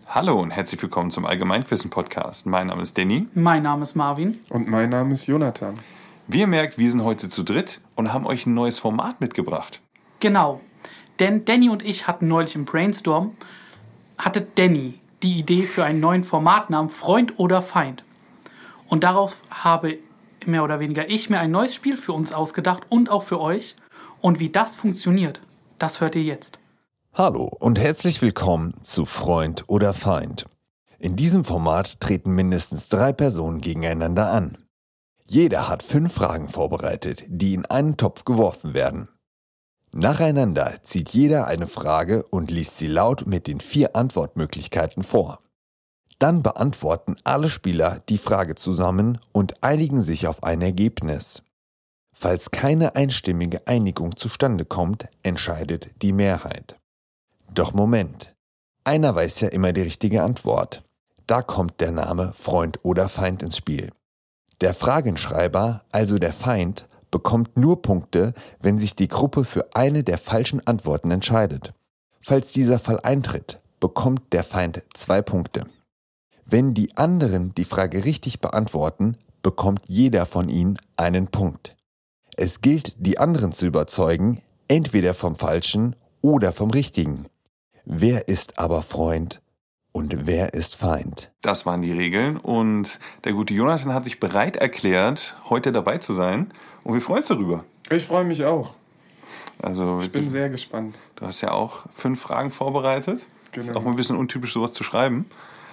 Hallo und herzlich willkommen zum Allgemeinquissen-Podcast. Mein Name ist Danny. Mein Name ist Marvin. Und mein Name ist Jonathan. Wie ihr merkt, wir sind heute zu dritt und haben euch ein neues Format mitgebracht. Genau, denn Danny und ich hatten neulich im Brainstorm, hatte Danny die Idee für einen neuen Formatnamen Freund oder Feind. Und darauf habe mehr oder weniger ich mir ein neues Spiel für uns ausgedacht und auch für euch. Und wie das funktioniert, das hört ihr jetzt. Hallo und herzlich willkommen zu Freund oder Feind. In diesem Format treten mindestens 3 Personen gegeneinander an. Jeder hat 5 Fragen vorbereitet, die in einen Topf geworfen werden. Nacheinander zieht jeder eine Frage und liest sie laut mit den 4 Antwortmöglichkeiten vor. Dann beantworten alle Spieler die Frage zusammen und einigen sich auf ein Ergebnis. Falls keine einstimmige Einigung zustande kommt, entscheidet die Mehrheit. Doch Moment, einer weiß ja immer die richtige Antwort. Da kommt der Name Freund oder Feind ins Spiel. Der Fragenschreiber, also der Feind, bekommt nur Punkte, wenn sich die Gruppe für eine der falschen Antworten entscheidet. Falls dieser Fall eintritt, bekommt der Feind 2 Punkte. Wenn die anderen die Frage richtig beantworten, bekommt jeder von ihnen einen Punkt. Es gilt, die anderen zu überzeugen, entweder vom Falschen oder vom Richtigen. Wer ist aber Freund und wer ist Feind? Das waren die Regeln und der gute Jonathan hat sich bereit erklärt, heute dabei zu sein und wir freuen uns darüber. Ich freue mich auch. Also, Ich bin sehr gespannt. Du hast ja auch 5 Fragen vorbereitet. Genau. Ist auch mal ein bisschen untypisch, sowas zu schreiben.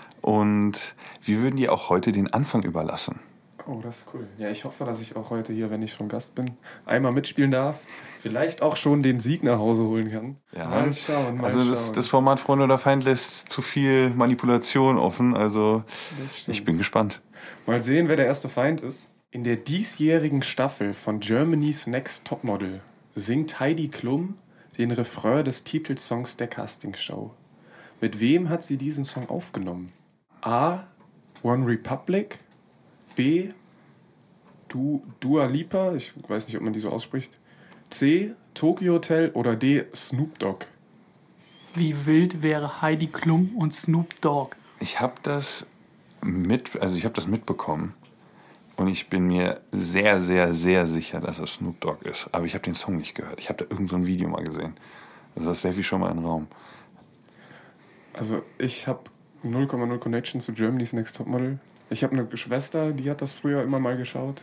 Und wir würden dir auch heute den Anfang überlassen. Oh, das ist cool. Ja, ich hoffe, dass ich auch heute hier, wenn ich schon Gast bin, einmal mitspielen darf. Vielleicht auch schon den Sieg nach Hause holen kann. Ja. Mal schauen, Das Format Freund oder Feind lässt zu viel Manipulation offen. Also ich bin gespannt. Mal sehen, wer der erste Feind ist. In der diesjährigen Staffel von Germany's Next Topmodel singt Heidi Klum den Refrain des Titelsongs der Castingshow. Mit wem hat sie diesen Song aufgenommen? A. One Republic, B. Dua Lipa, ich weiß nicht, ob man die so ausspricht, C. Tokyo Hotel oder D. Snoop Dogg. Wie wild wäre Heidi Klum und Snoop Dogg? Ich habe das mitbekommen und ich bin mir sehr, sehr, sehr sicher, dass es Snoop Dogg ist. Aber ich habe den Song nicht gehört. Ich habe da irgend so ein Video mal gesehen. Also das werfe ich schon mal in den Raum. Also ich habe 0,0 Connection zu Germany's Next Topmodel. Ich habe eine Schwester, die hat das früher immer mal geschaut.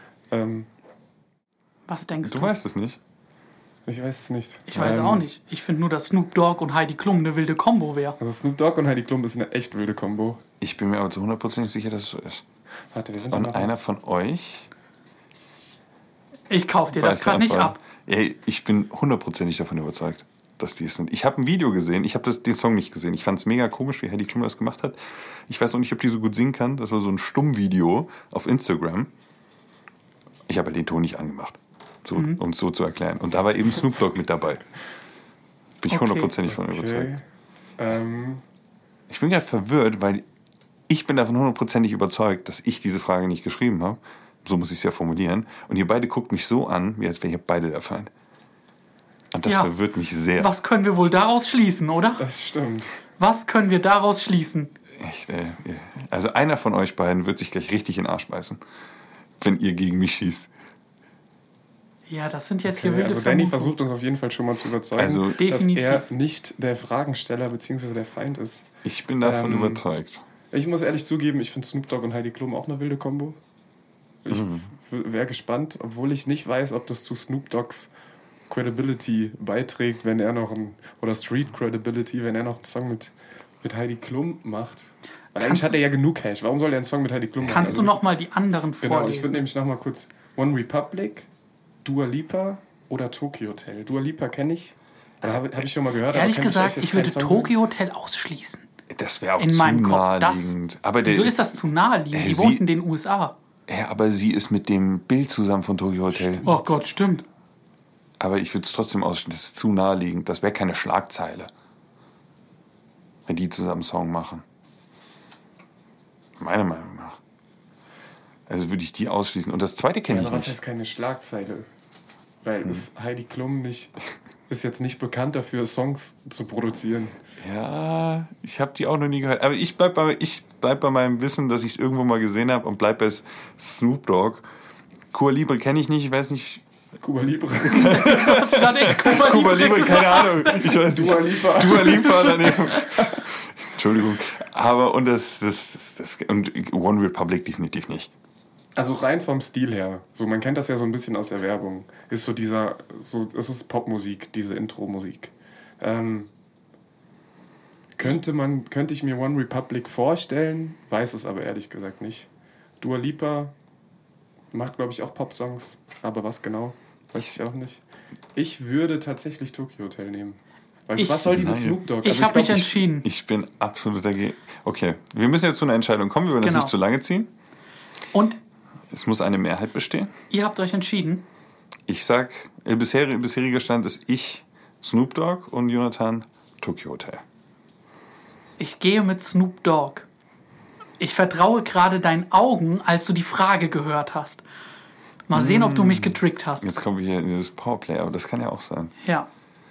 Was denkst du? Du weißt es nicht? Ich weiß es nicht. Ich weiß auch nicht. Ich finde nur, dass Snoop Dogg und Heidi Klum eine wilde Kombo wäre. Also Snoop Dogg und Heidi Klum ist eine echt wilde Kombo. Ich bin mir aber zu 100% sicher, dass es so ist. Warte, wir sind Und noch einer von euch... Ich kauf dir das gerade nicht ab. Ja, ich bin 100% davon überzeugt, dass die es sind. Ich habe ein Video gesehen, ich habe den Song nicht gesehen. Ich fand es mega komisch, wie Heidi Klum das gemacht hat. Ich weiß auch nicht, ob die so gut singen kann. Das war so ein Stummvideo auf Instagram. Ich habe den Ton nicht angemacht, um es so zu erklären. Und da war eben Snoop Dogg mit dabei. Bin ich 100% von überzeugt. Ich bin gerade verwirrt, weil ich bin davon 100% überzeugt, dass ich diese Frage nicht geschrieben habe. So muss ich es ja formulieren. Und ihr beide guckt mich so an, wie als wären ihr beide der Feind. Und das verwirrt mich sehr. Was können wir wohl daraus schließen, oder? Das stimmt. Was können wir daraus schließen? Also einer von euch beiden wird sich gleich richtig in den Arsch beißen, wenn ihr gegen mich schießt. Ja, das sind jetzt hier wilde Also Danny versucht uns auf jeden Fall schon mal zu überzeugen, Also, dass er nicht der Fragensteller bzw. der Feind ist. Ich bin davon überzeugt. Ich muss ehrlich zugeben, ich finde Snoop Dogg und Heidi Klum auch eine wilde Kombo. Ich wäre gespannt, obwohl ich nicht weiß, ob das zu Snoop Doggs Credibility beiträgt, wenn er noch oder Street Credibility, wenn er noch einen Song mit Heidi Klum macht. Weil eigentlich hat er ja genug Cash. Warum soll er einen Song mit Heidi Klum machen? Kannst du nochmal die anderen vorlesen? Genau, ich würde nämlich nochmal kurz One Republic, Dua Lipa oder Tokyo Hotel. Dua Lipa kenne ich. Hab ich schon mal gehört. Ehrlich gesagt, ich würde Tokyo Hotel ausschließen. Das wäre auch in zu meinem naheliegend. Kopf. Wieso ist das zu naheliegend? Die wohnt in den USA. Ja, aber sie ist mit dem Bild zusammen von Tokyo Hotel. Oh Gott, stimmt. Aber ich würde es trotzdem ausschließen. Das ist zu naheliegend. Das wäre keine Schlagzeile, wenn die zusammen einen Song machen. Meiner Meinung nach. Also würde ich die ausschließen. Und das zweite kenne ich aber nicht. was heißt keine Schlagzeile? Weil ist Heidi Klum nicht ist jetzt nicht bekannt dafür, Songs zu produzieren. Ja, ich habe die auch noch nie gehört. Aber ich bleib bei meinem Wissen, dass ich es irgendwo mal gesehen habe und bleib bei Snoop Dogg. Cuba Libre kenne ich nicht, ich weiß nicht. Cuba Libre. Hast du gerade echt Cuba Libre, keine Ahnung. Ich weiß nicht. Dua Lipa daneben. Entschuldigung. Aber und und One Republic definitiv nicht. Also rein vom Stil her, so man kennt das ja so ein bisschen aus der Werbung, ist es ist Popmusik, diese Intro-Musik. Könnte ich mir One Republic vorstellen, weiß es aber ehrlich gesagt nicht. Dua Lipa macht, glaube ich, auch Popsongs, aber was genau, weiß ich auch nicht. Ich würde tatsächlich Tokyo Hotel nehmen. Weil was soll die mit Snoop Dogg? Ich habe mich entschieden. Ich bin absolut dagegen. Okay, wir müssen jetzt zu einer Entscheidung kommen, wir wollen das nicht zu lange ziehen. Und es muss eine Mehrheit bestehen. ihr habt euch entschieden? Ich sag, bisheriger Stand ist ich Snoop Dogg und Jonathan Tokyo Hotel. Ich gehe mit Snoop Dogg. Ich vertraue gerade deinen Augen, als du die Frage gehört hast. Mal sehen, ob du mich getrickt hast. Jetzt kommen wir hier in dieses Powerplay, aber das kann ja auch sein. Ja.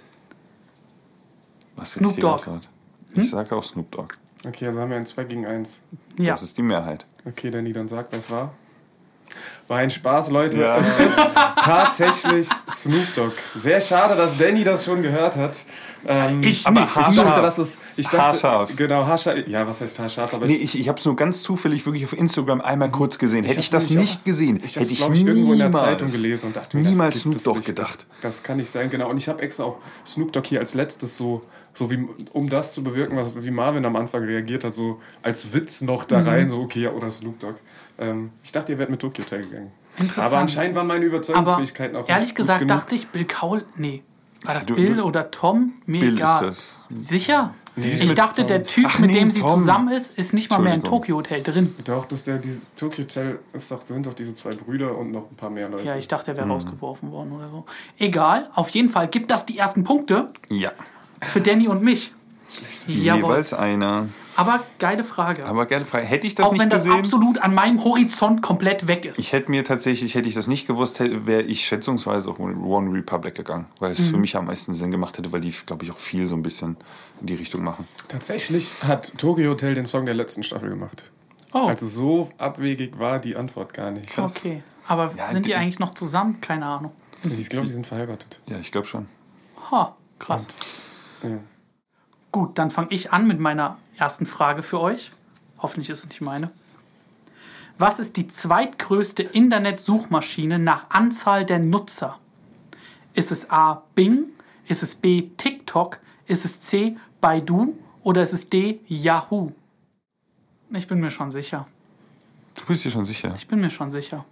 Was Snoop Dogg. Ich sage auch Snoop Dogg. Okay, also haben wir ein 2-gegen-1. Ja. Das ist die Mehrheit. Okay, Danny, dann sag, was war. War ein Spaß, Leute. Ja. Es ist tatsächlich Snoop Dogg. Sehr schade, dass Danny das schon gehört hat. Ich aber nicht. haarscharf. Haarscharf. Genau, haarscharf. Ja, was heißt haarscharf? Aber Nee, ich habe es nur ganz zufällig wirklich auf Instagram einmal kurz gesehen. Hätte ich das nicht gesehen, ich hätte ich irgendwo in der niemals Zeitung gelesen und dachte mir, niemals das Snoop gibt es Dogg nicht. gedacht. Das kann nicht sein, genau. Und ich habe extra auch Snoop Dogg hier als letztes so wie, um das zu bewirken, wie Marvin am Anfang reagiert hat, so als Witz noch da rein, so okay, ja, oder Snoop Dogg. Ich dachte, ihr wärt mit Tokyo Hotel gegangen. Interessant. Aber anscheinend waren meine Überzeugungsfähigkeiten auch ehrlich nicht gesagt gut genug. dachte ich, Bill Kaul... Nee. War das Du- Bill du- oder Tom? Mir Bill egal. ist das. Sicher? ist Ich mit dachte, Tom. der Typ, Ach mit nee, dem sie Tom. zusammen ist nicht mal mehr im Entschuldigung. Tokyo Hotel drin. Doch, dieses Tokyo Hotel sind doch diese 2 Brüder und noch ein paar mehr Leute. Ja, ich dachte, er wäre rausgeworfen worden oder so. Egal, auf jeden Fall gibt das die ersten Punkte Ja, für Danny und mich. Jawohl. jeweils einer. Aber geile Frage. Aber geile Frage. Hätte ich das Auch nicht wenn das gesehen? absolut an meinem Horizont komplett weg ist. Hätte ich das nicht gewusst, wäre ich schätzungsweise auf One Republic gegangen, weil es für mich am meisten Sinn gemacht hätte, weil die, glaube ich, auch viel so ein bisschen in die Richtung machen. Tatsächlich hat Tokyo Hotel den Song der letzten Staffel gemacht. Oh, Also so abwegig war die Antwort gar nicht. okay. Aber Ja, sind die die- eigentlich noch zusammen? Keine Ahnung. Ich glaube, die sind verheiratet. Ja, ich glaube schon. Ha, krass. Ja. Gut, dann fange ich an mit meiner ersten Frage für euch. Hoffentlich ist es nicht meine. Was ist die zweitgrößte Internetsuchmaschine nach Anzahl der Nutzer? Ist es A. Bing? Ist es B. TikTok? Ist es C. Baidu? Oder ist es D. Yahoo? Ich bin mir schon sicher. Du bist dir schon sicher? Ich bin mir schon sicher.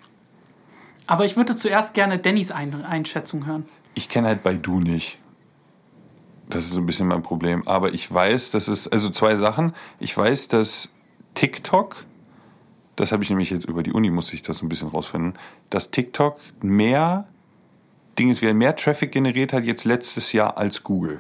Aber ich würde zuerst gerne Dannys Einschätzung hören. Ich kenne halt Baidu nicht. Das ist so ein bisschen mein Problem. Aber ich weiß, dass es, also 2 Sachen. Ich weiß, dass TikTok, das habe ich nämlich jetzt über die Uni, muss ich das so ein bisschen rausfinden, dass TikTok mehr Traffic generiert hat jetzt letztes Jahr als Google.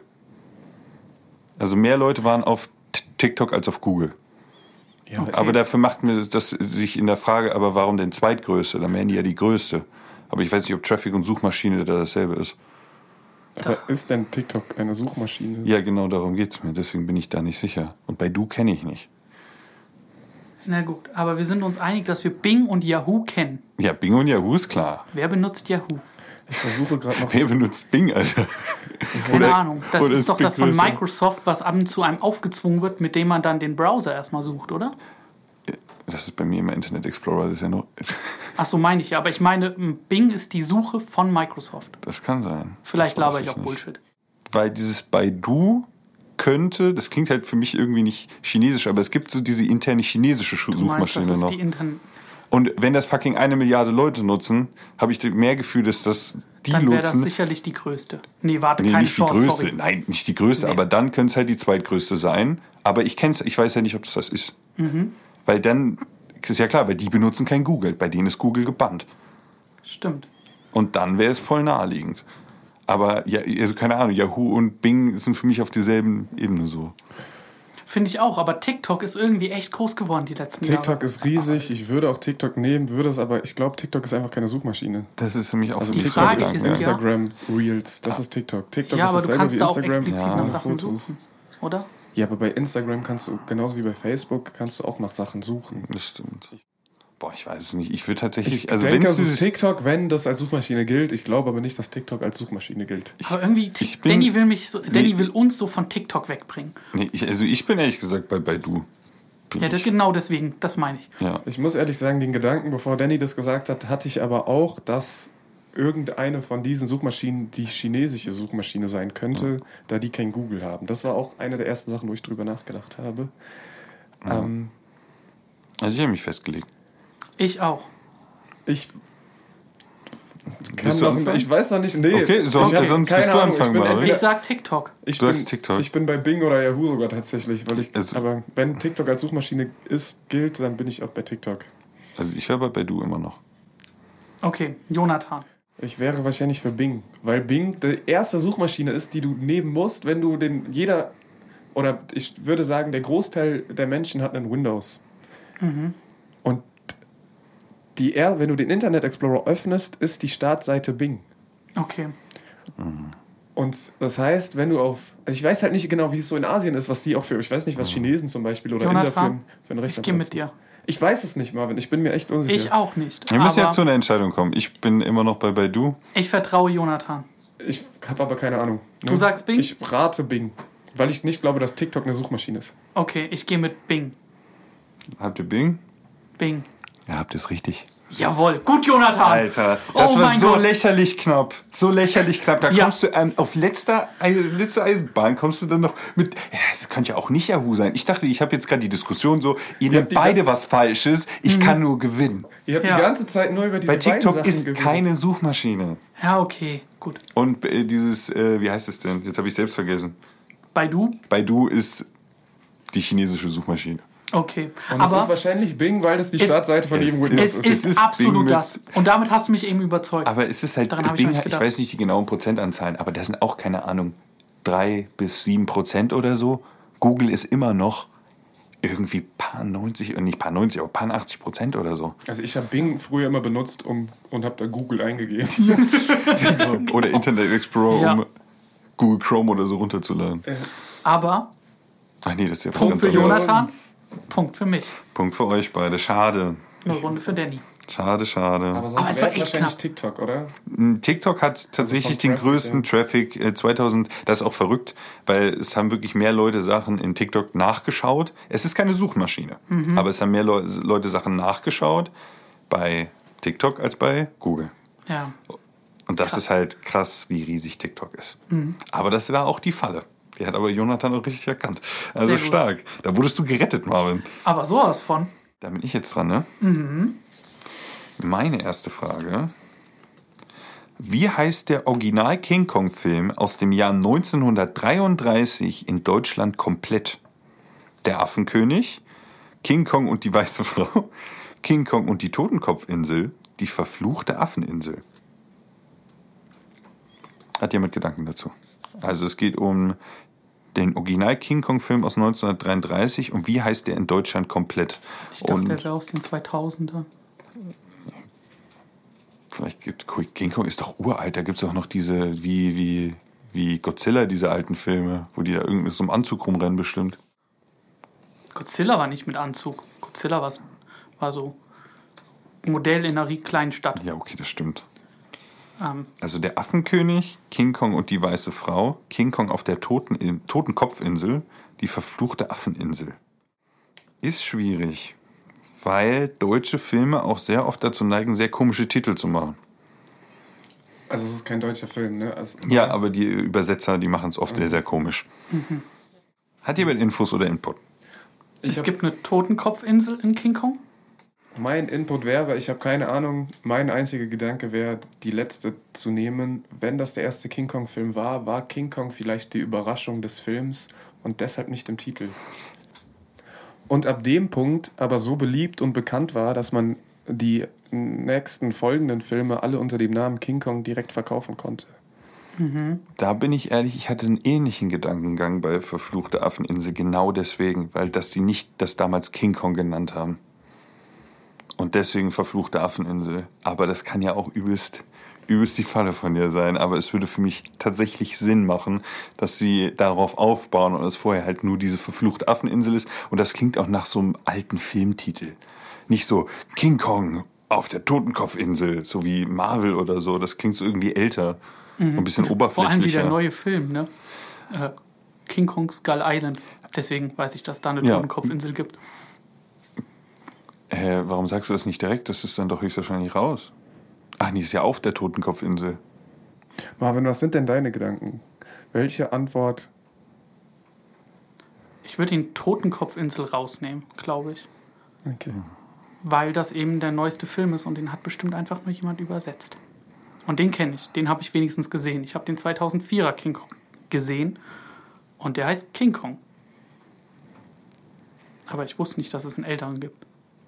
Also mehr Leute waren auf TikTok als auf Google. Ja, aber Aber dafür macht mir das sich in der Frage, aber warum denn zweitgrößte? Dann wären die ja die größte. Aber ich weiß nicht, ob Traffic und Suchmaschine da dasselbe ist. ist denn TikTok eine Suchmaschine? Ja, genau darum geht's mir. Deswegen bin ich da nicht sicher. Und Baidu kenne ich nicht. Na gut, aber wir sind uns einig, dass wir Bing und Yahoo kennen. Ja, Bing und Yahoo ist klar. Wer benutzt Yahoo? Ich versuche gerade noch... Wer benutzt Bing, Alter? Keine Ahnung. Das oder ist ist doch das von Bing größer? Microsoft, was ab und zu einem aufgezwungen wird, mit dem man dann den Browser erstmal sucht, oder? Das ist bei mir im Internet Explorer. Das ist ja nur. Ach so, meine ich ja. Aber ich meine, Bing ist die Suche von Microsoft. Das kann sein. Vielleicht Das weiß laber ich auch nicht. Bullshit. Weil dieses Baidu könnte, das klingt halt für mich irgendwie nicht chinesisch, aber es gibt so diese interne chinesische Du meinst, das Suchmaschine ist noch. die Internet... Und wenn das fucking 1 Milliarde Leute nutzen, habe ich mehr Gefühl, dass das die Dann wäre das nutzen. sicherlich die größte. Nee, warte, Nee, keine nicht die Chance, größte. sorry. Nein, nicht die größte, aber dann könnte es halt die zweitgrößte sein. Aber ich weiß ja nicht, ob das ist. Weil dann, ist ja klar, weil die benutzen kein Google. Bei denen ist Google gebannt. Stimmt. Und dann wäre es voll naheliegend. Aber, ja, also keine Ahnung, Yahoo und Bing sind für mich auf derselben Ebene so. Finde ich auch, aber TikTok ist irgendwie echt groß geworden die letzten Jahre. TikTok ist riesig. Ich würde auch TikTok nehmen, würde es aber, ich glaube, TikTok ist einfach keine Suchmaschine. Das ist für mich auch Also für mich TikTok Frage ist ist Instagram Reels. Das ist TikTok. TikTok Ja, ist aber du dasselbe kannst wie da auch Instagram. explizit Ja, nach Sachen Fotos. suchen, oder? Ja, aber bei Instagram kannst du, genauso wie bei Facebook, kannst du auch nach Sachen suchen. Das stimmt. Boah, ich weiß es nicht. Ich würde tatsächlich, Ich also denke, wenn es also dieses TikTok, wenn das als Suchmaschine gilt. Ich glaube aber nicht, dass TikTok als Suchmaschine gilt. Aber irgendwie, ich bin- Danny will uns so von TikTok wegbringen. Nee, ich bin ehrlich gesagt bei Baidu. Ja, genau deswegen, das meine ich. Ja. Ich muss ehrlich sagen, den Gedanken, bevor Danny das gesagt hat, hatte ich aber auch, dass irgendeine von diesen Suchmaschinen die chinesische Suchmaschine sein könnte, da die kein Google haben. Das war auch eine der ersten Sachen, wo ich drüber nachgedacht habe. Also ich habe mich festgelegt. Ich auch. Ich Willst du anfangen? ich weiß noch nicht, nee. Okay, sonst ich hab willst keine du Ahnung, anfangen, ich bin Marvin? entweder- Ich sag TikTok. Du sagst TikTok. Ich bin bei Bing oder Yahoo sogar tatsächlich, weil ich, Also- aber wenn TikTok als Suchmaschine gilt, dann bin ich auch bei TikTok. Also ich wäre bei Baidu immer noch. Okay, Jonathan. Ich wäre wahrscheinlich für Bing, weil Bing die erste Suchmaschine ist, die du nehmen musst, wenn du oder ich würde sagen, der Großteil der Menschen hat einen Windows. Und wenn du den Internet Explorer öffnest, ist die Startseite Bing. Okay. Und das heißt, wenn du also ich weiß halt nicht genau, wie es so in Asien ist, was die auch ich weiß nicht, was Chinesen zum Beispiel oder Inder Jonathan, für einen Rechner Ich gehe mit benutzen. dir. Ich weiß es nicht, Marvin, ich bin mir echt unsicher. Ich auch nicht. Wir müssen aber jetzt zu einer Entscheidung kommen. Ich bin immer noch bei Baidu. ich vertraue Jonathan. Ich habe aber keine Ahnung. Du sagst Bing? Ich rate Bing, weil ich nicht glaube, dass TikTok eine Suchmaschine ist. Okay, ich gehe mit Bing. Habt ihr Bing? Bing. Ja, habt ihr es richtig. Jawohl. Gut, Jonathan. Alter, das Oh war mein so Gott. lächerlich knapp. So lächerlich knapp. Da Ja. kommst du auf letzte Eisenbahn, kommst du dann noch mit. Ja, das könnte ja auch nicht Yahoo sein. Ich dachte, ich habe jetzt gerade die Diskussion so, ihr nehmt die- beide was Falsches, ich kann nur gewinnen. Ihr habt Ja. die ganze Zeit nur über diese Bei beiden TikTok Sachen ist geredet. keine Suchmaschine. Ja, okay. Gut. Und dieses, wie heißt es denn? Jetzt habe ich selbst vergessen. Baidu? Baidu ist die chinesische Suchmaschine. Okay. Und es ist Aber wahrscheinlich Bing, weil das die Es- Startseite von es jedem Windows es ist. ist ist absolut Bing mit- das. Und damit hast du mich eben überzeugt. Aber es ist halt, Daran habe ich noch Bing, nicht ich gedacht. weiß nicht die genauen Prozentanzahlen, aber das sind auch, keine Ahnung, 3-7% oder so. Google ist immer noch irgendwie paar 90, nicht paar 90, aber paar 80% oder so. Also ich habe Bing früher immer benutzt und habe da Google eingegeben. Oder Internet Explorer, Ja. um Google Chrome oder so runterzuladen. Aber Ach nee, das ist ja was Punkt ganz für anderes. Jonathan, Punkt für mich. Punkt für euch beide. Schade. Eine Runde für Danny. Schade, schade. Aber Aber sonst es wäre war es echt wahrscheinlich knapp. TikTok, oder? TikTok hat tatsächlich von den Traffic, größten Traffic 2000. Das ist auch verrückt, weil es haben wirklich mehr Leute Sachen in TikTok nachgeschaut. Es ist keine Suchmaschine, aber es haben mehr Leute Sachen nachgeschaut bei TikTok als bei Google. Ja. Und das ist halt krass, wie riesig TikTok ist. Aber das war auch die Falle. Die hat aber Jonathan auch richtig erkannt. Also Sehr gut. stark. Da wurdest du gerettet, Marvin. Aber sowas von. Da bin ich jetzt dran, ne? Meine erste Frage. Wie heißt der Original King Kong Film aus dem Jahr 1933 in Deutschland komplett? Der Affenkönig, King Kong und die weiße Frau, King Kong und die Totenkopfinsel, die verfluchte Affeninsel. Hat jemand Gedanken dazu? Also es geht um den Original King Kong Film aus 1933 und wie heißt der in Deutschland komplett? Ich dachte, Und der wäre aus den 2000ern. vielleicht gibt King Kong ist doch uralt, da gibt es auch noch diese, wie Godzilla, diese alten Filme, wo die da irgendwie so im Anzug rumrennen bestimmt. Godzilla war nicht mit Anzug. Godzilla war so Modell in einer kleinen Stadt. Ja, okay, das stimmt. Also der Affenkönig, King Kong und die weiße Frau, King Kong auf der Totenkopfinsel, die verfluchte Affeninsel. Ist schwierig, weil deutsche Filme auch sehr oft dazu neigen, sehr komische Titel zu machen. Also es ist kein deutscher Film, ne? Also, Ja, aber die Übersetzer, die machen es oft sehr, sehr komisch. Hat jemand Infos oder Input? Es gibt eine Totenkopfinsel in King Kong. Mein Input wäre, ich habe keine Ahnung, mein einziger Gedanke wäre, die letzte zu nehmen. Wenn das der erste King Kong-Film war King Kong vielleicht die Überraschung des Films und deshalb nicht im Titel. Und ab dem Punkt aber so beliebt und bekannt war, dass man die nächsten folgenden Filme alle unter dem Namen King Kong direkt verkaufen konnte. Da bin ich ehrlich, ich hatte einen ähnlichen Gedankengang bei Verfluchte Affeninsel, genau deswegen, weil dass die nicht das damals King Kong genannt haben. Und deswegen Verfluchte Affeninsel. Aber das kann ja auch übelst die Falle von dir sein. Aber es würde für mich tatsächlich Sinn machen, dass sie darauf aufbauen und es vorher halt nur diese Verfluchte Affeninsel ist. Und das klingt auch nach so einem alten Filmtitel. Nicht so King Kong auf der Totenkopfinsel, so wie Marvel oder so. Das klingt so irgendwie älter. Ein bisschen Vor oberflächlicher. allem wie der neue Film, ne? King Kong Skull Island. Deswegen weiß ich, dass da eine Ja. Totenkopfinsel gibt. Warum sagst du das nicht direkt? Das ist dann doch höchstwahrscheinlich raus. Ach, nee, ist ja auf der Totenkopfinsel. Marvin, was sind denn deine Gedanken? Welche Antwort? Ich würde den Totenkopfinsel rausnehmen, glaube ich. Okay. Weil das eben der neueste Film ist und den hat bestimmt einfach nur jemand übersetzt. Und den kenne ich, den habe ich wenigstens gesehen. Ich habe den 2004er King Kong gesehen und der heißt King Kong. Aber ich wusste nicht, dass es einen älteren gibt.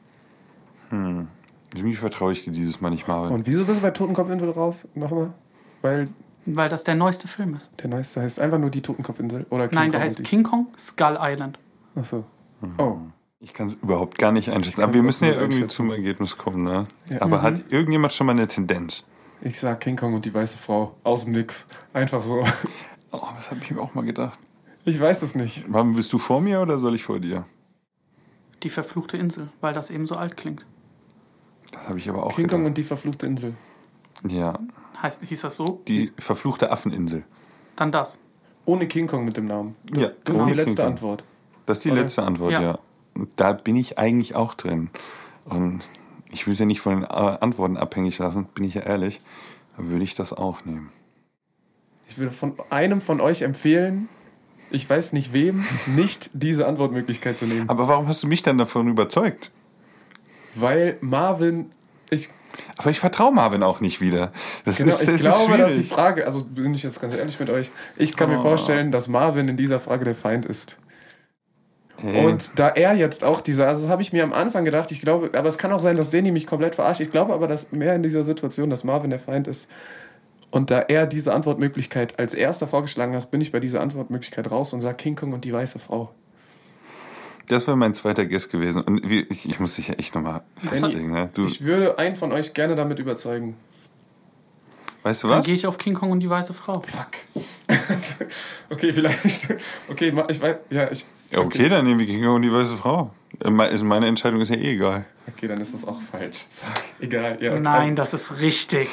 Irgendwie vertraue ich dir dieses Mal nicht, Marvin. Und wieso bist du bei Totenkopfinsel raus? Nochmal? Weil Weil das der neueste Film ist. der neueste heißt einfach nur die Totenkopfinsel? Oder King Nein, der Kong heißt und die- King Kong Skull Island. Ach so. Oh. Ich kann es überhaupt gar nicht einschätzen. Ich Aber wir kann's müssen auch ja nicht irgendwie einschätzen. zum Ergebnis kommen, ne? Ja. Aber hat irgendjemand schon mal eine Tendenz? Ich sag King Kong und die weiße Frau. Aus dem Nix. Einfach so. Oh, das habe ich mir auch mal gedacht. Ich weiß es nicht. Marvin, bist du vor mir oder soll ich vor dir? Die verfluchte Insel, weil das eben so alt klingt. Das habe ich aber auch King Kong gedacht. und die verfluchte Insel. Ja, Hieß das so? die verfluchte Affeninsel. Dann das. Ohne King Kong mit dem Namen. Ja, Das ist ohne die letzte King Kong. Antwort. Das ist die Oder? letzte Antwort, Ja. ja. Und da bin ich eigentlich auch drin. Und ich will es ja nicht von den Antworten abhängig lassen, bin ich ja ehrlich. Da würde ich das auch nehmen. Ich würde von einem von euch empfehlen, ich weiß nicht wem, nicht diese Antwortmöglichkeit zu nehmen. Aber warum hast du mich dann davon überzeugt? Weil Marvin, Aber ich vertraue Marvin auch nicht wieder. Das genau, ist, ich das glaube, ist dass die schwierig. Frage, also bin ich jetzt ganz ehrlich mit euch, ich kann mir vorstellen, dass Marvin in dieser Frage der Feind ist. Hey. Und da er jetzt auch also das habe ich mir am Anfang gedacht, ich glaube, aber es kann auch sein, dass Danny mich komplett verarscht. Ich glaube aber, dass mehr in dieser Situation, dass Marvin der Feind ist. Und da er diese Antwortmöglichkeit als erster vorgeschlagen hat, bin ich bei dieser Antwortmöglichkeit raus und sage King Kong und die weiße Frau. Das wäre mein zweiter Guess gewesen. Und ich muss dich ja echt nochmal festlegen. Ne? Du, Ich würde einen von euch gerne damit überzeugen. weißt du Dann was? gehe ich auf King Kong und die weiße Frau. Fuck. Okay, vielleicht. Okay, ich weiß. Ja, ich. Ja, okay, dann nehmen wir King Kong und die weiße Frau. Meine Entscheidung ist ja eh egal. Okay, dann ist das auch falsch. Fuck. Egal. Ja, okay. Nein, das ist richtig.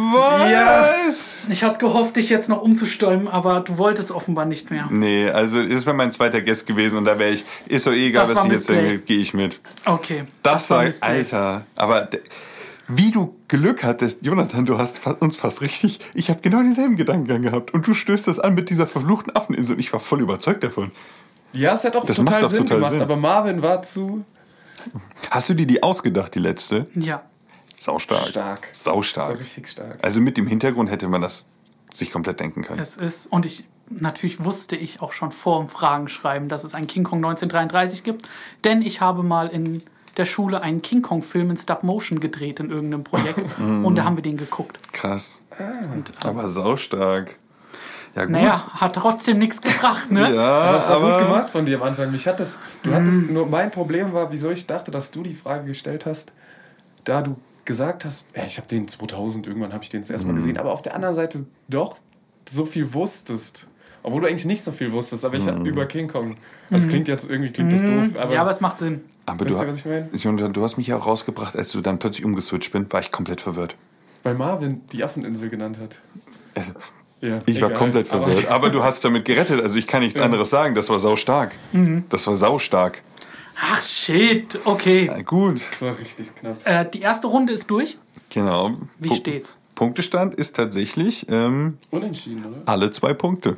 Was? Ich hatte gehofft, dich jetzt noch umzustimmen, aber du wolltest offenbar nicht mehr. Nee, also das wäre mein zweiter Guess gewesen und da wäre ich, ist so egal, Das was war ich jetzt Missplay. denke, gehe ich mit. Okay. Das war war, Missplay. Alter, aber wie du Glück hattest, Jonathan, du hast uns fast richtig, ich habe genau denselben Gedankengang gehabt und du stößt das an mit dieser verfluchten Affeninsel und ich war voll überzeugt davon. Ja, es hat auch Das total macht doch Sinn total gemacht, Sinn. aber Marvin war zu Hast du dir die ausgedacht, die letzte? Ja. Saustark. stark. Saustark. Das war richtig stark. Also mit dem Hintergrund hätte man das sich komplett denken können. Es ist, und natürlich wusste ich auch schon vor dem Fragenschreiben, dass es einen King Kong 1933 gibt, denn ich habe mal in der Schule einen King Kong Film in Stop Motion gedreht in irgendeinem Projekt und da haben wir den geguckt. Krass. Aber saustark. Ja, gut. Naja, hat trotzdem nichts gebracht, ne? Ja, Das war aber gut gemacht von dir am Anfang. Du hattest nur mein Problem war, wieso ich dachte, dass du die Frage gestellt hast, da du gesagt hast, ja, ich habe den 2000, irgendwann habe ich den das erste Mal gesehen, aber auf der anderen Seite doch so viel wusstest. Obwohl du eigentlich nicht so viel wusstest, aber ich über King Kong. Das klingt das doof, aber, Ja, aber es macht Sinn. Aber wisst ihr, was ich meine? Jonathan, du hast mich ja auch rausgebracht, als du dann plötzlich umgeswitcht bist, war ich komplett verwirrt. Weil Marvin die Affeninsel genannt hat. Also, Ja, ich war egal. komplett verwirrt. Aber du hast damit gerettet, also ich kann nichts anderes sagen. Das war saustark. Das war saustark. Ach, shit. Okay. Na gut, Das war richtig knapp. Die erste Runde ist durch. genau. Wie steht's? Punktestand ist tatsächlich Unentschieden, oder? alle 2 Punkte.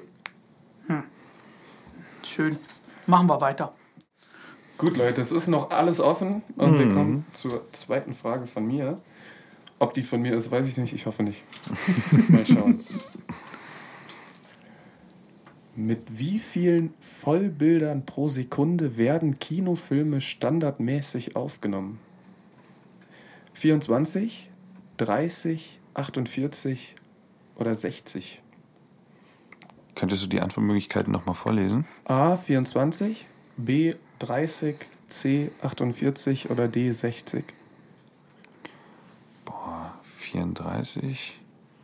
Schön. Machen wir weiter. Gut, Leute, es ist noch alles offen und wir kommen zur zweiten Frage von mir. Ob die von mir ist, weiß ich nicht. Ich hoffe nicht. Mal schauen. Mit wie vielen Vollbildern pro Sekunde werden Kinofilme standardmäßig aufgenommen? 24, 30, 48 oder 60? Könntest du die Antwortmöglichkeiten nochmal vorlesen? A 24, B 30, C 48 oder D 60? 34,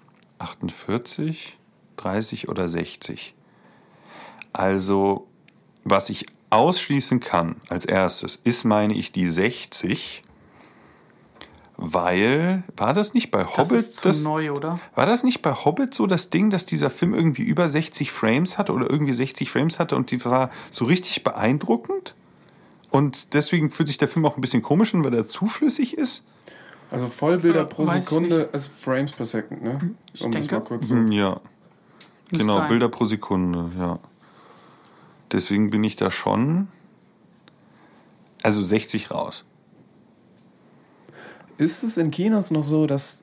48, 30 oder 60. Also, was ich ausschließen kann als erstes, ist, meine ich, die 60, weil, war das nicht bei Hobbit? Das ist zu neu, oder? War das nicht bei Hobbit so das Ding, dass dieser Film irgendwie über 60 Frames hatte oder irgendwie 60 Frames hatte und die war so richtig beeindruckend? Und deswegen fühlt sich der Film auch ein bisschen komisch an, weil er zu flüssig ist? Also Vollbilder pro Weiß ich Sekunde nicht. ist Frames per Second, ne? Um das denke. mal kurz so. Ja, Müsste genau, sein. Bilder pro Sekunde, ja. Deswegen bin ich da schon, also 60 raus. Ist es in Kinos noch so, dass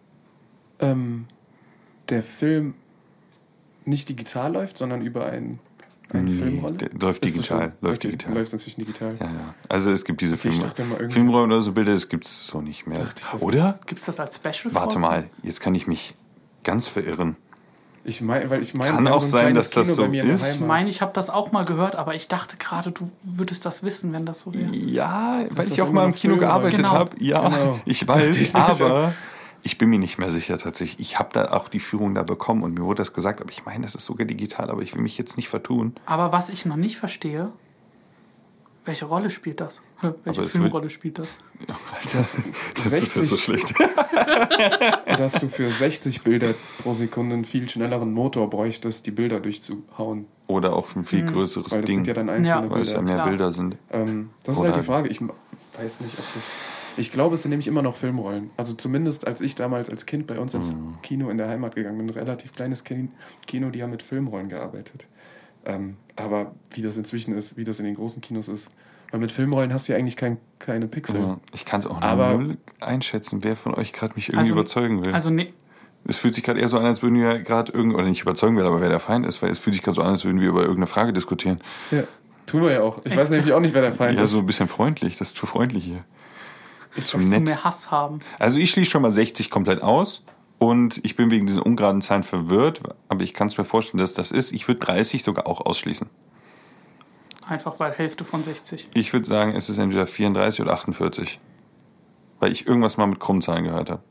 der Film nicht digital läuft, sondern über eine Filmrolle? Der läuft Ist das digital, schon? läuft Okay, digital. Läuft inzwischen digital. Ja, ja. Also es gibt diese Okay, ich Filme, dachte immer irgendwie- Filmrollen oder so Bilder, das gibt es so nicht mehr. Dachte ich, das- Oder? Gibt es das als Special? Warte mal, jetzt kann ich mich ganz verirren. Ich meine, Kann wir haben auch so ein sein, kleines dass das Kino so bei mir in der ist. Ich Heimat. meine, ich habe das auch mal gehört, aber ich dachte gerade, du würdest das wissen, wenn das so wäre. Ja, weil das ich auch immer mal im noch Kino Filmrollen? gearbeitet Genau. habe. Ja, Genau. ich weiß, aber ich bin mir nicht mehr sicher tatsächlich. Ich habe da auch die Führung da bekommen und mir wurde das gesagt, aber ich meine, das ist sogar digital, aber ich will mich jetzt nicht vertun. Aber was ich noch nicht verstehe, welche Rolle spielt das? Welche es Filmrolle spielt das? Das ist ja so schlecht. dass du für 60 Bilder pro Sekunde einen viel schnelleren Motor bräuchtest, die Bilder durchzuhauen. Oder auch ein viel größeres Weil das Ding, sind ja dann einzelne Ja. weil es ja Bilder. mehr Klar. Bilder sind. Das ist Oder- halt die Frage. Ich weiß nicht, ob das... Ich glaube, es sind nämlich immer noch Filmrollen. Also zumindest als ich damals als Kind bei uns ins Kino in der Heimat gegangen bin, ein relativ kleines Kino, die haben mit Filmrollen gearbeitet. Aber wie das inzwischen ist, wie das in den großen Kinos ist. Weil mit Filmrollen hast du ja eigentlich keine Pixel. Ja, ich kann es auch Aber- null einschätzen, wer von euch gerade mich irgendwie überzeugen will. Also ne, Es fühlt sich gerade eher so an, als würden wir gerade irgendwie, oder nicht überzeugen will, aber wer der Feind ist, weil es fühlt sich gerade so an, als würden wir über irgendeine Frage diskutieren. Ja, tun wir ja auch. Ich weiß nämlich auch nicht, wer der Feind Ja, ist. so ein bisschen freundlich, das ist zu freundlich hier. Zu dass du nett. mehr Hass haben. Also ich schließe schon mal 60 komplett aus und ich bin wegen diesen ungeraden Zahlen verwirrt, aber ich kann es mir vorstellen, dass das ist. Ich würde 30 sogar auch ausschließen. Einfach weil Hälfte von 60. Ich würde sagen, es ist entweder 34 oder 48. Weil ich irgendwas mal mit Krummzahlen gehört habe.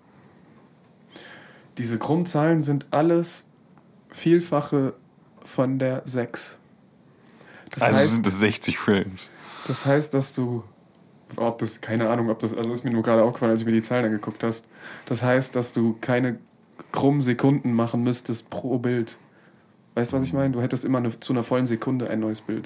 Diese Krummzahlen sind alles Vielfache von der 6. Das Also heißt, sind es 60 Frames. das heißt, dass du... keine Ahnung, also ist mir nur gerade aufgefallen, als ich mir die Zahlen angeguckt hast. Das heißt, dass du keine krummen Sekunden machen müsstest pro Bild. Weißt du, was ich meine? Du hättest immer zu einer vollen Sekunde ein neues Bild.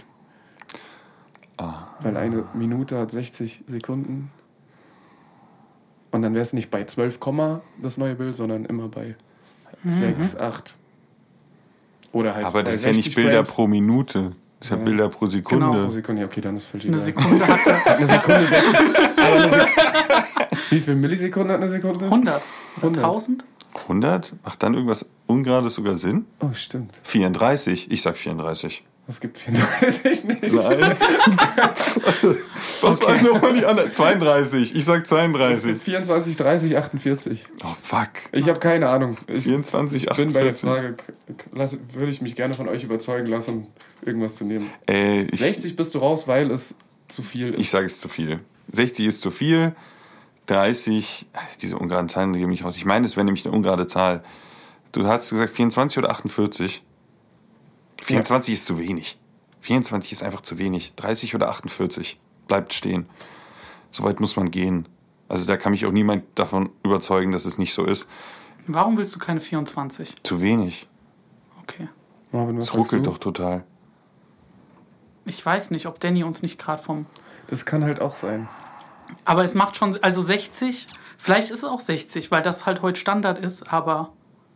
Weil eine Minute hat 60 Sekunden. Und dann wäre es nicht bei 12, das neue Bild, sondern immer bei 6, 8. Oder halt Aber bei das ist ja 60 nicht Bilder Frames. pro Minute. Das ist ja Ja. Bilder pro Sekunde. Genau. Pro Sekunde, ja, okay, dann ist völlig Eine egal. Sekunde hat er Eine Sekunde 60. Aber wie viel Millisekunden hat eine Sekunde? 100. 100. 1000? 100? Macht dann irgendwas Ungerades sogar Sinn? Oh, stimmt. 34. Ich sag 34. Es gibt 34 nicht. Nein. Was war nochmal die andere? 32. Ich sag Es gibt 32. 24, 30, 48. Oh, fuck. Ich habe keine Ahnung. Ich 24, bin bei der 48. Frage, würde ich mich gerne von euch überzeugen lassen, irgendwas zu nehmen. 60. 60 bist du raus, weil es zu viel ist. Ich sage es ist zu viel. 60 ist zu viel. 30, diese ungeraden Zahlen geben mich raus. Ich meine, es wäre nämlich eine ungerade Zahl. Du hast gesagt 24 oder 48? 24 ist zu wenig. 24 ist einfach zu wenig. 30 oder 48 bleibt stehen. So weit muss man gehen. Also da kann mich auch niemand davon überzeugen, dass es nicht so ist. Warum willst du keine 24? Zu wenig. Okay. Marvin, was Es sagst ruckelt du? doch total. Ich weiß nicht, ob Danny uns nicht gerade vom... Das kann halt auch sein. Aber es macht schon... Also 60... Vielleicht ist es auch 60, weil das halt heute Standard ist, aber...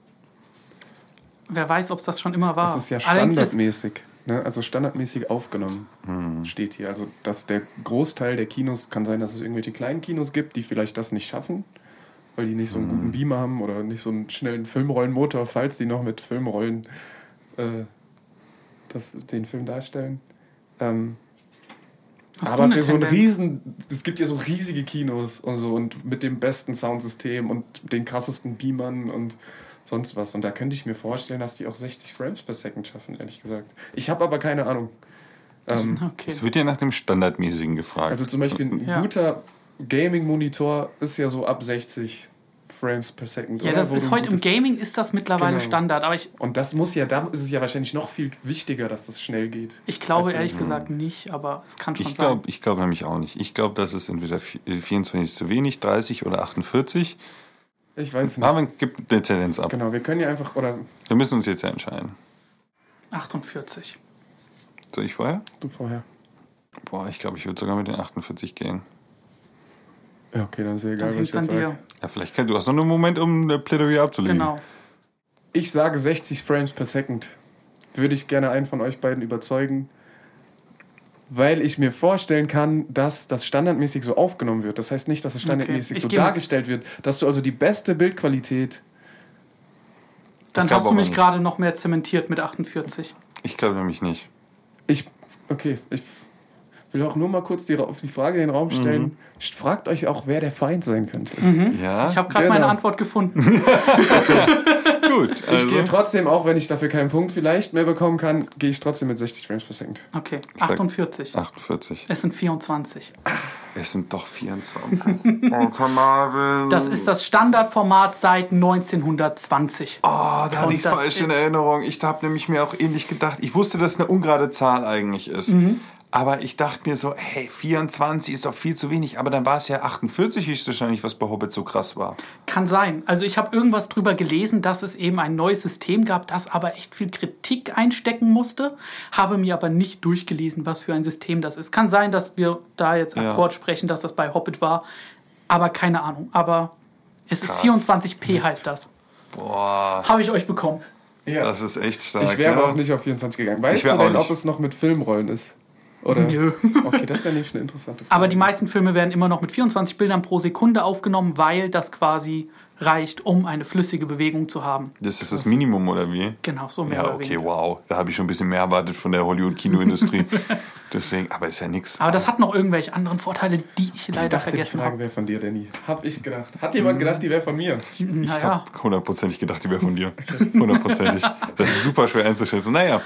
Wer weiß, ob es das schon immer war. Das ist ja Allerdings standardmäßig. Ne? Also standardmäßig aufgenommen steht hier. Also dass der Großteil der Kinos, kann sein, dass es irgendwelche kleinen Kinos gibt, die vielleicht das nicht schaffen, weil die nicht so einen guten Beamer haben oder nicht so einen schnellen Filmrollenmotor, falls die noch mit Filmrollen den Film darstellen. Hast du Aber eine für so einen Tendenz? es gibt ja so riesige Kinos und so und mit dem besten Soundsystem und den krassesten Beamern und sonst was. Und da könnte ich mir vorstellen, dass die auch 60 Frames per Second schaffen, ehrlich gesagt. Ich habe aber keine Ahnung. Okay. Es wird ja nach dem Standardmäßigen gefragt. Also zum Beispiel ein guter Gaming-Monitor ist ja so ab 60 Frames per Second. Ja, oder? das ist heute im Gaming ist das mittlerweile Genau. Standard, aber Und das muss ja, da ist es ja wahrscheinlich noch viel wichtiger, dass das schnell geht. ich glaube Weißt du, ehrlich gesagt nicht, aber es kann schon Ich sein. glaube nämlich auch nicht. Ich glaube, das ist entweder 24 ist zu wenig, 30 oder 48. Ich weiß es nicht. Marvin gibt eine Tendenz ab. Genau, wir können ja einfach, oder Wir müssen uns jetzt ja entscheiden. 48. Soll ich vorher? du vorher. Boah, ich glaube, ich würde sogar mit den 48 gehen. Ja, okay, dann ist ja egal, Dann was ich hängt es jetzt an sage. dir. Ja, vielleicht du hast noch einen Moment, um ein Plädoyer abzulegen. Genau. Ich sage 60 Frames per Second. Würde ich gerne einen von euch beiden überzeugen, weil ich mir vorstellen kann, dass das standardmäßig so aufgenommen wird. Das heißt nicht, dass es standardmäßig Ich so geh mit- dargestellt wird, dass du also die beste Bildqualität... Dann glaub hast du aber mich nicht. gerade noch mehr zementiert mit 48. Ich glaube nämlich nicht. Ich will auch nur mal kurz die Frage in den Raum stellen. Fragt euch auch, wer der Feind sein könnte. Ja, Ich habe gerade Genau. meine Antwort gefunden. gut. Ich Also, gehe trotzdem, auch wenn ich dafür keinen Punkt vielleicht mehr bekommen kann, gehe ich trotzdem mit 60 Frames per Second. Okay, sag- 48. 48. Es sind 24. Es sind doch 24. Alter Marvin. Das ist das Standardformat seit 1920. Oh, da hatte Und ich das falsch ist- in Erinnerung. Ich habe nämlich mir auch ähnlich gedacht. Ich wusste, dass es eine ungerade Zahl eigentlich ist. Aber ich dachte mir so, hey, 24 ist doch viel zu wenig. Aber dann war es ja 48 höchstwahrscheinlich, was bei Hobbit so krass war. Kann sein. Also ich habe irgendwas drüber gelesen, dass es eben ein neues System gab, das aber echt viel Kritik einstecken musste. Habe mir aber nicht durchgelesen, was für ein System das ist. Kann sein, dass wir da jetzt Ja. Akkord sprechen, dass das bei Hobbit war. Aber keine Ahnung. Aber es ist Krass. 24p heißt das. Boah, Habe ich euch bekommen. Ja. das ist echt stark. Ich wäre ja. auch nicht auf 24 gegangen. Weißt Ich wär du denn, auch ob nicht. es noch mit Filmrollen ist? Oder? Nö. Okay, das wäre nämlich eine interessante Frage. Aber die meisten Filme werden immer noch mit 24 Bildern pro Sekunde aufgenommen, weil das quasi reicht, um eine flüssige Bewegung zu haben. Das ist das Minimum, oder wie? Genau, so mehr Ja, oder okay, weniger. wow. Da habe ich schon ein bisschen mehr erwartet von der Hollywood-Kinoindustrie. Deswegen, aber ist ja nichts. Aber das hat noch irgendwelche anderen Vorteile, die ich ich leider dachte, die vergessen Frage habe. wäre von dir, Danny. Hab ich gedacht. Hat jemand gedacht, die wäre von mir? Ich Naja, habe hundertprozentig gedacht, die wäre von dir. Hundertprozentig. Das ist super schwer einzuschätzen. Naja.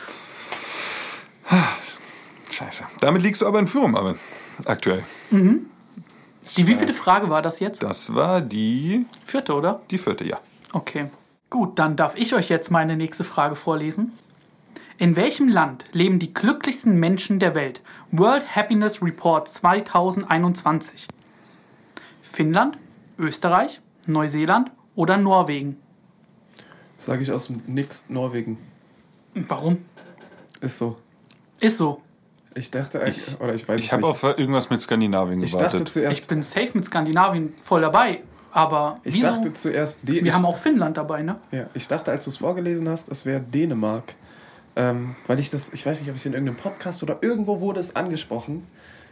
Scheiße. Damit liegst du aber in Führung, Marvin. Aktuell. die wievielte Frage war das jetzt? Das war die 4., oder? 4., ja. Okay. Gut, dann darf ich euch jetzt meine nächste Frage vorlesen. In welchem Land leben die glücklichsten Menschen der Welt? World Happiness Report 2021. Finnland, Österreich, Neuseeland oder Norwegen? Sage ich aus dem Nix, Norwegen. Warum? Ist so. Ist so. Ich dachte eigentlich, oder ich weiß Ich es habe nicht. auf irgendwas mit Skandinavien Ich dachte gewartet. zuerst, Ich bin safe mit Skandinavien voll dabei. Aber ich wieso? dachte zuerst, Wir haben auch Finnland dabei, ne? ja, ich dachte, als du es vorgelesen hast, es wäre Dänemark. Weil ich weiß nicht, ob es in irgendeinem Podcast oder irgendwo wurde es angesprochen.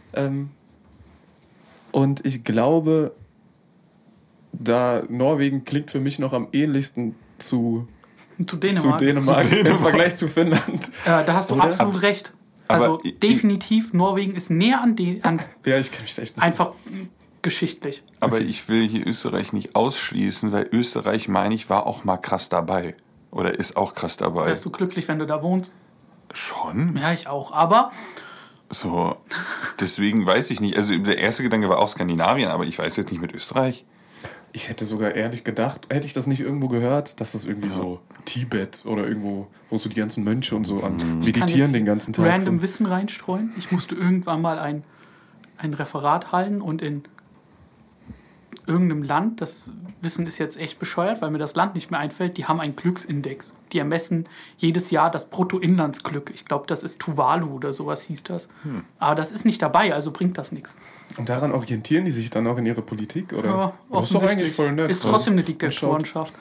Und ich glaube, da Norwegen klingt für mich noch am ähnlichsten zu Dänemark. Dänemark im Vergleich zu Finnland. Da hast du Oder? absolut recht. Aber Also definitiv, Norwegen ist näher an Ja, ich kenne mich echt nicht. einfach geschichtlich. Aber ich will hier Österreich nicht ausschließen, weil Österreich, meine ich, war auch mal krass dabei. Oder ist auch krass dabei. Wärst du glücklich, wenn du da wohnst? Schon? Ja, ich auch. Aber So, deswegen weiß ich nicht. Also der erste Gedanke war auch Skandinavien, aber ich weiß jetzt nicht mit Österreich. Ich hätte sogar ehrlich gedacht, hätte ich das nicht irgendwo gehört, dass das irgendwie so Tibet oder irgendwo, wo so die ganzen Mönche und so an kann meditieren jetzt den ganzen Tag random sind. Wissen reinstreuen. Ich musste irgendwann mal ein Referat halten und in irgendeinem Land, das Wissen ist jetzt echt bescheuert, weil mir das Land nicht mehr einfällt, die haben einen Glücksindex. Die ermessen jedes Jahr das Bruttoinlandsglück. Ich glaube, das ist Tuvalu oder sowas hieß das. Aber das ist nicht dabei, also bringt das nichts. Und daran orientieren die sich dann auch in ihre Politik? Oder? Ja, Das ist doch eigentlich voll nett. Ist trotzdem eine Diktatorenschaft.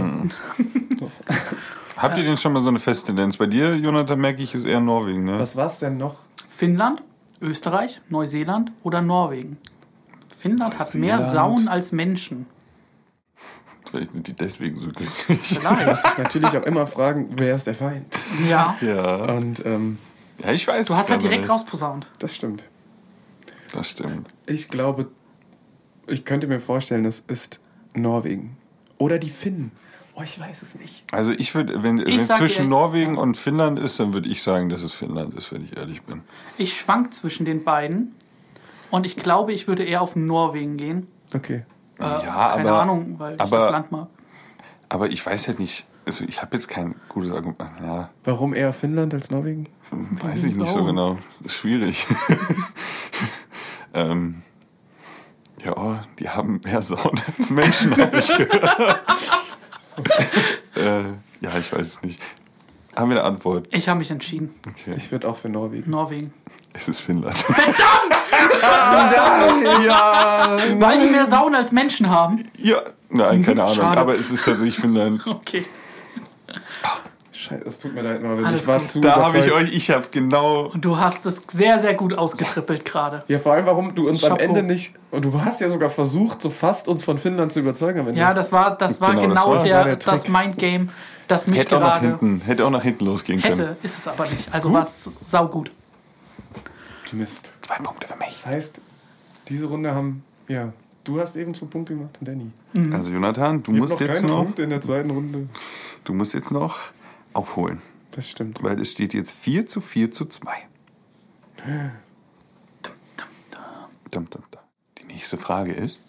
Habt ihr denn schon mal so eine feste Tendenz? Bei dir, Jonathan, merke ich, ist eher Norwegen, ne? Was war's denn noch? Finnland, Österreich, Neuseeland oder Norwegen? Finnland hat mehr Neuseeland. Sauen als Menschen. Vielleicht sind die deswegen so glücklich. Vielleicht. Natürlich auch immer fragen, wer ist der Feind? Ja. Ja. Und Ja, ich weiß Du es hast halt aber direkt nicht. rausposaunt. das stimmt. Das stimmt. Ich glaube, ich könnte mir vorstellen, es ist Norwegen. Oder die Finnen. Oh, ich weiß es nicht. Also ich würde, wenn es sag zwischen dir- Norwegen und Finnland ist, dann würde ich sagen, dass es Finnland ist, wenn ich ehrlich bin. Ich schwank zwischen den beiden und ich glaube, ich würde eher auf Norwegen gehen. Okay. Keine Ahnung, weil ich das Land mag. Aber ich weiß halt nicht, also ich habe jetzt kein gutes Argument. Ja, Warum eher Finnland als Norwegen? weiß ich nicht so genau. Ist schwierig. Ja, die haben mehr Sauen als Menschen, habe ich gehört. Ja, ich weiß es nicht. Haben wir eine Antwort? Ich habe mich entschieden. Okay. Ich würde auch für Norwegen. Norwegen. Es ist Finnland. Weil die mehr Sauen als Menschen haben. Ja, nein, keine Ahnung. Schade. Aber es ist tatsächlich Finnland. Okay. Scheiße, es tut mir leid, Marvin. Alles Ich war gut. zu Da habe ich überzeugt. euch, ich habe genau. Und du hast es sehr, sehr gut ausgetrippelt gerade. Ja, vor allem, warum du uns am Chapeau. Ende nicht... Und du hast ja sogar versucht, so fast uns von Finnland zu überzeugen am Ende. Ja, das war genau das war der das Trick. Mindgame, das mich Hätte auch nach gerade hinten losgehen können. hätte. Ist es aber nicht. Also war es saugut. Mist. 2 Punkte für mich. Das heißt, diese Runde haben... Ja, du hast eben 2 Punkte gemacht und Danny. Also Jonathan, du Ich hab musst noch jetzt keine noch. Punkte in der zweiten Runde. Du musst jetzt noch aufholen. Das stimmt. Weil es steht jetzt 4:4:2. Die nächste Frage ist: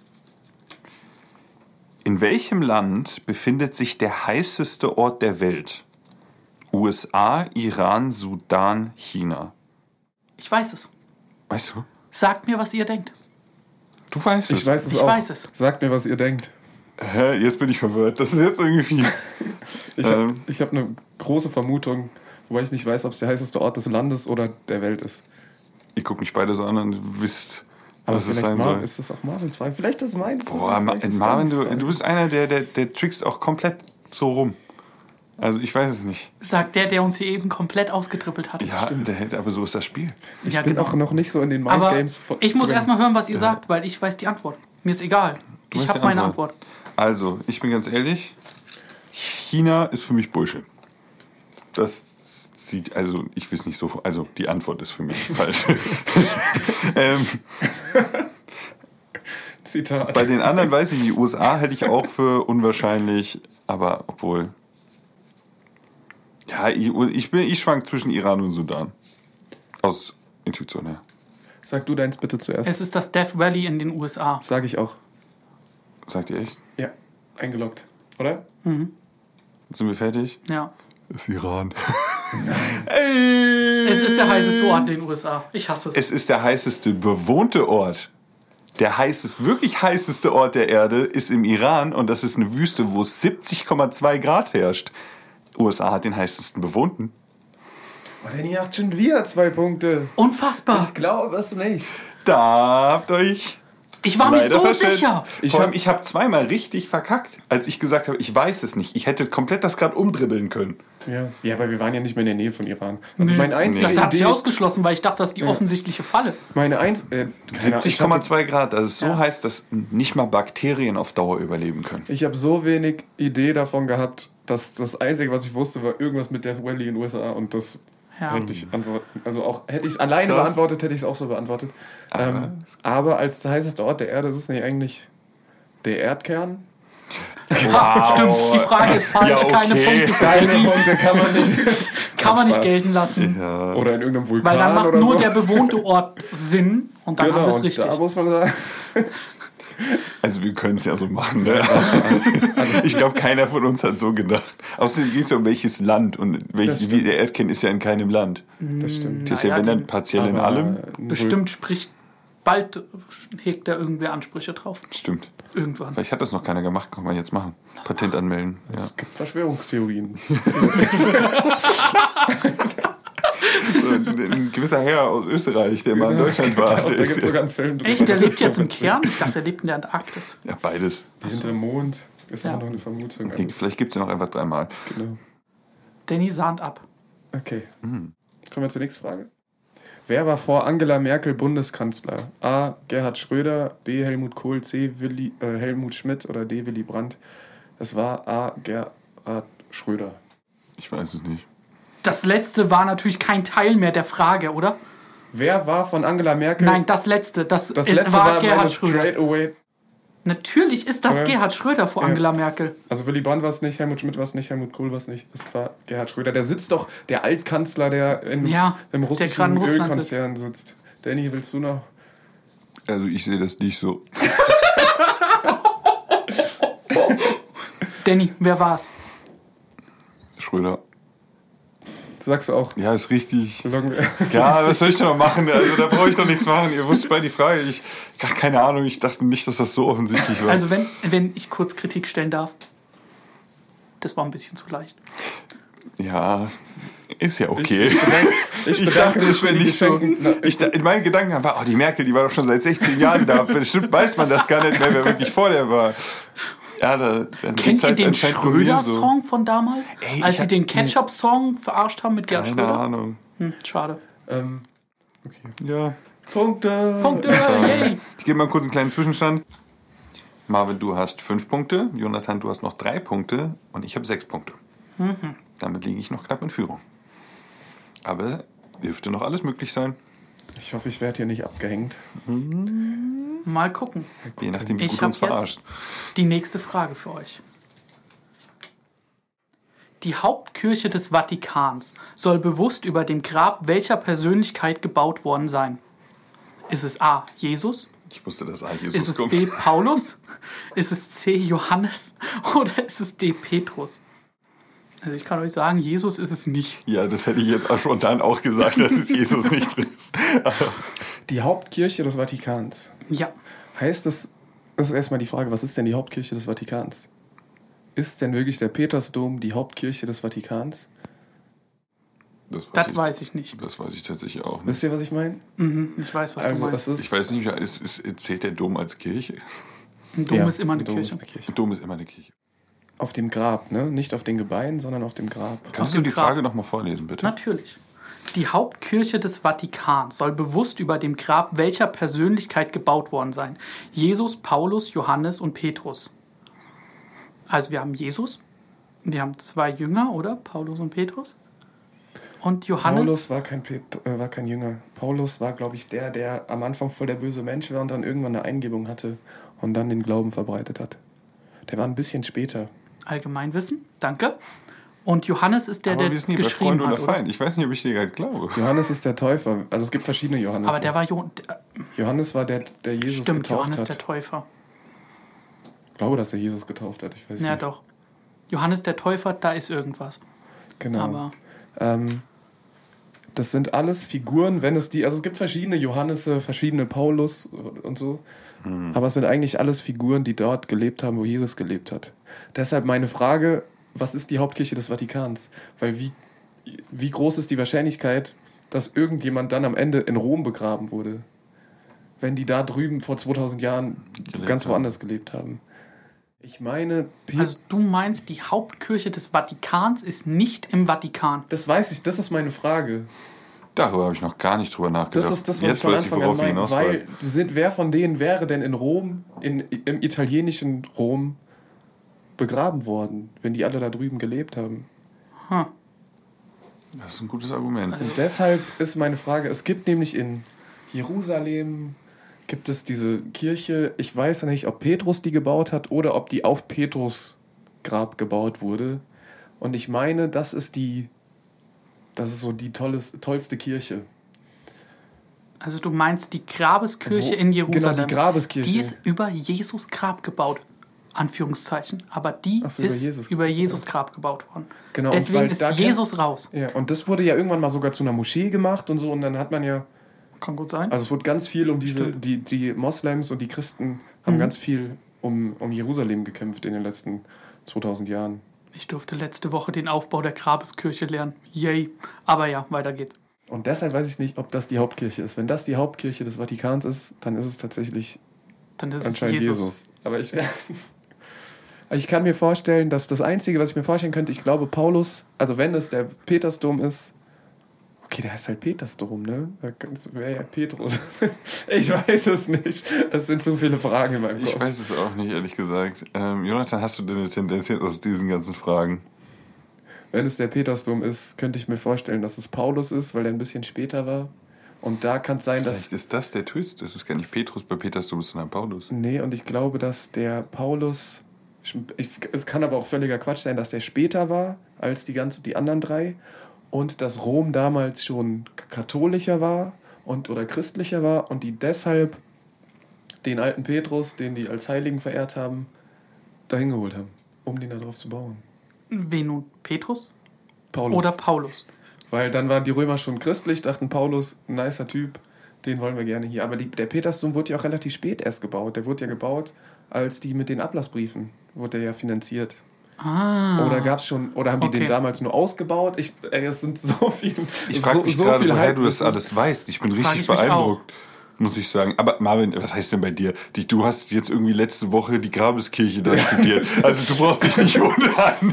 In welchem Land befindet sich der heißeste Ort der Welt? USA, Iran, Sudan, China. Ich weiß es. Weißt du? Sagt mir, was ihr denkt. Du weißt es. Ich weiß es Ich auch. weiß es. Sagt mir, was ihr denkt. Hä? Jetzt bin ich verwirrt. Das ist jetzt irgendwie fies. Ich hab eine große Vermutung, wobei ich nicht weiß, ob es der heißeste Ort des Landes oder der Welt ist. Ihr guckt mich beide so an und wisst, Aber was es vielleicht sein soll. ist es auch Marvins Frage. Vielleicht ist es mein. Boah, vielleicht ist es Marvin, Danny's Frage. du bist einer, der trickst auch komplett so rum. Also ich weiß es nicht. Sagt der uns hier eben komplett ausgetrippelt hat. Ja, aber so ist das Spiel. Ich Ja, bin genau. auch noch nicht so in den Aber Mindgames. ich muss drin. erstmal hören, was ihr sagt, weil ich weiß die Antwort. Mir ist egal. Ich weißt habe die meine Antwort. Antwort. Also, ich bin ganz ehrlich, China ist für mich Bullshit. Das sieht, also ich weiß nicht so, also die Antwort ist für mich falsch. Zitat. Bei den anderen weiß ich nicht, USA hätte ich auch für unwahrscheinlich, aber obwohl. Ja, ich schwank zwischen Iran und Sudan. Aus Intuition her. Sag du deins bitte zuerst. Es ist das Death Valley in den USA. Sag ich auch. Sagt ihr echt? Ja, eingeloggt. Oder? Sind wir fertig? Ja. Das ist Iran. Es ist der heißeste Ort in den USA. Ich hasse es. Es ist der heißeste bewohnte Ort. Der wirklich heißeste Ort der Erde ist im Iran und das ist eine Wüste, wo es 70,2 Grad herrscht. USA hat den heißesten bewohnten. Oh, Danny hat schon wieder 2 Punkte. Unfassbar. Ich glaube es nicht. Da habt euch Ich war mir leider so verschätzt. sicher. Ich habe zweimal richtig verkackt, als ich gesagt habe, ich weiß es nicht. Ich hätte komplett das gerade umdribbeln können. Ja, aber wir waren ja nicht mehr in der Nähe von Iran. Also Nee. meine einzige Das hatte ich Idee... ausgeschlossen, weil ich dachte, das ist die offensichtliche Falle. Meine 70,2 Grad, das ist so Ja. heiß, dass nicht mal Bakterien auf Dauer überleben können. Ich habe so wenig Idee davon gehabt, dass das Einzige, was ich wusste, war irgendwas mit Death Valley in den USA und das Ja. hätte ich antworten. Also auch hätte ich es alleine Krass. beantwortet, hätte ich es auch so beantwortet. Aber als der heißeste Ort der Erde ist es nicht eigentlich der Erdkern? Wow. Stimmt, die Frage ist falsch. Ja, okay. Keine Punkte für Keine Danny. Punkte kann man nicht. Kann man nicht Spaß. gelten lassen. Ja. Oder in irgendeinem Vulkan Weil dann macht oder nur so. der bewohnte Ort Sinn und dann haben wir Genau, es und richtig. da muss man sagen, Also wir können es ja so machen, ne? Ich glaube, keiner von uns hat so gedacht. Außerdem ging es ja um welches Land und stimmt. der Erdkern ist ja in keinem Land. das stimmt. Das ist ja, wenn dann partiell in Aber allem. Bestimmt spricht, bald hegt da irgendwer Ansprüche drauf. Stimmt. Irgendwann. Vielleicht hat das noch keiner gemacht, kann man jetzt machen. Patent anmelden. Ja. Es gibt Verschwörungstheorien. So, ein gewisser Herr aus Österreich, der mal in Deutschland war. Da Der gibt ist es sogar einen Film drüber. Echt, der Das lebt ist jetzt so im witzig. Kern? Ich dachte, der lebt in der Antarktis. ja, beides. Hinter Mond ist Ja. auch noch eine Vermutung. Okay, vielleicht gibt es ja noch einfach 3 Mal. Genau. Danny sahnt ab. Okay. Kommen wir zur nächsten Frage. Wer war vor Angela Merkel Bundeskanzler? A. Gerhard Schröder, B. Helmut Kohl, C. Helmut Schmidt oder D. Willy Brandt? Es war A. Gerhard Schröder. Ich weiß es nicht. Das letzte war natürlich kein Teil mehr der Frage, oder? Wer war von Angela Merkel? Nein, das letzte. Das das es letzte war war Gerhard meine Schröder. straight away. Natürlich ist das Gerhard Schröder vor Angela Merkel. Also Willy Brandt war es nicht, Helmut Schmidt war es nicht, Helmut Kohl war es nicht. Es war Gerhard Schröder. Der sitzt doch, der Altkanzler, der im russischen Ölkonzern sitzt. Danny, willst du noch? Also ich sehe das nicht so. Danny, wer war's? Schröder. Sagst du auch? Ja, ist richtig. Ja, was soll ich denn noch machen? Also da brauche ich doch nichts machen. Ihr wusst bei die Frage. Keine Ahnung, ich dachte nicht, dass das so offensichtlich war. Also wenn ich kurz Kritik stellen darf, das war ein bisschen zu leicht. Ja, ist ja okay. Ich dachte, es wäre nicht so. In meinen Gedanken war, die Merkel, die war doch schon seit 16 Jahren da. Bestimmt weiß man das gar nicht mehr, wer wirklich vor der war. Ja, kennt ihr den Schröder-Song von damals? Als sie den Ketchup-Song verarscht haben mit Gerhard Schröder? Keine Ahnung. Schade. Okay. Ja. Punkte, yay! Ich gebe mal kurz einen kleinen Zwischenstand. Marvin, du hast 5 Punkte. Jonathan, du hast noch 3 Punkte. Und ich habe 6 Punkte. Damit liege ich noch knapp in Führung. Aber dürfte noch alles möglich sein. Ich hoffe, ich werde hier nicht abgehängt. Mal gucken. Je nachdem, wie gut Ich du uns habe verarscht. jetzt die nächste Frage für euch. Die Hauptkirche des Vatikans soll bewusst über dem Grab welcher Persönlichkeit gebaut worden sein? Ist es A. Jesus? Ich wusste, dass A. Jesus Ist es kommt. B. Paulus? Ist es C. Johannes? Oder ist es D. Petrus? Also ich kann euch sagen, Jesus ist es nicht. Ja, das hätte ich jetzt auch spontan auch gesagt, dass es Jesus nicht drin ist. Die Hauptkirche des Vatikans. Ja. Heißt das ist erstmal die Frage, was ist denn die Hauptkirche des Vatikans? Ist denn wirklich der Petersdom die Hauptkirche des Vatikans? Das weiß ich nicht. Das weiß ich tatsächlich auch nicht. Wisst ihr, was ich meine? Ich weiß, was du meinst. Ich weiß nicht, zählt der Dom als Kirche? Ein Dom ist immer eine Kirche. Ein Dom ist immer eine Kirche. Auf dem Grab, ne? Nicht auf den Gebeinen, sondern auf dem Grab. Kannst du die Frage nochmal vorlesen, bitte? Natürlich. Die Hauptkirche des Vatikans soll bewusst über dem Grab welcher Persönlichkeit gebaut worden sein? Jesus, Paulus, Johannes und Petrus. Also wir haben Jesus, wir haben 2 Jünger, oder? Paulus und Petrus. Und Johannes... Paulus war kein Jünger. Paulus war, glaube ich, der am Anfang voll der böse Mensch war und dann irgendwann eine Eingebung hatte und dann den Glauben verbreitet hat. Der war ein bisschen später. Allgemeinwissen, danke. Und Johannes ist der wir sind hier geschrieben bei Freund hat, oder Feind. Ich weiß nicht, ob ich dir gerade glaube. Johannes ist der Täufer. Also es gibt verschiedene Johannes. Aber der war Johannes war der Jesus stimmt, getauft Johannes hat. der Täufer. Ich glaube, dass er Jesus getauft hat. Ich weiß Ja, nicht. doch. Johannes der Täufer, da ist irgendwas. Genau. Aber das sind alles Figuren, also es gibt verschiedene Johannese, verschiedene Paulus und so. Aber es sind eigentlich alles Figuren, die dort gelebt haben, wo Jesus gelebt hat. Deshalb meine Frage, was ist die Hauptkirche des Vatikans? Weil wie groß ist die Wahrscheinlichkeit, dass irgendjemand dann am Ende in Rom begraben wurde? Wenn die da drüben vor 2000 Jahren ganz woanders gelebt haben. Ich meine... Also du meinst, die Hauptkirche des Vatikans ist nicht im Vatikan? Das weiß ich, das ist meine Frage. Darüber habe ich noch gar nicht drüber nachgedacht. Das ist das, was jetzt ich von weiß ich, Anfang an worauf ich meine. hinaus Weil will. wer von denen wäre denn in Rom, im italienischen Rom, begraben worden, wenn die alle da drüben gelebt haben? Das ist ein gutes Argument. Und deshalb ist meine Frage, es gibt nämlich in Jerusalem, gibt es diese Kirche, ich weiß ja nicht, ob Petrus die gebaut hat oder ob die auf Petrus Grab gebaut wurde. Und ich meine, das ist so die tollste Kirche. Also du meinst die Grabeskirche in Jerusalem? Genau, die Grabeskirche. Die ist über Jesus Grab gebaut. Anführungszeichen. Aber die Ach so, ist über Jesus Grab gebaut worden. Genau, deswegen ist Jesus raus. Ja, und das wurde ja irgendwann mal sogar zu einer Moschee gemacht und so. Und dann hat man ja... Kann gut sein. Also es wurde ganz viel um die Moslems und die Christen haben ganz viel um Jerusalem gekämpft in den letzten 2000 Jahren. Ich durfte letzte Woche den Aufbau der Grabeskirche lernen. Yay. Aber ja, weiter geht's. Und deshalb weiß ich nicht, ob das die Hauptkirche ist. Wenn das die Hauptkirche des Vatikans ist, dann ist es tatsächlich anscheinend Jesus. Aber ich kann mir vorstellen, dass das Einzige, was ich mir vorstellen könnte, ich glaube Paulus, also wenn es der Petersdom ist, okay, der heißt halt Petersdom, ne? Das wäre ja Petrus. Ich weiß es nicht. Es sind zu viele Fragen in meinem Kopf. Ich weiß es auch nicht, ehrlich gesagt. Jonathan, hast du denn eine Tendenz jetzt aus diesen ganzen Fragen? Wenn es der Petersdom ist, könnte ich mir vorstellen, dass es Paulus ist, weil er ein bisschen später war. Und da kann es sein, dass... Vielleicht ist das der Twist. Das ist gar nicht Petrus bei Petersdom, sondern Paulus. Nee, und ich glaube, dass der Paulus... Es kann aber auch völliger Quatsch sein, dass der später war als die anderen 3 und dass Rom damals schon katholischer war oder christlicher war und die deshalb den alten Petrus, den die als Heiligen verehrt haben, dahin geholt haben, um den da drauf zu bauen. Wen nun? Petrus? Paulus. Oder Paulus? Weil dann waren die Römer schon christlich, dachten Paulus, ein nicer Typ, den wollen wir gerne hier. Aber der Petersdom wurde ja auch relativ spät erst gebaut. Der wurde ja gebaut, als die mit den Ablassbriefen, wurde der ja finanziert. Oder gab's schon, oder haben die den damals nur ausgebaut? Es sind so viele. Ich frage mich gerade, woher du das alles weißt. Ich bin richtig beeindruckt, muss ich sagen. Aber Marvin, was heißt denn bei dir? Du hast jetzt irgendwie letzte Woche die Grabeskirche da studiert. Also du brauchst dich nicht wundern.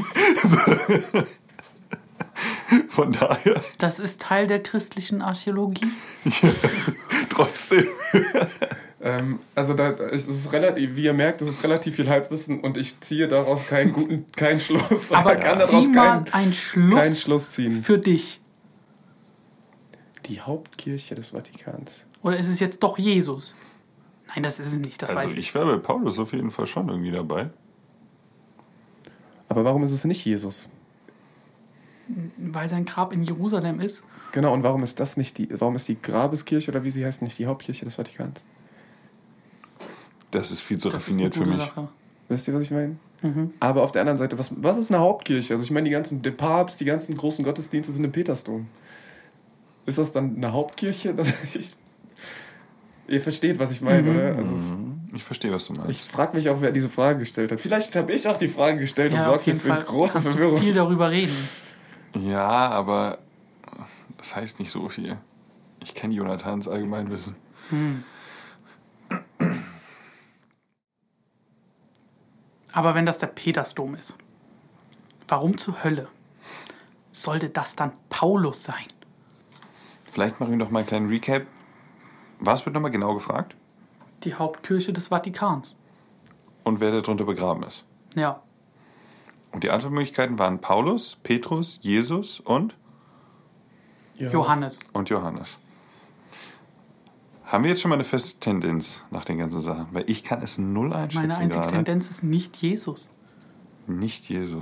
Von daher. Das ist Teil der christlichen Archäologie. Ja, trotzdem. Also es ist relativ, wie ihr merkt, es ist relativ viel Halbwissen und ich ziehe daraus keinen Schluss. Aber kann daraus keinen Schluss ziehen. Für dich. Die Hauptkirche des Vatikans. Oder ist es jetzt doch Jesus? Nein, das ist es nicht, das weiß ich. Also ich wäre bei Paulus auf jeden Fall schon irgendwie dabei. Aber warum ist es nicht Jesus? Weil sein Grab in Jerusalem ist. Genau, und warum ist warum ist die Grabeskirche oder wie sie heißt nicht die Hauptkirche des Vatikans? Das ist viel zu raffiniert für mich. Sache. Wisst ihr, was ich meine? Mhm. Aber auf der anderen Seite, was ist eine Hauptkirche? Also ich meine, der Papst, die ganzen großen Gottesdienste sind im Petersdom. Ist das dann eine Hauptkirche? Ihr versteht, was ich meine, oder? Also ich verstehe, was du meinst. Ich frage mich auch, wer diese Frage gestellt hat. Vielleicht habe ich auch die Frage gestellt und sorge für große Verwirrung. Du viel darüber reden. Ja, aber das heißt nicht so viel. Ich kenne Jonathans Allgemeinwissen. Aber wenn das der Petersdom ist, warum zur Hölle sollte das dann Paulus sein? Vielleicht machen wir doch mal einen kleinen Recap. Was wird nochmal genau gefragt? Die Hauptkirche des Vatikans. Und wer darunter begraben ist. Ja. Und die Antwortmöglichkeiten waren Paulus, Petrus, Jesus und? Johannes. Und Johannes. Haben wir jetzt schon mal eine feste Tendenz nach den ganzen Sachen? Weil ich kann es null einschätzen. Meine einzige Tendenz ist nicht Jesus. Nicht Jesus.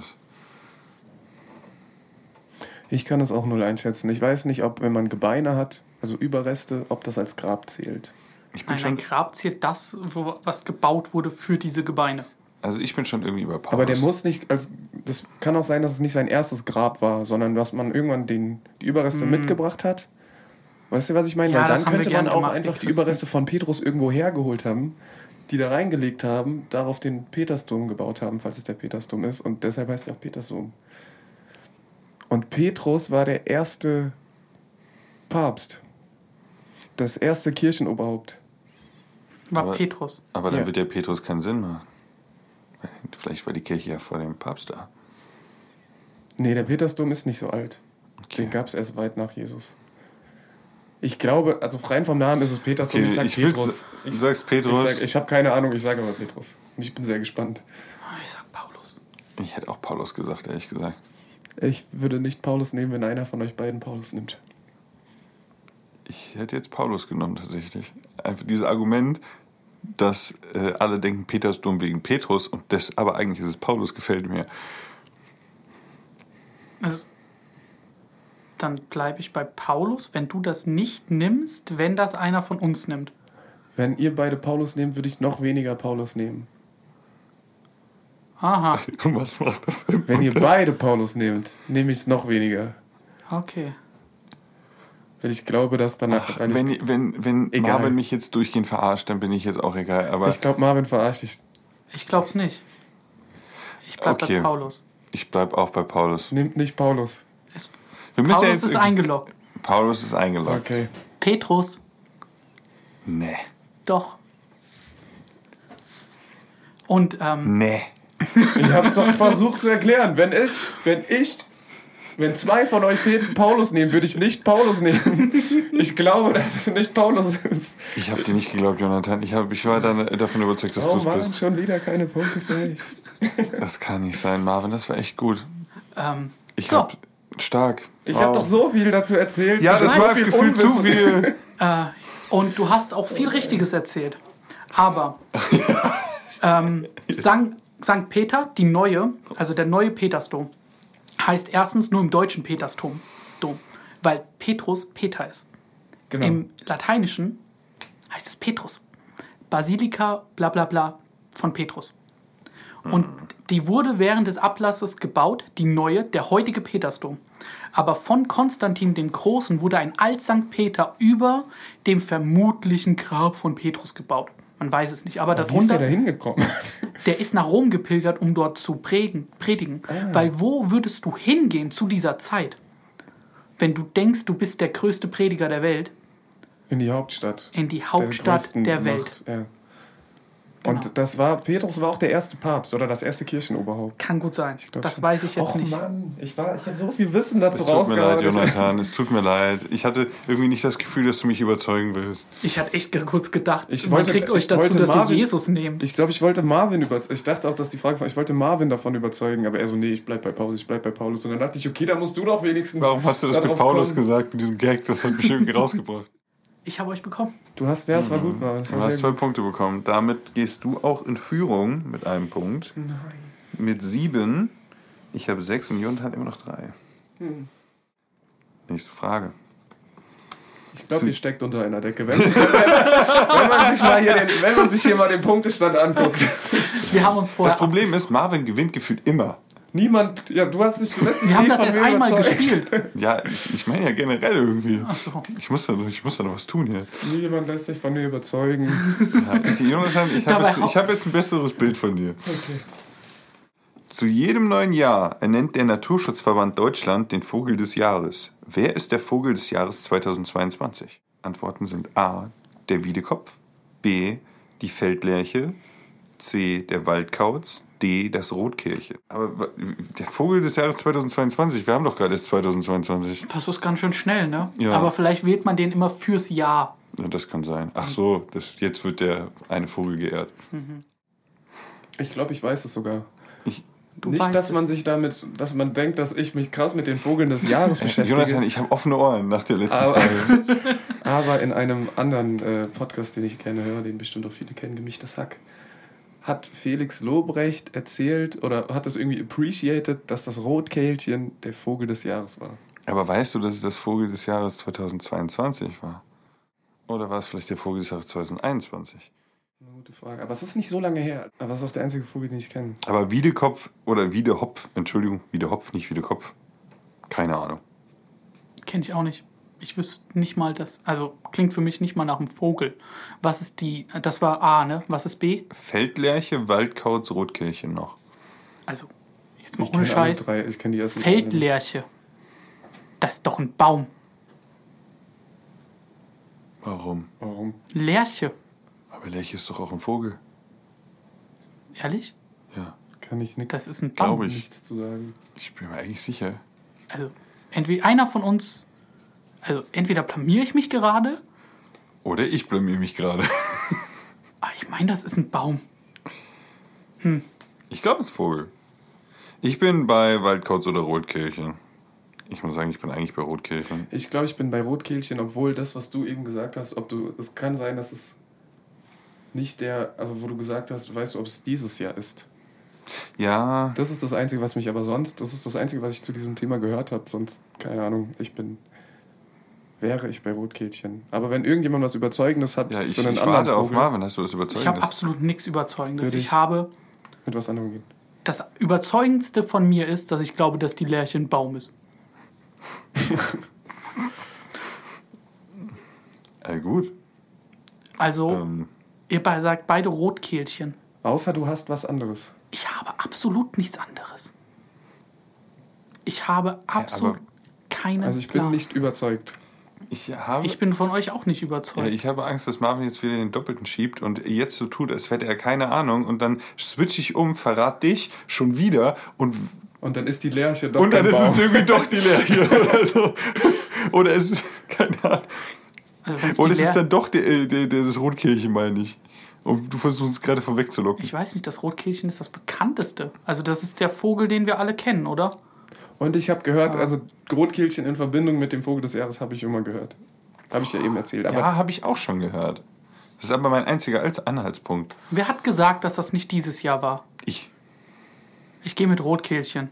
Ich kann es auch null einschätzen. Ich weiß nicht, ob wenn man Gebeine hat, also Überreste, ob das als Grab zählt. Ein Grab zählt das, was gebaut wurde für diese Gebeine. Also ich bin schon irgendwie über Paulus. Aber der muss nicht, das kann auch sein, dass es nicht sein erstes Grab war, sondern dass man irgendwann die Überreste mitgebracht hat. Weißt du, was ich meine? Ja, weil dann könnte man auch gemacht, einfach die Überreste von Petrus irgendwo hergeholt haben, die da reingelegt haben, darauf den Petersdom gebaut haben, falls es der Petersdom ist. Und deshalb heißt er auch Petersdom. Und Petrus war der erste Papst. Das erste Kirchenoberhaupt. War Petrus. Aber dann wird ja Petrus keinen Sinn machen. Vielleicht war die Kirche ja vor dem Papst da. Nee, der Petersdom ist nicht so alt. Okay. Den gab es erst weit nach Jesus. Ich glaube, also rein vom Namen ist es Petersdom. Okay, ich sag Petrus. Du sagst Petrus. Ich habe keine Ahnung, ich sage aber Petrus. Und ich bin sehr gespannt. Ich sag Paulus. Ich hätte auch Paulus gesagt, ehrlich gesagt. Ich würde nicht Paulus nehmen, wenn einer von euch beiden Paulus nimmt. Ich hätte jetzt Paulus genommen, tatsächlich. Einfach dieses Argument, dass alle denken Petersdom wegen Petrus und das, aber eigentlich ist es Paulus, gefällt mir. Also, dann bleibe ich bei Paulus, wenn du das nicht nimmst, wenn das einer von uns nimmt. Wenn ihr beide Paulus nehmt, würde ich noch weniger Paulus nehmen. Aha. Und was macht das denn? Wenn ihr beide Paulus nehmt, nehme ich es noch weniger. Okay. Weil ich glaube, dass danach... Wenn Marvin mich jetzt durchgehend verarscht, dann bin ich jetzt auch egal. Aber ich glaube, Marvin verarscht dich. Ich glaube es nicht. Ich bleibe bei Paulus. Ich bleibe auch bei Paulus. Nehmt nicht Paulus. Paulus ist eingeloggt. Paulus ist eingeloggt. Okay. Petrus? Nee. Doch. Und, Nee. Ich habe es doch versucht zu erklären. Wenn zwei von euch Paulus nehmen, würde ich nicht Paulus nehmen. Ich glaube, dass es nicht Paulus ist. Ich habe dir nicht geglaubt, Jonathan. Ich war dann davon überzeugt, dass du es bist. Oh Mann, schon wieder keine Punkte für mich. Das kann nicht sein, Marvin. Das war echt gut. Stark. Stark. Ich habe doch so viel dazu erzählt. Ja, das war gefühlt zu viel. Und du hast auch viel Richtiges erzählt. Aber St. Peter, die neue, also der neue Petersdom, heißt erstens nur im deutschen Petersdom, weil Petrus Peter ist. Genau. Im Lateinischen heißt es Petrus. Basilika, bla bla bla, von Petrus. Und die wurde während des Ablasses gebaut, die neue, der heutige Petersdom. Aber von Konstantin dem Großen wurde ein Alt-Sankt Peter über dem vermutlichen Grab von Petrus gebaut. Man weiß es nicht, aber Wie ist darunter... der da hingekommen? Der ist nach Rom gepilgert, um dort zu predigen. Weil wo würdest du hingehen zu dieser Zeit, wenn du denkst, du bist der größte Prediger der Welt? In die Hauptstadt. In die Hauptstadt der Welt. Ja. Genau. Und Petrus war auch der erste Papst oder das erste Kirchenoberhaupt. Kann gut sein. glaub Das schon. weiß ich jetzt Och nicht. Mann, ich habe so viel Wissen dazu Es tut mir leid, rausgehauen. Jonathan, es tut mir leid. Ich hatte irgendwie nicht das Gefühl, dass du mich überzeugen willst. Ich hatte echt kurz gedacht, Ich man wollte- kriegt euch ich dazu, wollte dass ihr Marvin- Jesus nehmt. Ich glaube, ich wollte Marvin überzeugen. Ich dachte auch, dass die Frage war, ich wollte Marvin davon überzeugen, aber er so, nee, ich bleib bei Paulus. Und dann dachte ich, okay, da musst du doch wenigstens. Warum hast du das mit darauf Paulus kommen. gesagt, mit diesem Gag? Das hat mich irgendwie rausgebracht. Ich habe euch bekommen. Du hast, ja, es war gut, Marvin. Es Du war hast sehr 2 gut. Punkte bekommen. Damit gehst du auch in Führung mit einem Punkt. Mit 7. Ich habe 6 und Jonathan hat immer noch 3. Nächste Frage. Ich glaube, ihr steckt unter einer Decke. Wenn man sich hier mal den Punktestand anguckt. Wir haben uns vorher... Das Problem ist, Marvin gewinnt gefühlt immer. Niemand, ja, du lässt dich Wir haben nie das von erst mir einmal überzeugen. gespielt. Ja, ich meine ja generell irgendwie. Ach so. Ich muss da noch was tun hier. Niemand lässt sich von mir überzeugen. Ja, Jonathan, ich Dabei habe jetzt ein besseres Bild von dir. Okay. Zu jedem neuen Jahr ernennt der Naturschutzverband Deutschland den Vogel des Jahres. Wer ist der Vogel des Jahres 2022? Antworten sind A. der Wiedekopf, B. die Feldlerche, C. der Waldkauz, D. das Rotkehlchen. Aber der Vogel des Jahres 2022, wir haben doch gerade erst 2022. Das ist ganz schön schnell, ne? Ja. Aber vielleicht wählt man den immer fürs Jahr. Ja, das kann sein. Ach so, jetzt wird der eine Vogel geehrt. Ich glaube, ich weiß es sogar. Du Nicht, weißt dass es. man sich dass man denkt, dass ich mich krass mit den Vogeln des Jahres beschäftige. Jonathan, ich habe offene Ohren nach der letzten Aber- Frage. Aber in einem anderen Podcast, den ich gerne höre, den bestimmt auch viele kennen, Gemischtes Hack, hat Felix Lobrecht erzählt oder hat es irgendwie appreciated, dass das Rotkehlchen der Vogel des Jahres war. Aber weißt du, dass es das Vogel des Jahres 2022 war? Oder war es vielleicht der Vogel des Jahres 2021? Eine gute Frage. Aber es ist nicht so lange her. Aber es ist auch der einzige Vogel, den ich kenne. Aber Wiedekopf oder Wiedehopf, Entschuldigung, Wiedehopf, nicht Wiedekopf. Keine Ahnung. Kenn ich auch nicht. Ich wüsste nicht mal das. Also klingt für mich nicht mal nach einem Vogel. Was ist die. Das war A, ne? Was ist B? Feldlerche, Waldkauz, Rotkehlchen noch. Also, jetzt mal Ich ohne kenne alle Scheiß. drei. Ich kenne die ersten Feldlerche. Das ist doch ein Baum. Warum? Warum? Lerche. Aber Lerche ist doch auch ein Vogel. Ehrlich? Ja, Kann ich nichts. Das ist ein Baum. glaube ich. Nichts zu sagen. Ich bin mir eigentlich sicher. Also, einer von uns. Also, entweder blamiere ich mich gerade. Oder ich blamier mich gerade. Aber ich meine, das ist ein Baum. Ich glaube, es ist ein Vogel. Ich bin bei Waldkauz oder Rotkehlchen. Ich muss sagen, ich bin eigentlich bei Rotkehlchen. Ich glaube, ich bin bei Rotkehlchen, obwohl das, was du eben gesagt hast, es kann sein, dass es nicht also wo du gesagt hast, weißt du, ob es dieses Jahr ist. Ja, Das ist das Einzige, was mich aber sonst, das ist das Einzige, was ich zu diesem Thema gehört habe. Sonst, keine Ahnung, wäre ich bei Rotkehlchen. Aber wenn irgendjemand was Überzeugendes hat ja ich für einen anderen warte auf Vogel, Marvin. Hast du das Ich habe Überzeugendes? absolut nichts Überzeugendes. Würde Ich ich- habe. mit was anderem gehen. Das Überzeugendste von mir ist, dass ich glaube, dass die Lerche ein Baum ist. Gut. Also, ihr sagt beide Rotkehlchen. Außer du hast was anderes. Ich habe absolut nichts anderes. Ich habe absolut keinen Also ich bin Plan. nicht überzeugt. Ich bin von euch auch nicht überzeugt. Ja, ich habe Angst, dass Marvin jetzt wieder den Doppelten schiebt und jetzt so tut, als hätte er keine Ahnung und dann switch ich um, verrate dich schon wieder und Und dann ist die Lerche doch dann kein ist Baum. es irgendwie doch die Lerche oder so. Oder es ist, keine Ahnung. Also wenn's Oder die es ist dann doch das Rotkehlchen, meine ich. Und du versuchst es gerade vorwegzulocken. Ich weiß nicht, das Rotkehlchen ist das bekannteste. Also das ist der Vogel, den wir alle kennen, oder? Und ich habe gehört, also Rotkehlchen in Verbindung mit dem Vogel des Jahres habe ich immer gehört. Habe ich ja eben erzählt. Aber Ja, habe ich auch schon gehört. Das ist aber mein einziger Anhaltspunkt. Wer hat gesagt, dass das nicht dieses Jahr war? Ich. Ich gehe mit Rotkehlchen.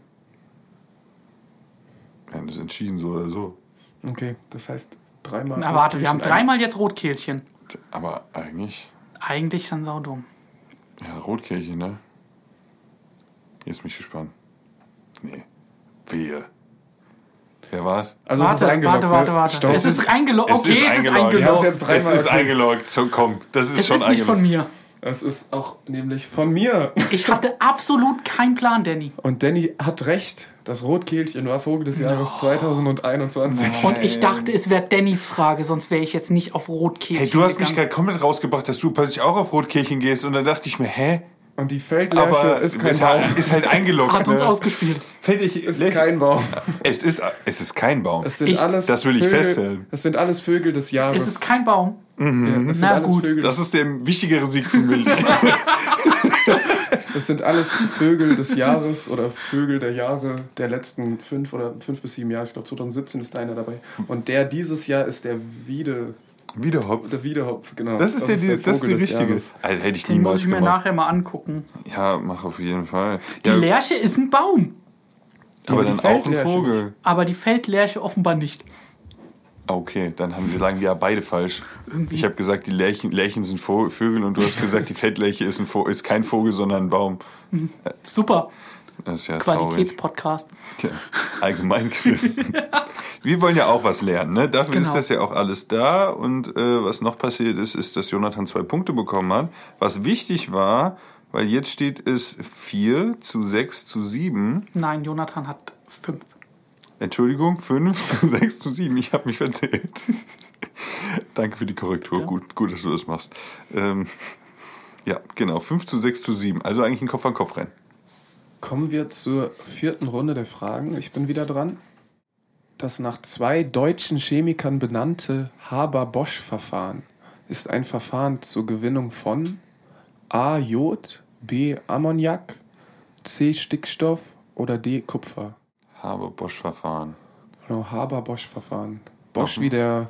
Ja, das ist entschieden so oder so. okay, das heißt 3-mal. Na warte, wir haben 3-mal jetzt Rotkehlchen. Aber eigentlich... Eigentlich dann saudumm. Ja, Rotkehlchen, ne? Jetzt bin ich gespannt. Nee. Wehe. Wer war's? Also es ist Warte, eingeloggt, warte, ne? warte. Stopp. Es ist eingeloggt. Okay, es ist Wir haben es eingeloggt. jetzt Es dreimal ist okay. eingeloggt. So, komm, das ist Es schon ist nicht von eingeloggt. mir. Es ist auch nämlich von mir. Ich hatte absolut keinen Plan, Danny. Und Danny hat recht. Das Rotkehlchen war Vogel des Jahres 2021. Und ich dachte, es wäre Dannys Frage, sonst wäre ich jetzt nicht auf Rotkehlchen Hey, du hast mich gegangen. gerade komplett rausgebracht, dass du plötzlich auch auf Rotkehlchen gehst. Und dann dachte ich mir, hä? Und die Feldlerche Aber ist kein das Baum. ist halt eingeloggt. Hat uns ne? ausgespielt. Ist kein Baum. Es ist kein Baum. Es sind alles das will ich Vögel, feststellen. Es sind alles Vögel des Jahres. Es ist kein Baum. Ja, es sind Na alles gut. Vögel, Das ist der wichtigere Sieg für mich. es sind alles Vögel des Jahres oder Vögel der Jahre der letzten 5 bis 7 Jahre. Ich glaube 2017 ist da einer dabei. Und der dieses Jahr ist der Wiederhopf. der Wiedehopf, genau. Das ist der Vogel richtige. des Jahres. Alter, hätte ich Den muss niemals ich mir gemacht. nachher mal angucken. Ja, mach auf jeden Fall. Die Ja, Lerche ist ein Baum. aber die dann auch ein Feldlerche. Vogel. Aber die Feldlerche offenbar nicht. Okay, dann lagen wir ja beide falsch. Irgendwie. Ich habe gesagt, die Lerchen sind Vögel und du hast gesagt, die Feldlerche ist kein Vogel, sondern ein Baum. Super. Das ist ja traurig. Qualitätspodcast. Tja, Allgemeinquiz. Wir wollen ja auch was lernen, ne? Dafür Genau. ist das ja auch alles da. Und was noch passiert ist, dass Jonathan 2 Punkte bekommen hat. Was wichtig war, weil jetzt steht es 4:6:7. Nein, Jonathan hat 5. Entschuldigung, 5:6:7. Ich habe mich verzählt. Danke für die Korrektur. Ja. Gut, dass du das machst. Ja, genau. 5:6:7. Also eigentlich ein Kopf-an-Kopf-Rennen. Kommen wir zur 4. Runde der Fragen. Ich bin wieder dran. Das nach 2 deutschen Chemikern benannte Haber-Bosch-Verfahren ist ein Verfahren zur Gewinnung von A. Jod, B. Ammoniak, C. Stickstoff oder D. Kupfer. Haber-Bosch-Verfahren. Genau, Haber-Bosch-Verfahren. Bosch wie der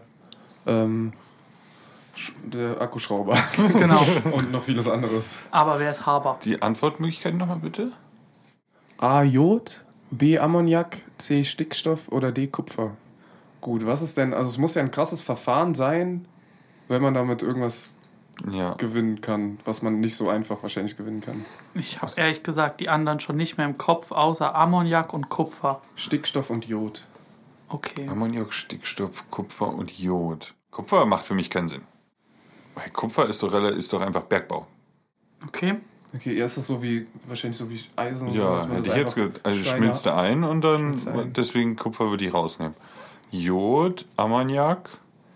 Akkuschrauber. Genau. Und noch vieles anderes. Aber wer ist Haber? Die Antwortmöglichkeiten nochmal bitte? A. Jod, B. Ammoniak, C. Stickstoff oder D. Kupfer. Gut, was ist denn, also es muss ja ein krasses Verfahren sein, wenn man damit irgendwas Ja. gewinnen kann, was man nicht so einfach wahrscheinlich gewinnen kann. Ich habe ehrlich gesagt die anderen schon nicht mehr im Kopf, außer Ammoniak und Kupfer. Stickstoff und Jod. Okay. Ammoniak, Stickstoff, Kupfer und Jod. Kupfer macht für mich keinen Sinn. Weil Kupfer ist doch einfach Bergbau. Okay. Okay, erst ist das wahrscheinlich so wie Eisen und Ja, sowas. hätte ich jetzt gehört. Also schmilzt er ein und Schmilzt dann ein. deswegen Kupfer würde ich rausnehmen. Jod, Ammoniak.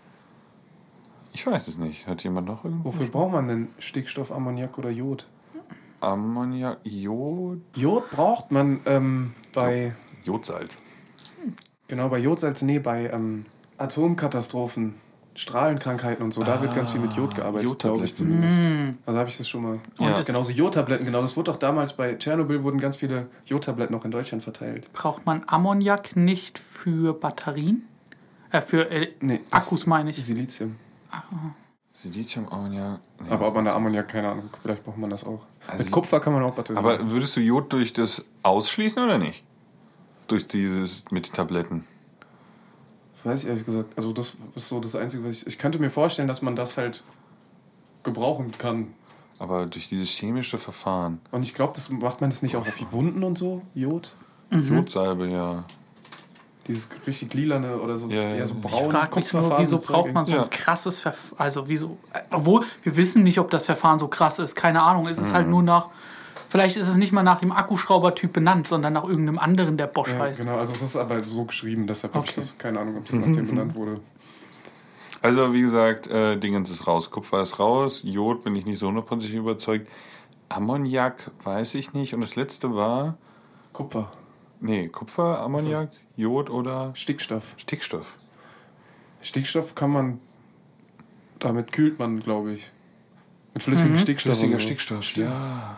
Ich weiß es nicht. Hat jemand noch irgendwo? Wofür braucht man denn Stickstoff, Ammoniak oder Jod? Ammoniak, Jod. Jod braucht man bei Jodsalz. Jodsalz, bei Atomkatastrophen, Strahlenkrankheiten und so. Da wird ganz viel mit Jod gearbeitet, glaube ich Jodtabletten. zumindest. Also habe ich das schon mal. Ja. das- Genauso Jodtabletten, genau. Das wurde doch damals bei Tschernobyl, wurden ganz viele Jodtabletten auch in Deutschland verteilt. Braucht man Ammoniak nicht für Batterien? Für Nee, das- Akkus meine ich. Silizium. Silizium, Ammoniak. Nee. Aber bei der Ammoniak, keine Ahnung, vielleicht braucht man das auch. Also Mit Kupfer kann man auch Batterien. Aber würdest du Jod durch das ausschließen oder nicht? Durch dieses mit den Tabletten. weiß ich ehrlich gesagt. Also das ist so das Einzige, was ich könnte mir vorstellen, dass man das halt gebrauchen kann. Aber durch dieses chemische Verfahren. Und ich glaube, das macht man das nicht auch auf die Wunden und so, Jod? Jodsalbe, ja. Dieses richtig lilane oder so, Ja, ja, eher so ja. braun. Ich frage mich nur, kupferfarben wieso Zeug. braucht man so Ja. ein krasses Verfahren? Also wieso? Obwohl, wir wissen nicht, ob das Verfahren so krass ist. Keine Ahnung. Es ist halt nur nach... Vielleicht ist es nicht mal nach dem Akkuschrauber-Typ benannt, sondern nach irgendeinem anderen, der Bosch Ja, heißt. genau, also es ist aber so geschrieben, deshalb habe ich Okay. das, keine Ahnung, ob das nach dem benannt wurde. Also wie gesagt, Dingens ist raus. Kupfer ist raus. Jod bin ich nicht so 100% überzeugt. Ammoniak weiß ich nicht. Und das letzte war... Kupfer, Nee, Kupfer, Ammoniak, Jod oder Stickstoff. Stickstoff. Stickstoff kann man, damit kühlt man, glaube ich. Mit flüssigem Stickstoff. Flüssiger und so. Stickstoff, ja.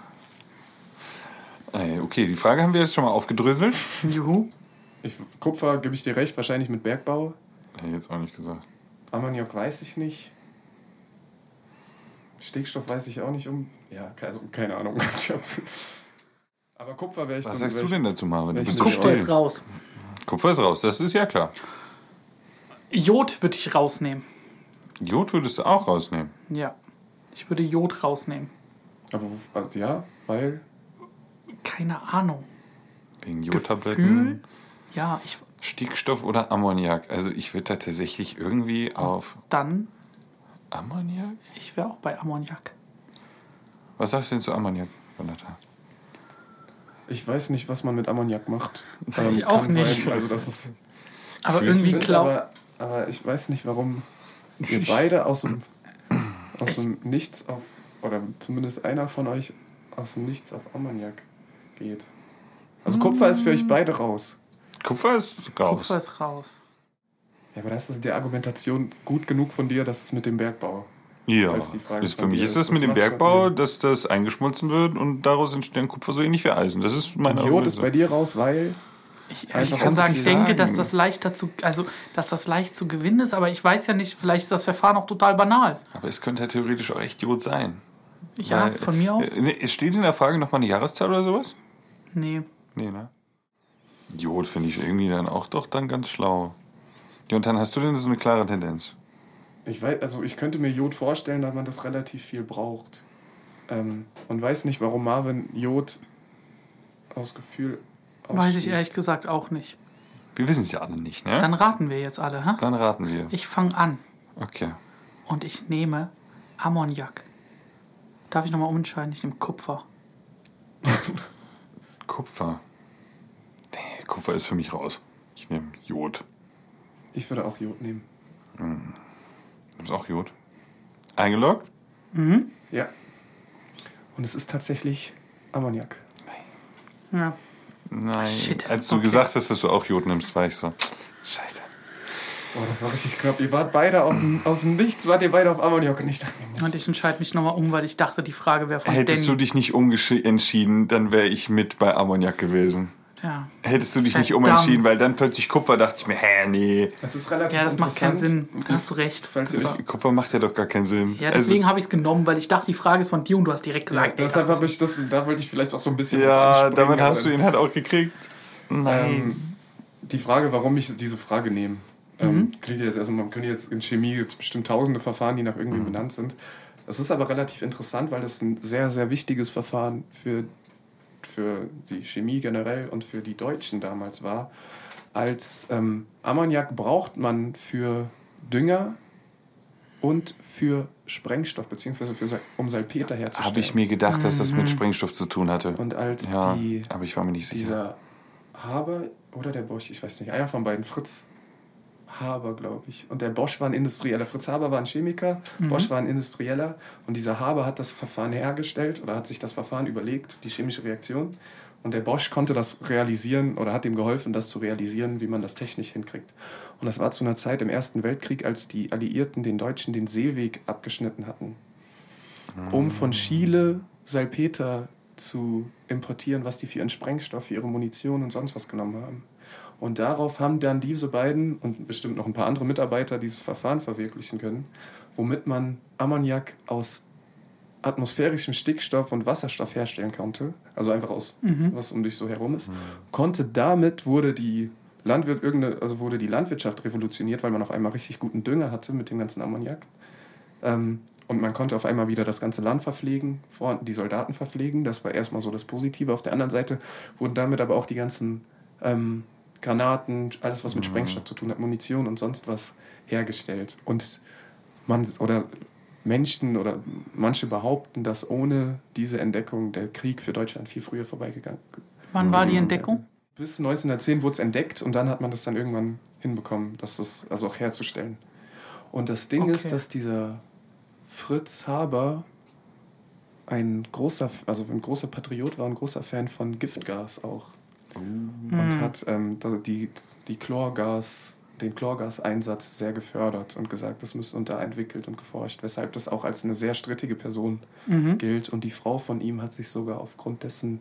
Okay, die Frage haben wir jetzt schon mal aufgedröselt. Juhu. Kupfer, gebe ich dir recht, wahrscheinlich mit Bergbau. Hätte ich jetzt auch nicht gesagt. Ammoniak weiß ich nicht. Stickstoff weiß ich auch nicht Ja, also keine Ahnung. Aber Kupfer wäre ich Was dann... sagst du denn dazu, Marvin? Du bist so Kupfer ist still. raus. Kupfer ist raus, das ist ja klar. Jod würde ich rausnehmen. Jod würdest du auch rausnehmen. Ja. Ich würde Jod rausnehmen. Aber also, ja, weil... Keine Ahnung. Wegen Gefühl? Jodtabletten. Ja, ich... Stickstoff oder Ammoniak. Also ich würde da tatsächlich irgendwie auf Dann, Ammoniak? ich wäre auch bei Ammoniak. Was sagst du denn zu Ammoniak, Jonathan? Ich weiß nicht, was man mit Ammoniak macht. Weiß ich es auch kann nicht. Sein, also das ist... Aber Ich irgendwie Stimmt, klar. aber ich weiß nicht, warum ihr beide aus dem Nichts auf... Oder zumindest einer von euch aus dem Nichts auf Ammoniak geht. Also Kupfer ist für euch beide raus. Kupfer ist raus. Kupfer ist raus. Ja, aber das ist die Argumentation gut genug von dir, dass es mit dem Bergbau... Ja, Falls die Frage ist für von mich dir ist ist, das mit das dem macht schon Bergbau, Sinn. dass das eingeschmolzen wird und daraus entsteht dann Kupfer so ähnlich wie Eisen. Das ist meine Jod ist bei dir raus, weil... Ich Einfach kann sagen, kann's ich nicht denke, sagen. dass das leicht zu gewinnen ist, aber ich weiß ja nicht, vielleicht ist das Verfahren auch total banal. Aber es könnte ja theoretisch auch echt Jod sein. Ja, Weil, von mir aus? Es steht in der Frage nochmal eine Jahreszahl oder sowas? Nee. Nee, ne? Jod finde ich irgendwie dann auch doch dann ganz schlau. Jonathan, hast du denn so eine klare Tendenz? Ich weiß, also ich könnte mir Jod vorstellen, dass man das relativ viel braucht. Und weiß nicht, warum Marvin Jod aus Gefühl Weiß ich ausschließt. ehrlich gesagt auch nicht. Wir wissen es ja alle nicht, ne? Dann raten wir jetzt alle, hä? Dann raten wir. Ich fange an Okay. und ich nehme Ammoniak. Darf ich nochmal umentscheiden? Ich nehme Kupfer. Kupfer. Nee, Kupfer ist für mich raus. Ich nehme Jod. Ich würde auch Jod nehmen. Nimmst auch Jod? Eingeloggt? Ja. Und es ist tatsächlich Ammoniak. Ja. Nein. Shit. Als du Okay. gesagt hast, dass du auch Jod nimmst, war ich so. Scheiße. Oh, das war richtig knapp. Ihr wart beide aus dem Nichts, wart ihr beide auf Ammoniak und ich dachte mir, Und ich entscheide mich nochmal um, weil ich dachte, die Frage wäre von Hättest du Danny. dich nicht entschieden, dann wäre ich mit bei Ammoniak gewesen. Ja. Hättest du dich nicht Verdammt. umentschieden, weil dann plötzlich Kupfer, dachte ich mir, nee. es ist relativ Ja, das macht keinen interessant. Sinn. Da hast du recht. Falls ihr euch Kupfer macht ja doch gar keinen Sinn. Ja, deswegen habe ich es genommen, weil ich dachte, die Frage ist von dir und du hast direkt gesagt, nee, deshalb das habe ist ich das, da wollte ich vielleicht auch so ein bisschen drauf Ja, anspringen, damit aber hast du ihn halt auch gekriegt. Nein. Die Frage, warum ich diese Frage nehme, klingt jetzt erstmal, man könnte jetzt in Chemie gibt es bestimmt tausende Verfahren, die nach irgendwem benannt sind. Es ist aber relativ interessant, weil das ein sehr, sehr wichtiges Verfahren für die Chemie generell und für die Deutschen damals war. Als Ammoniak braucht man für Dünger und für Sprengstoff, beziehungsweise um Salpeter herzustellen. Habe ich mir gedacht, dass das mit Sprengstoff zu tun hatte. Und als Ja, aber ich war mir nicht sicher. dieser Haber oder der Bosch, ich weiß nicht, einer von beiden, Fritz Haber, glaube ich. Und der Bosch war ein Industrieller. Fritz Haber war ein Chemiker, Bosch war ein Industrieller. Und dieser Haber hat das Verfahren hergestellt oder hat sich das Verfahren überlegt, die chemische Reaktion. Und der Bosch konnte das realisieren oder hat ihm geholfen, das zu realisieren, wie man das technisch hinkriegt. Und das war zu einer Zeit im Ersten Weltkrieg, als die Alliierten den Deutschen den Seeweg abgeschnitten hatten, um von Chile Salpeter zu importieren, was die für ihren Sprengstoff, für ihre Munition und sonst was genommen haben. Und darauf haben dann diese beiden und bestimmt noch ein paar andere Mitarbeiter dieses Verfahren verwirklichen können, womit man Ammoniak aus atmosphärischem Stickstoff und Wasserstoff herstellen konnte, also einfach aus was um dich so herum ist, wurde die Landwirtschaft revolutioniert, weil man auf einmal richtig guten Dünger hatte mit dem ganzen Ammoniak. Und man konnte auf einmal wieder das ganze Land verpflegen, die Soldaten verpflegen. Das war erstmal so das Positive. Auf der anderen Seite wurden damit aber auch die ganzen Granaten, alles was mit Sprengstoff zu tun hat, Munition und sonst was hergestellt. Und Menschen oder manche behaupten, dass ohne diese Entdeckung der Krieg für Deutschland viel früher vorbeigegangen wäre. Wann war die Entdeckung? Bis 1910 wurde es entdeckt und dann hat man das dann irgendwann hinbekommen, das auch herzustellen. Und das Ding ist, dass dieser Fritz Haber ein großer Patriot war, ein großer Fan von Giftgas auch. Und hat den Chlorgaseinsatz sehr gefördert und gesagt, das müsste da entwickelt und geforscht, weshalb das auch als eine sehr strittige Person gilt. Und die Frau von ihm hat sich sogar aufgrund dessen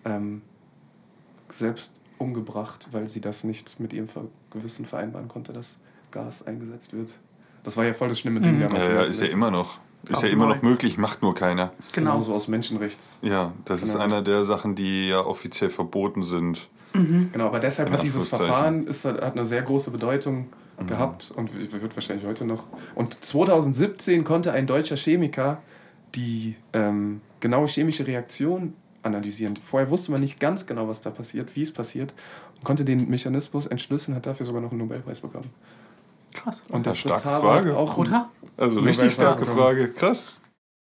selbst umgebracht, weil sie das nicht mit ihrem Gewissen vereinbaren konnte, dass Gas eingesetzt wird. Das war ja voll das schlimme Ding damals. Ja, ist ja immer noch. Ist Auch ja immer neu. noch möglich, macht nur keiner. Genau. Genauso aus Menschenrechts. Ja, das ist Genau. einer der Sachen, die ja offiziell verboten sind. Genau, aber deshalb In hat dieses Anführungszeichen. Verfahren hat eine sehr große Bedeutung gehabt und wird wahrscheinlich heute noch. Und 2017 konnte ein deutscher Chemiker die genaue chemische Reaktion analysieren. Vorher wusste man nicht ganz genau, was da passiert, wie es passiert, und konnte den Mechanismus entschlüsseln, hat dafür sogar noch einen Nobelpreis bekommen. Krass. Und Ja, der starke Fritz Haber Frage. hat auch Oder? Also Nobelpreis richtig starke bekommen. Frage. Krass.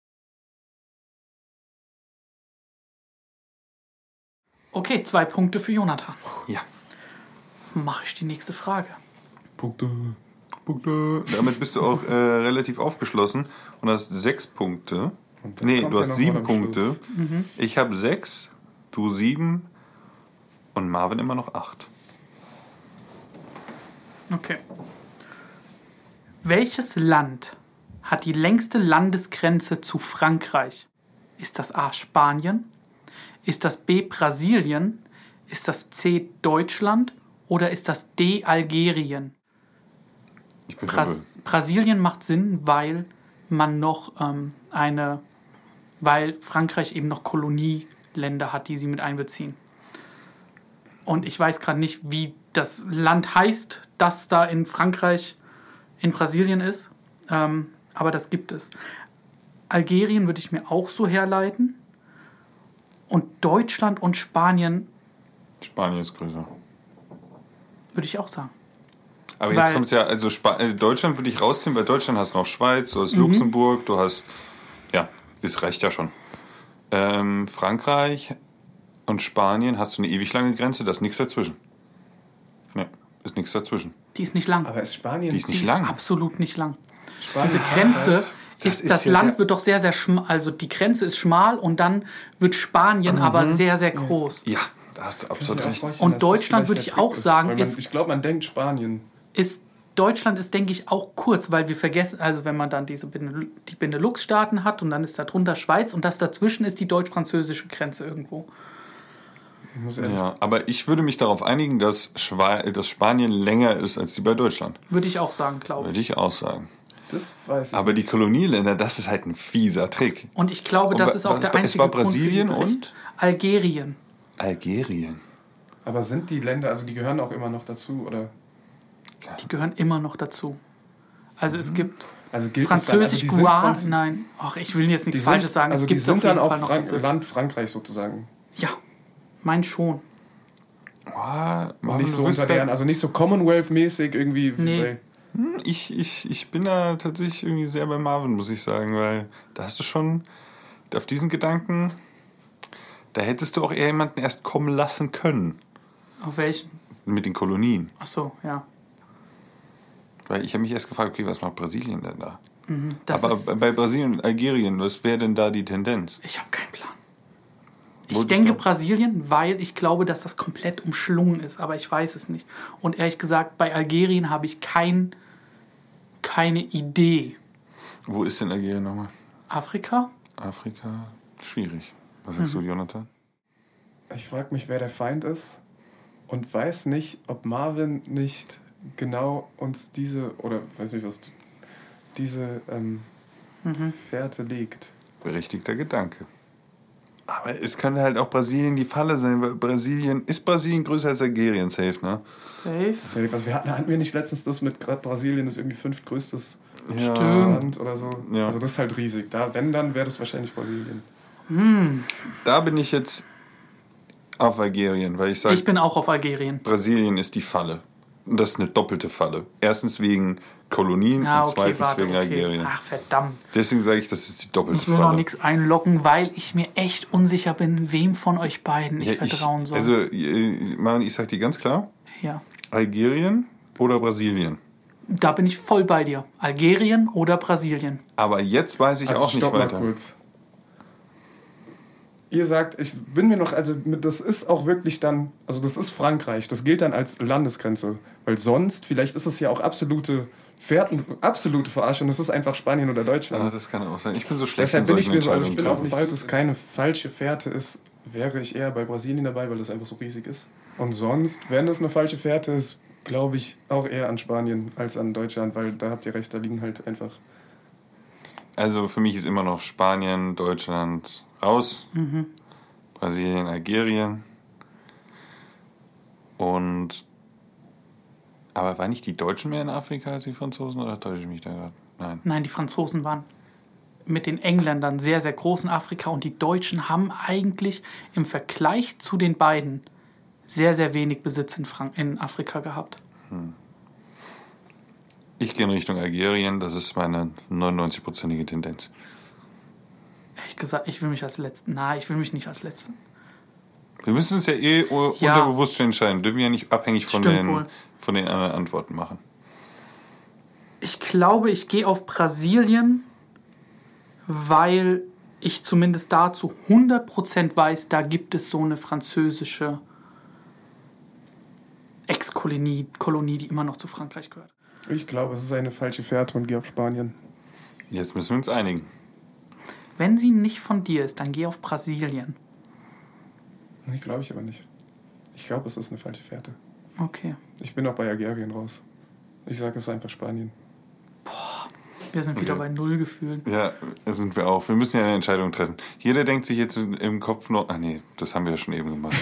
Okay, 2 Punkte für Jonathan. Ja. Mache ich die nächste Frage. Punkte. Damit bist du auch relativ aufgeschlossen und hast 6 Punkte. Und dann Nee, kommt du ja hast noch 7 mal am Punkte. Schluss. Ich habe 6, du 7 und Marvin immer noch 8. Okay. Welches Land hat die längste Landesgrenze zu Frankreich? Ist das A. Spanien? Ist das B. Brasilien? Ist das C. Deutschland? Oder ist das D. Algerien? Ich bin verwirrt. Brasilien macht Sinn, weil man noch weil Frankreich eben noch Kolonieländer hat, die sie mit einbeziehen. Und ich weiß gerade nicht, wie das Land heißt, das da in Frankreich, in Brasilien ist, aber das gibt es. Algerien würde ich mir auch so herleiten. Und Deutschland und Spanien Spanien ist größer. würde ich auch sagen. Aber jetzt Weil- kommt es ja, also Deutschland würde ich rausziehen, weil Deutschland hast noch Schweiz, du hast Luxemburg, du hast, ja, das reicht ja schon. Frankreich und Spanien hast du eine ewig lange Grenze, da ist nichts dazwischen. Ne, ist nichts dazwischen. Die ist nicht lang. Aber ist Spanien Die ist Die nicht ist lang. absolut nicht lang. Spanien Diese Grenze Das ist, ist das ja Land der- wird doch sehr, sehr schmal, also die Grenze ist schmal und dann wird Spanien aber sehr, sehr groß. Ja, da hast du absolut Ich mir auch recht. vorstellen, Und dass das Deutschland vielleicht würde der ich Trick auch ist, sagen, weil ist- ich glaube, man denkt Spanien. Deutschland ist, denke ich, auch kurz, weil wir vergessen, also wenn man dann die Benelux-Staaten hat und dann ist da drunter Schweiz und das dazwischen ist die deutsch-französische Grenze irgendwo. Ich muss ehrlich Ja, aber ich würde mich darauf einigen, dass Spanien länger ist als die bei Deutschland. Würde ich auch sagen, glaube Würde ich. ich auch sagen. Das weiß ich. Aber die Kolonieländer, das ist halt ein fieser Trick. Und ich glaube, Und das ist auch der es einzige war Grund für Brasilien den Bericht. und? Algerien. Algerien. Aber sind die Länder, also die gehören auch immer noch dazu, oder? Die gehören immer noch dazu. Also es gibt Also gilt das dann, Französisch also die sind Guar, von- nein, ach, ich will jetzt nichts die Falsches sind, sagen. Also Es die gibt auf sind dann jeden auch Fall noch diese. Land Frankreich sozusagen. Ja, mein schon. Nicht so unter deren, also nicht so Commonwealth-mäßig irgendwie. wie Nee. bei- Ich bin da tatsächlich irgendwie sehr bei Marvin, muss ich sagen, weil da hast du schon auf diesen Gedanken, da hättest du auch eher jemanden erst kommen lassen können Auf welchen? mit den Kolonien. Ach so, ja. Weil ich habe mich erst gefragt, okay, was macht Brasilien denn da? Das Aber ist, bei Brasilien und Algerien, was wäre denn da die Tendenz? ich habe keinen Plan. Wo- Ich denke Brasilien, weil ich glaube, dass das komplett umschlungen ist, aber ich weiß es nicht. Und ehrlich gesagt, bei Algerien habe ich keine Idee. Wo ist denn Algerien nochmal? Afrika? Afrika? Schwierig. Was sagst du, Jonathan? Ich frage mich, wer der Feind ist und weiß nicht, ob Marvin nicht genau uns diese, oder weiß nicht was, diese Fährte legt. Berechtigter Gedanke. Aber es könnte halt auch Brasilien die Falle sein, weil Brasilien größer als Algerien, safe, ne? Safe. Also hatten wir nicht letztens das mit gerade Brasilien ist irgendwie 5. größtes Stimmt. Land oder so? Ja. Also das ist halt riesig. Da, wenn, dann wäre das wahrscheinlich Brasilien. Da bin ich jetzt auf Algerien, weil ich sage, Ich bin auch auf Algerien. Brasilien ist die Falle. Und das ist eine doppelte Falle. Erstens wegen Kolonien Ja, und okay, zweitens warte, wegen okay. Algerien. Ach, verdammt. Deswegen sage ich, das ist die doppelte Ich will Falle. noch nichts einloggen, weil ich mir echt unsicher bin, wem von euch beiden ich Ja, vertrauen soll. Also, Mann, ich sage dir ganz klar, ja. Algerien oder Brasilien. Da bin ich voll bei dir. Algerien oder Brasilien. Aber jetzt weiß ich auch nicht stopp weiter. mal kurz. Ihr sagt, ich bin mir noch, also das ist auch wirklich dann, also das ist Frankreich, das gilt dann als Landesgrenze, weil sonst, vielleicht ist es ja auch absolute Verarschung, das ist einfach Spanien oder Ja, Deutschland. das kann auch sein. Ich bin so schlecht Deshalb in bin ich solchen mir so, also ich bin auch Entscheidungen. nicht, falls es keine falsche Fährte ist, wäre ich eher bei Brasilien dabei, weil das einfach so riesig ist. Und sonst, wenn das eine falsche Fährte ist, glaube ich auch eher an Spanien als an Deutschland, weil da habt ihr recht, da liegen halt einfach... Also für mich ist immer noch Spanien, Deutschland raus, Brasilien, Algerien und... Aber waren nicht die Deutschen mehr in Afrika als die Franzosen oder täusche ich mich da gerade? Nein. Nein, die Franzosen waren mit den Engländern sehr, sehr groß in Afrika und die Deutschen haben eigentlich im Vergleich zu den beiden sehr, sehr wenig Besitz in Afrika gehabt. Ich gehe in Richtung Algerien, das ist meine 99%ige Tendenz. Ehrlich gesagt, ich will mich als Letzten. Nein, ich will mich nicht als Letzten. Wir müssen uns ja unterbewusst entscheiden. Dürfen wir ja nicht abhängig von den anderen Antworten machen. Ich glaube, ich gehe auf Brasilien, weil ich zumindest da zu 100% weiß, da gibt es so eine französische Ex-Kolonie, die immer noch zu Frankreich gehört. Ich glaube, es ist eine falsche Fährte und gehe auf Spanien. Jetzt müssen wir uns einigen. Wenn sie nicht von dir ist, dann geh auf Brasilien. Nee, glaube ich aber nicht. Ich glaube, es ist eine falsche Fährte. Okay. Ich bin auch bei Algerien raus. Ich sage, es ist einfach Spanien. Wir sind wieder bei Null gefühlt. Ja, das sind wir auch. Wir müssen ja eine Entscheidung treffen. Jeder denkt sich jetzt im Kopf noch... Ach nee, das haben wir ja schon eben gemacht.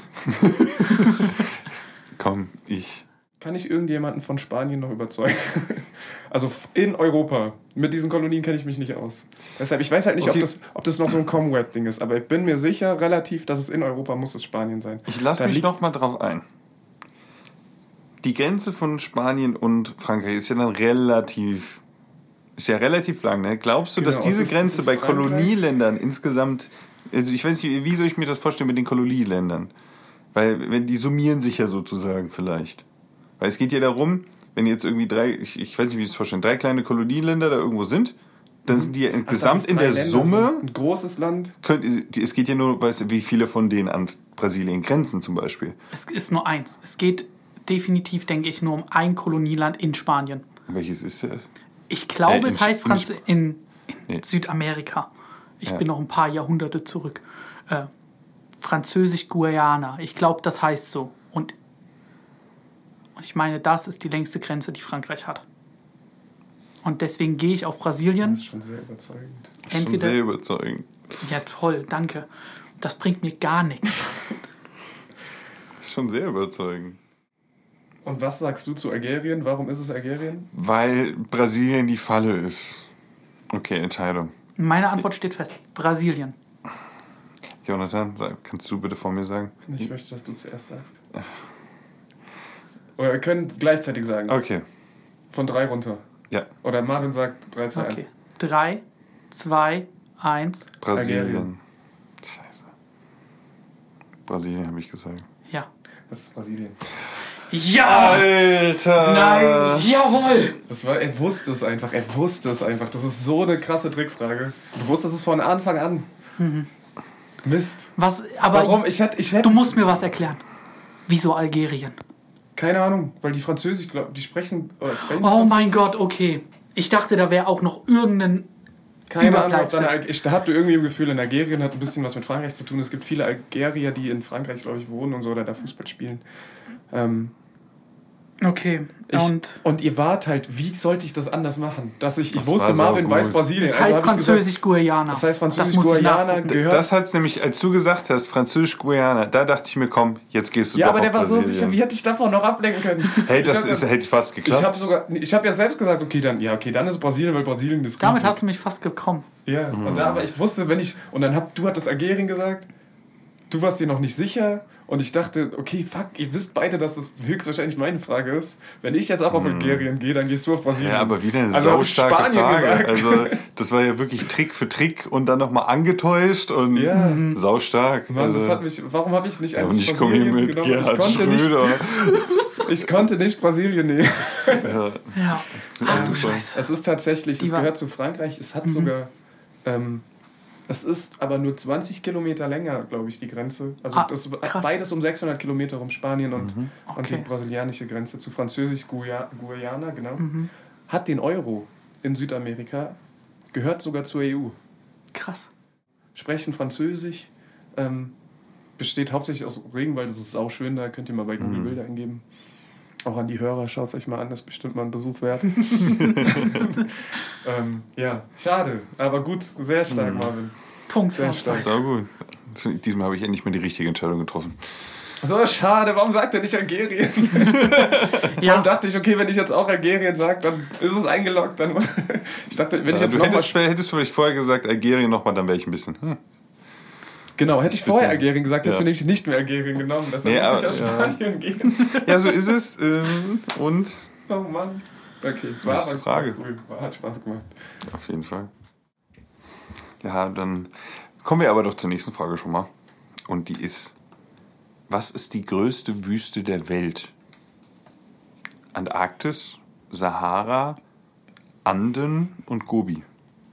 Komm, Kann ich irgendjemanden von Spanien noch überzeugen? Also in Europa. Mit diesen Kolonien kenne ich mich nicht aus. Deshalb, ich weiß halt nicht, Okay. ob das noch so ein Commonwealth-Ding ist, aber ich bin mir sicher, relativ, dass es in Europa muss es Spanien sein. Ich lasse mich noch mal drauf ein. Die Grenze von Spanien und Frankreich ist ja dann relativ lang. Ne? Glaubst du, Genau, dass diese es ist Grenze bei Frankreich. Kolonienländern insgesamt... Also ich weiß nicht, wie soll ich mir das vorstellen mit den Kolonienländern? Weil wenn die summieren sich ja sozusagen vielleicht. Weil es geht ja darum, wenn jetzt irgendwie ich weiß nicht, wie ich das vorstellen, 3 kleine Kolonienländer da irgendwo sind, dann sind die gesamt in der Summe... Ein großes Land. Es geht ja nur, weißt du, wie viele von denen an Brasilien grenzen zum Beispiel. Es ist nur eins. Es geht definitiv, denke ich, nur um ein Kolonieland in Spanien. Welches ist das? Ich glaube, es heißt in Nee. Südamerika. Ich Ja. bin noch ein paar Jahrhunderte zurück. Französisch-Guayana. Ich glaube, das heißt so. Und ich meine, das ist die längste Grenze, die Frankreich hat. Und deswegen gehe ich auf Brasilien. Das ist schon sehr überzeugend. Schon sehr überzeugend. Ja, toll, danke. Das bringt mir gar nichts. Schon sehr überzeugend. Und was sagst du zu Algerien? Warum ist es Algerien? Weil Brasilien die Falle ist. Okay, Entscheidung. Meine Antwort steht fest. Brasilien. Jonathan, kannst du bitte vor mir sagen? Ich möchte, dass du zuerst sagst. Oder wir können gleichzeitig sagen. Okay, Von 3 runter. ja. Oder Marvin sagt 3, 2, 1. Okay. 3, 2, 1. Brasilien. Algerien. Scheiße. Brasilien habe ich gesagt. Ja. Das ist Brasilien. Ja! Alter! Nein! Jawohl! Er wusste es einfach. Das ist so eine krasse Trickfrage. Du wusstest es von Anfang an. Mist. Was, aber Warum? Ich hätte du musst mir was erklären. Wieso Algerien? keine Ahnung, weil die Französisch, die sprechen... Oh mein Gott, okay. Ich dachte, da wäre auch noch irgendein Keine Ahnung, Überbleibsel. ich hatte irgendwie im Gefühl, in Algerien hat ein bisschen was mit Frankreich zu tun. Es gibt viele Algerier, die in Frankreich, glaube ich, wohnen und so, oder da Fußball spielen. Okay, Und ihr wart halt, wie sollte ich das anders machen? Ich Das wusste, war Marvin saugut. weiß Brasilien. das Also heißt hab ich gesagt, Französisch-Guayana. Das heißt Das muss ich Französisch-Guayana nachgucken. gehört. Das hat's nämlich, als du gesagt hast, Französisch-Guayana, da dachte ich mir, komm, jetzt gehst du Ja, doch aber der auf war so Brasilien. sicher, wie hätte ich davon noch ablenken können? Hey, hätte fast geklappt. Ich habe ja selbst gesagt, okay, dann ist es Brasilien, weil Brasilien ist riesig. Damit hast du mich fast gekommen. Ja, aber ich wusste, du hattest Algerien gesagt, du warst dir noch nicht sicher und ich dachte, okay, fuck, ihr wisst beide, dass das höchstwahrscheinlich meine Frage ist. Wenn ich jetzt auch auf Algerien gehe, dann gehst du auf Brasilien. Ja, aber wieder eine Also hab ich saustarke Spanien Frage. gesagt. Also, das war ja wirklich Trick für Trick und dann nochmal angetäuscht und Ja. saustark. Mann, Also, warum habe ich nicht ja, einfach und ich komme hier mit Gerhard Schröder. Ich konnte nicht Brasilien nehmen. Ja. Ja. Ach du Ja. Scheiße. Es ist tatsächlich, Die es war- gehört zu Frankreich, es hat sogar, es ist aber nur 20 Kilometer länger, glaube ich, die Grenze. Also das krass. beides um 600 Kilometer um Spanien und die Okay. brasilianische Grenze zu Französisch-Guayana, genau. Hat den Euro in Südamerika, gehört sogar zur EU. Krass. Sprechen Französisch, besteht hauptsächlich aus Regenwald, das ist sauschön, da könnt ihr mal bei Google Bilder eingeben. Auch an die Hörer, schaut es euch mal an, das ist bestimmt mal ein Besuch wert. Ja, schade, aber gut, sehr stark, Marvin. Punkt für Sehr uns stark. beide. So gut. Diesmal habe ich endlich mal die richtige Entscheidung getroffen. So, schade, warum sagt er nicht Algerien? Ja. Dann dachte ich, okay, wenn ich jetzt auch Algerien sage, dann ist es eingeloggt. Dann ich dachte, wenn ich jetzt Du nochmal... hättest vielleicht vorher gesagt Algerien nochmal, dann wäre ich ein bisschen... Genau, hätte ich vorher bisschen- Algerien gesagt, hättest ja. du nämlich nicht mehr Algerien genommen. Deshalb Nee, muss ich aus aber- Spanien gehen. Ja, so ist es. Und Oh Mann. Okay, war Nächste aber Frage. cool. Hat Spaß gemacht. auf jeden Fall. Ja, dann kommen wir aber doch zur nächsten Frage schon mal. Und die ist, was ist die größte Wüste der Welt? Antarktis, Sahara, Anden und Gobi.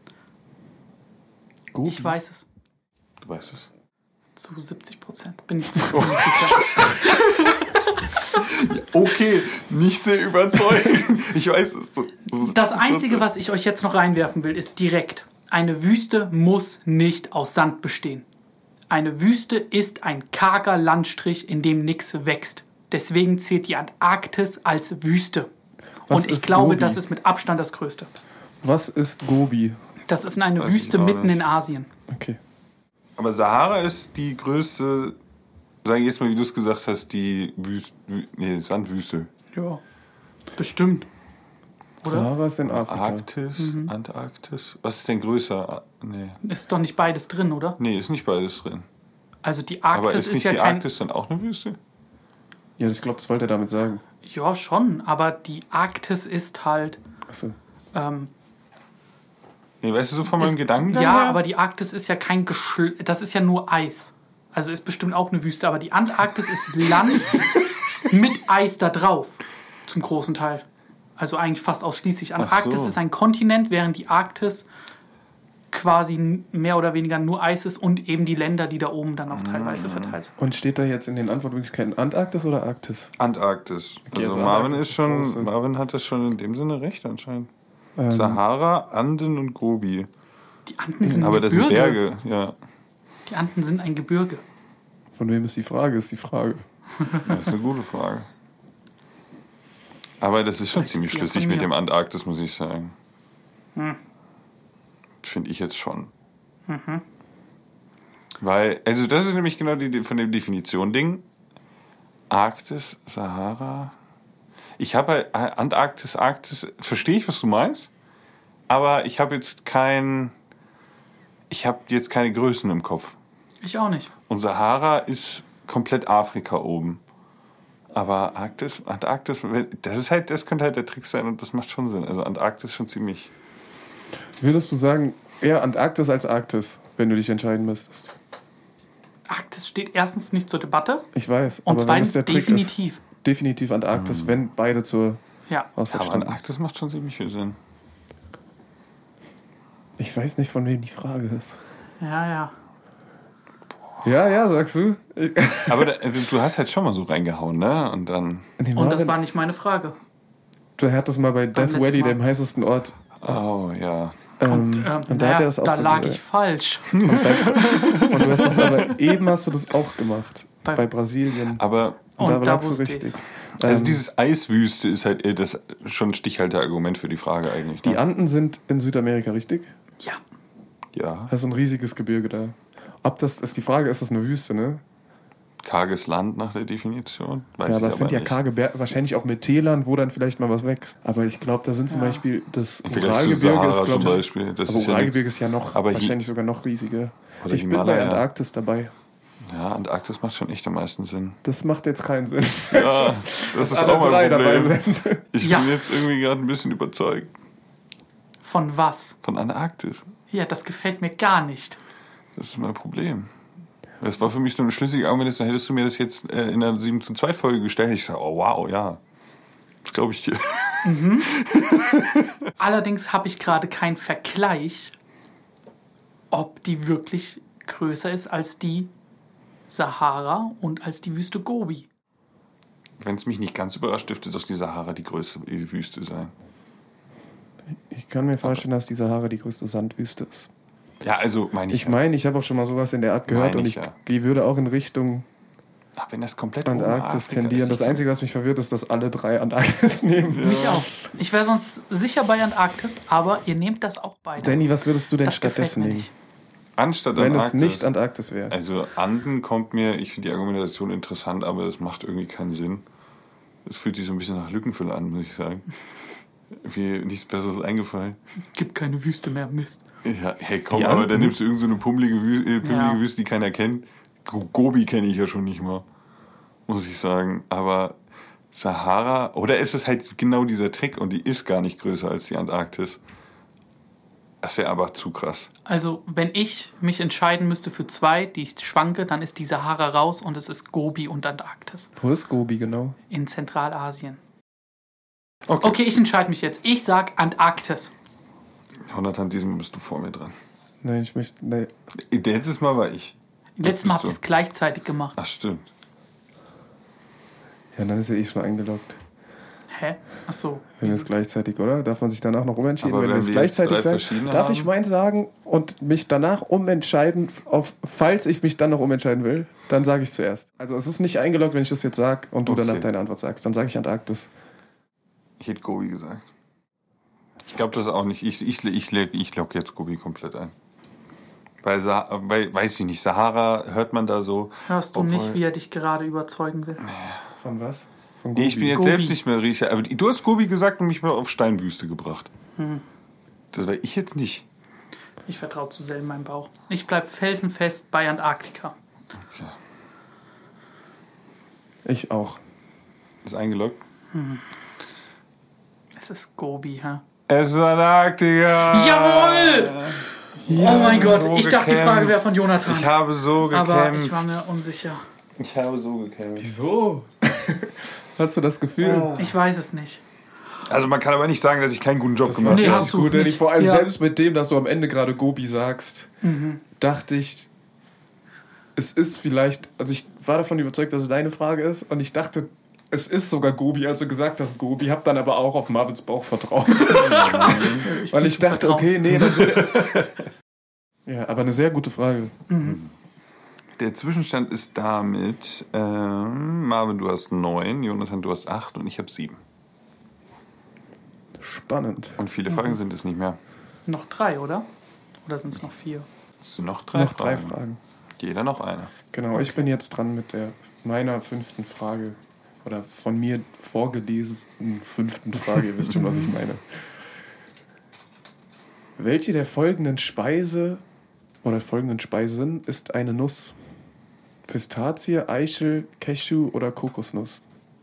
Gut. Ich weiß es. Du weißt es. Zu 70% bin ich mir ziemlich sicher. Okay, nicht sehr überzeugend. Ich weiß es. Das Einzige, was ich euch jetzt noch reinwerfen will, ist direkt. Eine Wüste muss nicht aus Sand bestehen. Eine Wüste ist ein karger Landstrich, in dem nichts wächst. Deswegen zählt die Antarktis als Wüste. Was Und ich ist glaube, Gobi? das ist mit Abstand das Größte. Was ist Gobi? Das ist eine Weiß Wüste ich auch mitten nicht. in Asien. Okay. Aber Sahara ist die größte, sage ich jetzt mal, wie du es gesagt hast, die Sandwüste. Ja, bestimmt. Oder? Sahara ist in Afrika. Arktis, Antarktis. Was ist denn größer? Nee. Ist doch nicht beides drin, oder? Nee, ist nicht beides drin. Also die Aber Arktis ist ist nicht ja die kein... Arktis dann auch eine Wüste? Ja, ich glaube, das wollte er damit sagen. Ja, schon. Aber die Arktis ist halt... Achso. Nee, weißt du so von meinem Gedanken Ja, her? aber die Arktis ist ja kein das ist ja nur Eis. Also ist bestimmt auch eine Wüste, aber die Antarktis ist Land mit Eis da drauf. Zum großen Teil. Also eigentlich fast ausschließlich. Antarktis so. ist ein Kontinent, während die Arktis quasi mehr oder weniger nur Eis ist und eben die Länder, die da oben dann auch teilweise verteilt sind. Und steht da jetzt in den Antwortmöglichkeiten Antarktis oder Arktis? Antarktis. Okay, Also also Marvin Antarktis ist schon, ist groß. Marvin hat das schon in dem Sinne recht anscheinend. Sahara, Anden und Gobi. Die Anden sind Aber ein das sind Gebirge. Berge, ja. Die Anden sind ein Gebirge. Von wem ist die Frage? Ist die Frage. Das ist eine gute Frage. Aber das ist schon Vielleicht ziemlich ist sie ja schlüssig von mit mir. dem Antarktis, muss ich sagen. Finde ich jetzt schon. Weil, also das ist nämlich genau die von der Definition Ding. Arktis, Sahara. Ich habe Antarktis, Arktis, verstehe ich, was du meinst, aber ich habe jetzt keine Größen im Kopf. Ich auch nicht. Und Sahara ist komplett Afrika oben. Aber Antarktis, das könnte halt der Trick sein und das macht schon Sinn. Also Antarktis schon ziemlich. Würdest du sagen, eher Antarktis als Arktis, wenn du dich entscheiden müsstest? Arktis steht erstens nicht zur Debatte Ich weiß. und aber wenn es zweitens der Trick definitiv. Ist, definitiv Antarktis, wenn beide zur Ja. Auswahl Aber standen. Antarktis macht schon ziemlich viel Sinn. Ich weiß nicht, von wem die Frage ist. Ja. Ja, sagst du. Aber du hast halt schon mal so reingehauen, ne? Und dann. Nee, Und das Marvin, war nicht meine Frage. du hattest mal bei Death letzten Valley, Mal. dem heißesten Ort. Oh ja. Und da hat er das auch da so lag gesagt. ich falsch. Und du hast das aber eben hast du das auch gemacht. Bei- Bei Brasilien. Aber Und da lagst du wusste richtig. ich's. also dieses Eiswüste ist halt das schon ein Stichhalter-Argument für die Frage eigentlich. Die Ne? Anden sind in Südamerika, richtig? Ja. Ja. Da ist ein riesiges Gebirge da. Ob das ist die Frage, ist das eine Wüste, ne? Karges Land nach der Definition. Weiß Ja, ich aber es sind ja nicht. karge Berge, wahrscheinlich auch mit Tälern, wo dann vielleicht mal was wächst. Aber ich glaube, da sind zum Beispiel das Vielleicht so Uralgebirge Sahara ist, zum glaube ich. Beispiel. Das Aber ist ja Uralgebirge ist ja noch, Aber wahrscheinlich sogar noch riesiger. Oder Ich bin bei Himalaya. Antarktis dabei. Ja, Antarktis macht schon echt am meisten Sinn. Das macht jetzt keinen Sinn. Ja, das ist Alle auch drei mein Problem. dabei sind. Ich Ja. bin jetzt irgendwie gerade ein bisschen überzeugt Von was? von Antarktis. Ja, das gefällt mir gar nicht. Das ist mein Problem. Das war für mich so eine schlüssige Argument, dann hättest du mir das jetzt in der 7:2 Folge gestellt. Ich sage, oh wow, ja. Das glaube ich dir. Allerdings habe ich gerade keinen Vergleich, ob die wirklich größer ist als die Sahara und als die Wüste Gobi. Wenn es mich nicht ganz überrascht, dürfte doch die Sahara die größte Wüste sein. Ich kann mir vorstellen, dass die Sahara die größte Sandwüste ist. Ja, also meine ich. Ich meine, ich habe auch schon mal sowas in der Art gehört Meine und ich, ich ja. die würde auch in Richtung Wenn das komplett Antarktis Afrika tendieren. ist, Das Einzige, was mich verwirrt, ist, dass alle 3 Antarktis nehmen. Mich auch. Ich wäre sonst sicher bei Antarktis, aber ihr nehmt das auch beide. Danny, was würdest du denn das gefällt stattdessen mir nehmen? nicht. Anstatt Wenn Antarktis. es nicht Antarktis wäre. Also Anden kommt mir, ich finde die Argumentation interessant, aber es macht irgendwie keinen Sinn. Es fühlt sich so ein bisschen nach Lückenfüller an, muss ich sagen. Mir nichts Besseres eingefallen. Gibt keine Wüste mehr, Mist. Ja, hey komm, Die aber Anden? dann nimmst du irgend so eine pummelige Ja. Wüste, die keiner kennt. Gobi kenne ich ja schon nicht mal, muss ich sagen. Aber Sahara, oder ist es halt genau dieser Trick und die ist gar nicht größer als die Antarktis? Das wäre aber zu krass. Also, wenn ich mich entscheiden müsste für 2, die ich schwanke, dann ist die Sahara raus und es ist Gobi und Antarktis. Wo ist Gobi genau? In Zentralasien. Okay, ich entscheide mich jetzt. Ich sag Antarktis. Jonathan, diesem bist du vor mir dran. Nein, ich möchte. Nee. Letztes Mal war ich. Letztes Mal bist habt ihr du. es gleichzeitig gemacht. Ach, stimmt. Ja, dann ist ja eh schon eingeloggt. Hä? Achso. Wenn wir es gleichzeitig, oder? Darf man sich danach noch umentschieden? Aber wenn wir wenn es wir jetzt gleichzeitig 3 sagen, verschiedene darf ich haben? meins sagen und mich danach umentscheiden, falls ich mich dann noch umentscheiden will, dann sage ich zuerst. Also es ist nicht eingeloggt, wenn ich das jetzt sage und du Okay. danach deine Antwort sagst. Dann sage ich Antarktis. Ich hätte Gobi gesagt. Ich glaube das auch nicht. Ich logge jetzt Gobi komplett ein. Weil, weiß ich nicht, Sahara hört man da so. Hörst du Obwohl- nicht, wie er dich gerade überzeugen will? Von was? Von Nee, ich bin jetzt Gobi. selbst nicht mehr richtig. Aber du hast Gobi gesagt und mich mal auf Steinwüste gebracht. Das war ich jetzt nicht. Ich vertraue zu sehr in meinem Bauch. Ich bleib felsenfest bei Antarktika. Okay. Ich auch. Ist eingeloggt? Es ist Gobi, hä? Es ist Antarktika! Jawohl! Oh mein Gott, so ich dachte, die gekämpft. Frage wäre von Jonathan. Ich habe so gekämpft. aber ich war mir unsicher. Ich habe so gekämpft. Wieso? Hast du das Gefühl? Ich weiß es nicht. Also man kann aber nicht sagen, dass ich keinen guten Job gemacht Nee, habe. hast du gut, denn nicht. ich vor allem Ja. selbst mit dem, dass du am Ende gerade Gobi sagst, dachte ich, es ist vielleicht, also ich war davon überzeugt, dass es deine Frage ist und ich dachte, es ist sogar Gobi, als du gesagt hast Gobi, hab dann aber auch auf Marvins Bauch vertraut. Weil ich dachte, okay, nee, dann ja, aber eine sehr gute Frage. Der Zwischenstand ist damit, Marvin, du hast 9, Jonathan, du hast 8 und ich habe 7. Spannend. Und viele Fragen sind es nicht mehr. Noch 3, oder? Oder sind es noch 4? Es sind noch 3 Noch 3 Fragen. Jeder noch eine. Genau, ich bin jetzt dran mit meiner 5. Frage. Oder von mir vorgelesenen 5. Frage. Ihr wisst schon, was ich meine. Welche der folgenden Speisen ist eine Nuss? Pistazie, Eichel, Cashew oder Kokosnuss?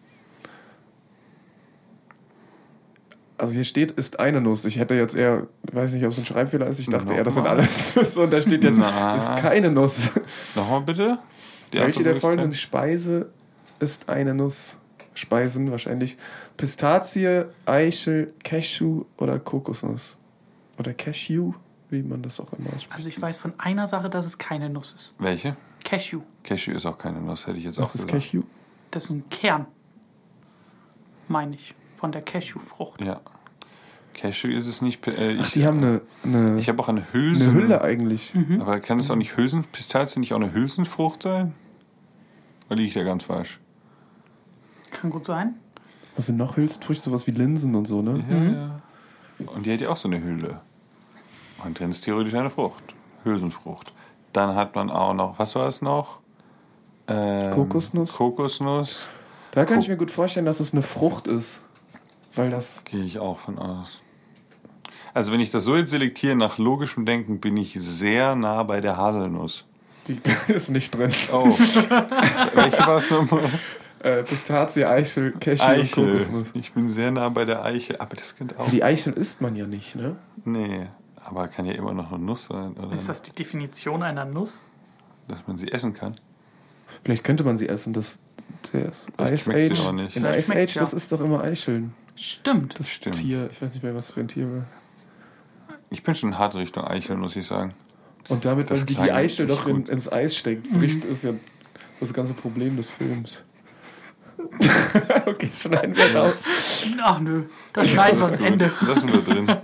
Also hier steht, ist eine Nuss. Ich hätte jetzt eher, weiß nicht, ob es ein Schreibfehler ist. Ich dachte eher, das sind Nochmal. alles Nüsse. Und da steht jetzt, Na. ist keine Nuss. Nochmal bitte? Die Welche der Antwortmöglichkeit? folgenden Speise ist eine Nuss? Speisen wahrscheinlich. Pistazie, Eichel, Cashew oder Kokosnuss? Oder Cashew, wie man das auch immer ausspricht. Also ich weiß von einer Sache, dass es keine Nuss ist. Welche? Cashew. Cashew ist auch keine Nuss, hätte ich jetzt Was auch ist gesagt. Cashew? Das ist ein Kern. Meine ich. Von der Cashewfrucht. Ja. Cashew ist es nicht. Ach, die haben Ich habe auch eine eine Hülsen. Hülle eigentlich. Aber kann es auch nicht Pistazie nicht auch eine Hülsenfrucht sein? Oder liege ich da ganz falsch? Kann gut sein. Was sind noch Hülsenfrüchte? Sowas wie Linsen und so, ne? Ja. Und die hat ja auch so eine Hülle. Und dann ist theoretisch eine Frucht. Hülsenfrucht. Dann hat man auch noch, was war es noch? Kokosnuss. Kokosnuss. Da kann ich mir gut vorstellen, dass es eine Frucht ist. Weil das... Gehe ich auch von aus. Also wenn ich das so jetzt selektiere nach logischem Denken, bin ich sehr nah bei der Haselnuss. Die ist nicht drin. Oh. Welche war es nochmal? Pistazie, Eichel, Cashew und Eichel. Kokosnuss. Ich bin sehr nah bei der Eichel. Aber das könnte auch... Die Eichel isst man ja nicht, ne? Nee, aber kann ja immer noch eine Nuss sein. Oder Ist das die Definition einer Nuss? dass man sie essen kann. Vielleicht könnte man sie essen. Das Ice schmeckt sie Age. auch nicht. In Vielleicht Ice schmeckt's Age, ja. das ist doch immer Eicheln. Stimmt. Das Stimmt. Tier, ich weiß nicht mehr, was für ein Tier war. Ich bin schon hart Richtung Eichel, muss ich sagen. Und damit, Das weil die klang Eichel nicht doch gut. ins Eis steckt, bricht ist ja das ganze Problem des Films. Okay, schneiden wir raus. Ach nö, das schneiden wir ans Gut, Ende. lassen wir drin.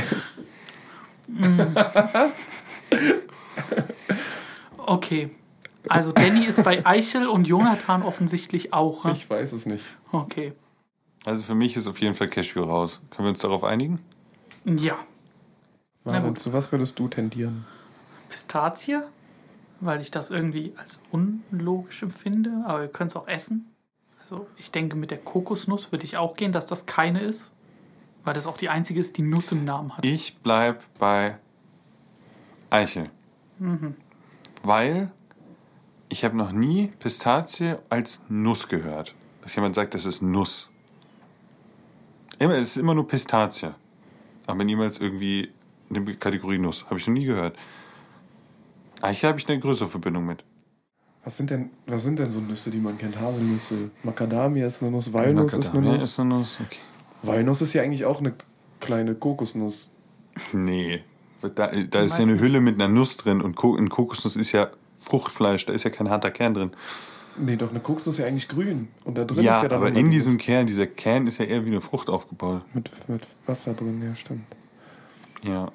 Okay. Also Danny ist bei Eichel und Jonathan offensichtlich auch. Ne? Ich weiß es nicht. Okay. Also für mich ist auf jeden Fall Cashew raus. Können wir uns darauf einigen? Ja. Na Marvin, gut. zu was würdest du tendieren? Pistazie, weil ich das irgendwie als unlogisch empfinde, aber wir können es auch essen. Also ich denke, mit der Kokosnuss würde ich auch gehen, dass das keine ist, weil das auch die einzige ist, die Nuss im Namen hat. Ich bleib bei Eichel. Weil ich habe noch nie Pistazie als Nuss gehört. Dass jemand sagt, das ist Nuss. Es ist immer nur Pistazie. Aber niemals irgendwie in der Kategorie Nuss. Habe ich noch nie gehört. Eichel habe ich eine größere Verbindung mit. Was sind denn so Nüsse, die man kennt? Haselnüsse, Macadamia ist eine Nuss, Walnuss ist eine Macadamia Nuss. ist eine Nuss. Okay. Walnuss ist ja eigentlich auch eine kleine Kokosnuss. Nee. Da ist ja eine Hülle mit einer Nuss drin und in Kokosnuss ist ja Fruchtfleisch, da ist ja kein harter Kern drin. Nee, doch, eine Kokosnuss ist ja eigentlich grün. Und da drin Ja, ist ja dann aber immer in dieses- diesem Kern, dieser Kern ist ja eher wie eine Frucht aufgebaut. Mit Wasser drin, ja, stimmt. Ja.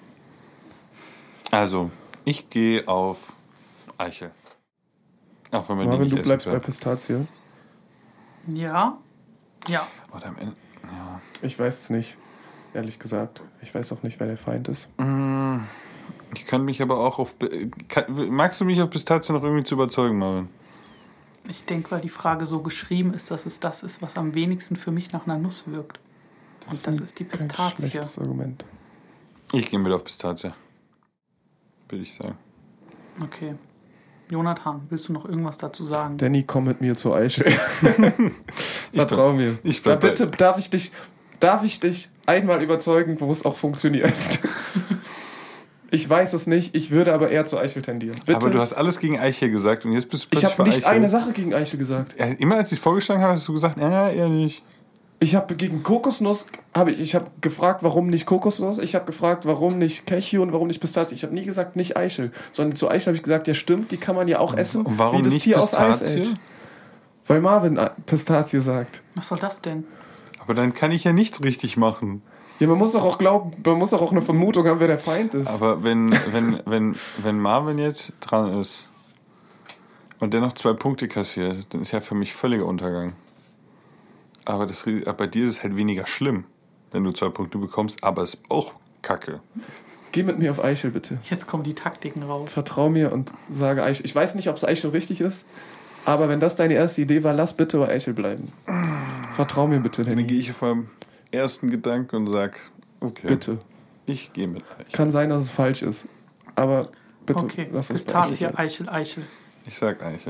Also, ich gehe auf Eichel. Auch wenn man die Marvin, nicht du essen bleibst bei kann. Pistazie. Ja. Ja. Oder am Ende, ja. Ich weiß es nicht, ehrlich gesagt. Ich weiß auch nicht, wer der Feind ist. Ich kann mich aber auch auf... Magst du mich auf Pistazie noch irgendwie zu überzeugen, Marvin? Ich denke, weil die Frage so geschrieben ist, dass es das ist, was am wenigsten für mich nach einer Nuss wirkt. Und das ist die Kein Pistazie. schlechtes Argument. Ich gehe mit auf Pistazie. Würde ich sagen. Okay. Jonathan, willst du noch irgendwas dazu sagen? Danny, komm mit mir zur Eichel. Vertrau mir. ich Da bleib bei- bitte, darf ich dich einmal überzeugen, wo es auch funktioniert? Ich weiß es nicht, ich würde aber eher zur Eichel tendieren. Bitte? Aber du hast alles gegen Eichel gesagt und jetzt bist du Ich plötzlich habe für nicht Eichel. eine Sache gegen Eichel gesagt. Ja, immer als ich es vorgeschlagen habe, hast du gesagt, ja, eher nicht. Ich habe gegen Kokosnuss, ich habe gefragt, warum nicht Kokosnuss. Ich habe gefragt, warum nicht Cashew und warum nicht Pistazie. Ich habe nie gesagt, nicht Eichel. Sondern zu Eichel habe ich gesagt, ja stimmt, die kann man ja auch essen. Und warum wie das nicht Tier aus Ice Pistazie? Age. Weil Marvin Pistazie sagt. Was soll das denn? Aber dann kann ich ja nichts richtig machen. Ja, man muss doch auch glauben, man muss doch auch eine Vermutung haben, wer der Feind ist. Aber wenn Marvin jetzt dran ist und der noch 2 Punkte kassiert, dann ist ja für mich völliger Untergang. Aber bei dir ist es halt weniger schlimm, wenn du 2 Punkte bekommst, aber es ist auch Kacke. Geh mit mir auf Eichel, bitte. Jetzt kommen die Taktiken raus. Vertrau mir und sage Eichel. Ich weiß nicht, ob es Eichel richtig ist, aber wenn das deine erste Idee war, lass bitte bei Eichel bleiben. Vertrau mir bitte, Dann Danny. gehe ich auf meinen ersten Gedanken und sag, okay, Bitte. ich gehe mit Eichel. Kann sein, dass es falsch ist, aber bitte Okay, lass uns bei Eichel Pistazie, bleiben. Eichel, Eichel. Ich sag Eichel.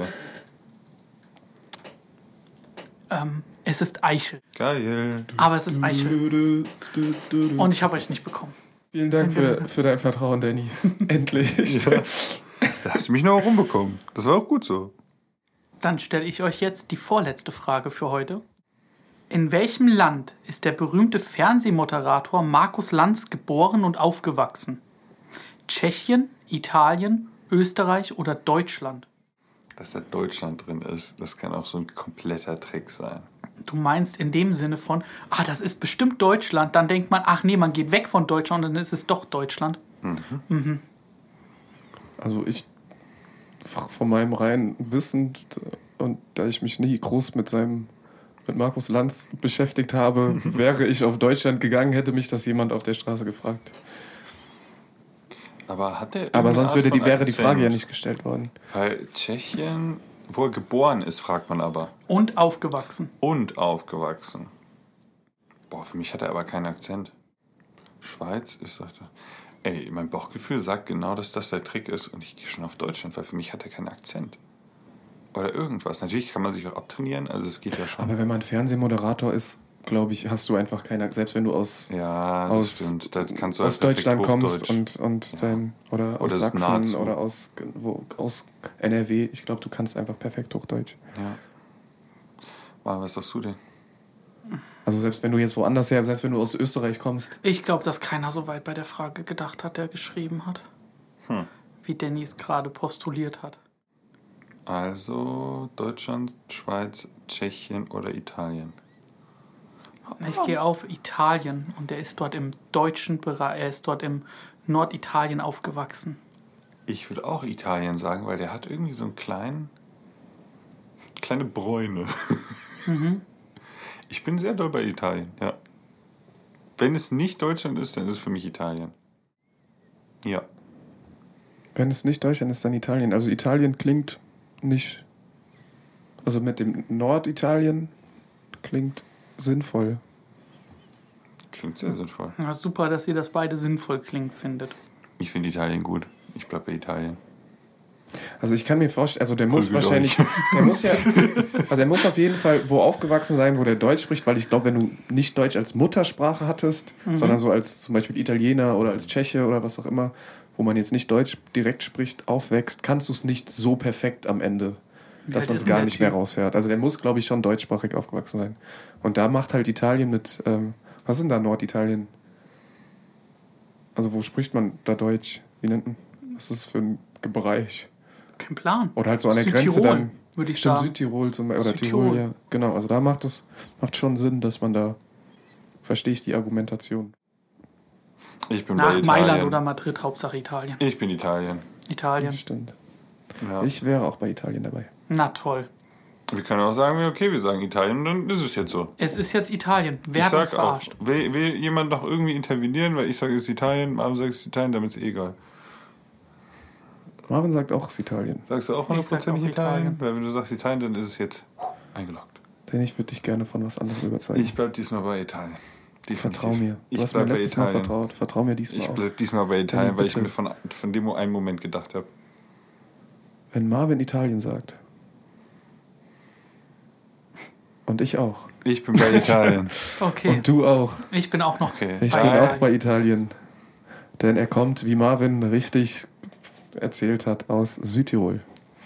Es ist Eichel. Geil. Aber es ist Eichel. Und ich habe euch nicht bekommen. Vielen Dank für dein Vertrauen, Danny. Endlich. Da hast du mich noch rumbekommen. Das war auch gut so. Dann stelle ich euch jetzt die vorletzte Frage für heute. In welchem Land ist der berühmte Fernsehmoderator Markus Lanz geboren und aufgewachsen? Tschechien, Italien, Österreich oder Deutschland? Dass da Deutschland drin ist, das kann auch so ein kompletter Trick sein. Du meinst in dem Sinne von, das ist bestimmt Deutschland. Dann denkt man, ach nee, man geht weg von Deutschland und dann ist es doch Deutschland. Also ich, von meinem reinen Wissen und da ich mich nie groß mit Markus Lanz beschäftigt habe, wäre ich auf Deutschland gegangen, hätte mich das jemand auf der Straße gefragt. Aber hat der Aber irgendeine sonst Art wäre von die Frage ja Akzent? nicht gestellt worden. Weil Tschechien, wo er geboren ist, fragt man aber. Und aufgewachsen. Und aufgewachsen. Boah, für mich hat er aber keinen Akzent. Schweiz, ich sagte... Ey, mein Bauchgefühl sagt genau, dass das der Trick ist. Und ich gehe schon auf Deutschland, weil für mich hat er keinen Akzent. Oder irgendwas. Natürlich kann man sich auch abtrainieren, also es geht ja schon. Aber wenn man Fernsehmoderator ist, glaube ich, hast du einfach keine, selbst wenn du aus Ja, das stimmt. Da kannst du aus als Deutschland perfekt kommst Hochdeutsch. und dein oder aus Oder Sachsen nahezu. oder aus NRW, ich glaube, du kannst einfach perfekt Hochdeutsch. Ja. Wow, was sagst du denn? Also selbst wenn du jetzt woanders her, selbst wenn du aus Österreich kommst. Ich glaube, dass keiner so weit bei der Frage gedacht hat, der geschrieben hat. Wie Danny es gerade postuliert hat. Also Deutschland, Schweiz, Tschechien oder Italien. Ich gehe auf Italien und er ist dort im deutschen Bereich, er ist dort im Norditalien aufgewachsen. Ich würde auch Italien sagen, weil der hat irgendwie so kleine Bräune. Ich bin sehr doll bei Italien, ja. Wenn es nicht Deutschland ist, dann ist es für mich Italien. Ja. Wenn es nicht Deutschland ist, dann Italien. Also Italien klingt nicht... Also mit dem Norditalien klingt sinnvoll. Klingt sehr sinnvoll. Ja, super, dass ihr das beide sinnvoll klingt, findet. Ich finde Italien gut. Ich bleibe bei Italien. Also ich kann mir vorstellen, also der muss Prügelt wahrscheinlich, der muss auf jeden Fall wo aufgewachsen sein, wo der Deutsch spricht, weil ich glaube, wenn du nicht Deutsch als Muttersprache hattest, sondern so als zum Beispiel Italiener oder als Tscheche oder was auch immer, wo man jetzt nicht Deutsch direkt spricht, aufwächst, kannst du es nicht so perfekt am Ende, dass alt man ist es denn gar der nicht Typ? mehr raushört. Also der muss, glaube ich, schon deutschsprachig aufgewachsen sein. Und da macht halt Italien mit, was ist denn da Norditalien? Also wo spricht man da Deutsch? Wie nennt man? Was ist das für ein Bereich? Kein Plan. Oder halt so an der Südtirol, Grenze dann. würde ich Stimmt, sagen. Südtirol oder Südtirol. Tirol, ja. Genau, also da macht schon Sinn, dass man da, verstehe ich die Argumentation. Ich bin bei Nach Italien. Mailand oder Madrid, Hauptsache Italien. Ich bin Italien. Italien. Stimmt. Ja. Ich wäre auch bei Italien dabei. Na toll. Wir können auch sagen, okay, wir sagen Italien, dann ist es jetzt so. Es ist jetzt Italien. Wer Ich hat uns sag auch, verarscht? will jemand noch irgendwie intervenieren, weil ich sage, es ist Italien, Marvin sagt, es ist Italien, damit ist egal. Marvin sagt auch, es ist Italien. Sagst du auch Ich sag 100% auch Italien? Italien. Weil wenn du sagst Italien, dann ist es jetzt eingeloggt. Denn ich würde dich gerne von was anderem überzeugen. Ich bleib diesmal bei Italien. Definitiv. Vertrau mir. Du Ich hast mir bleib bei letztes Mal Italien. vertraut. Vertrau mir diesmal Ich auch. bleib diesmal bei Italien, weil ich bitte. mir von dem einen Moment gedacht habe. Wenn Marvin Italien sagt. Und ich auch. Ich bin bei Italien. Okay. Und du auch. Ich bin auch noch. Okay. Ich Bei bin Italien. auch bei Italien. Denn er kommt, wie Marvin richtig erzählt hat, aus Südtirol.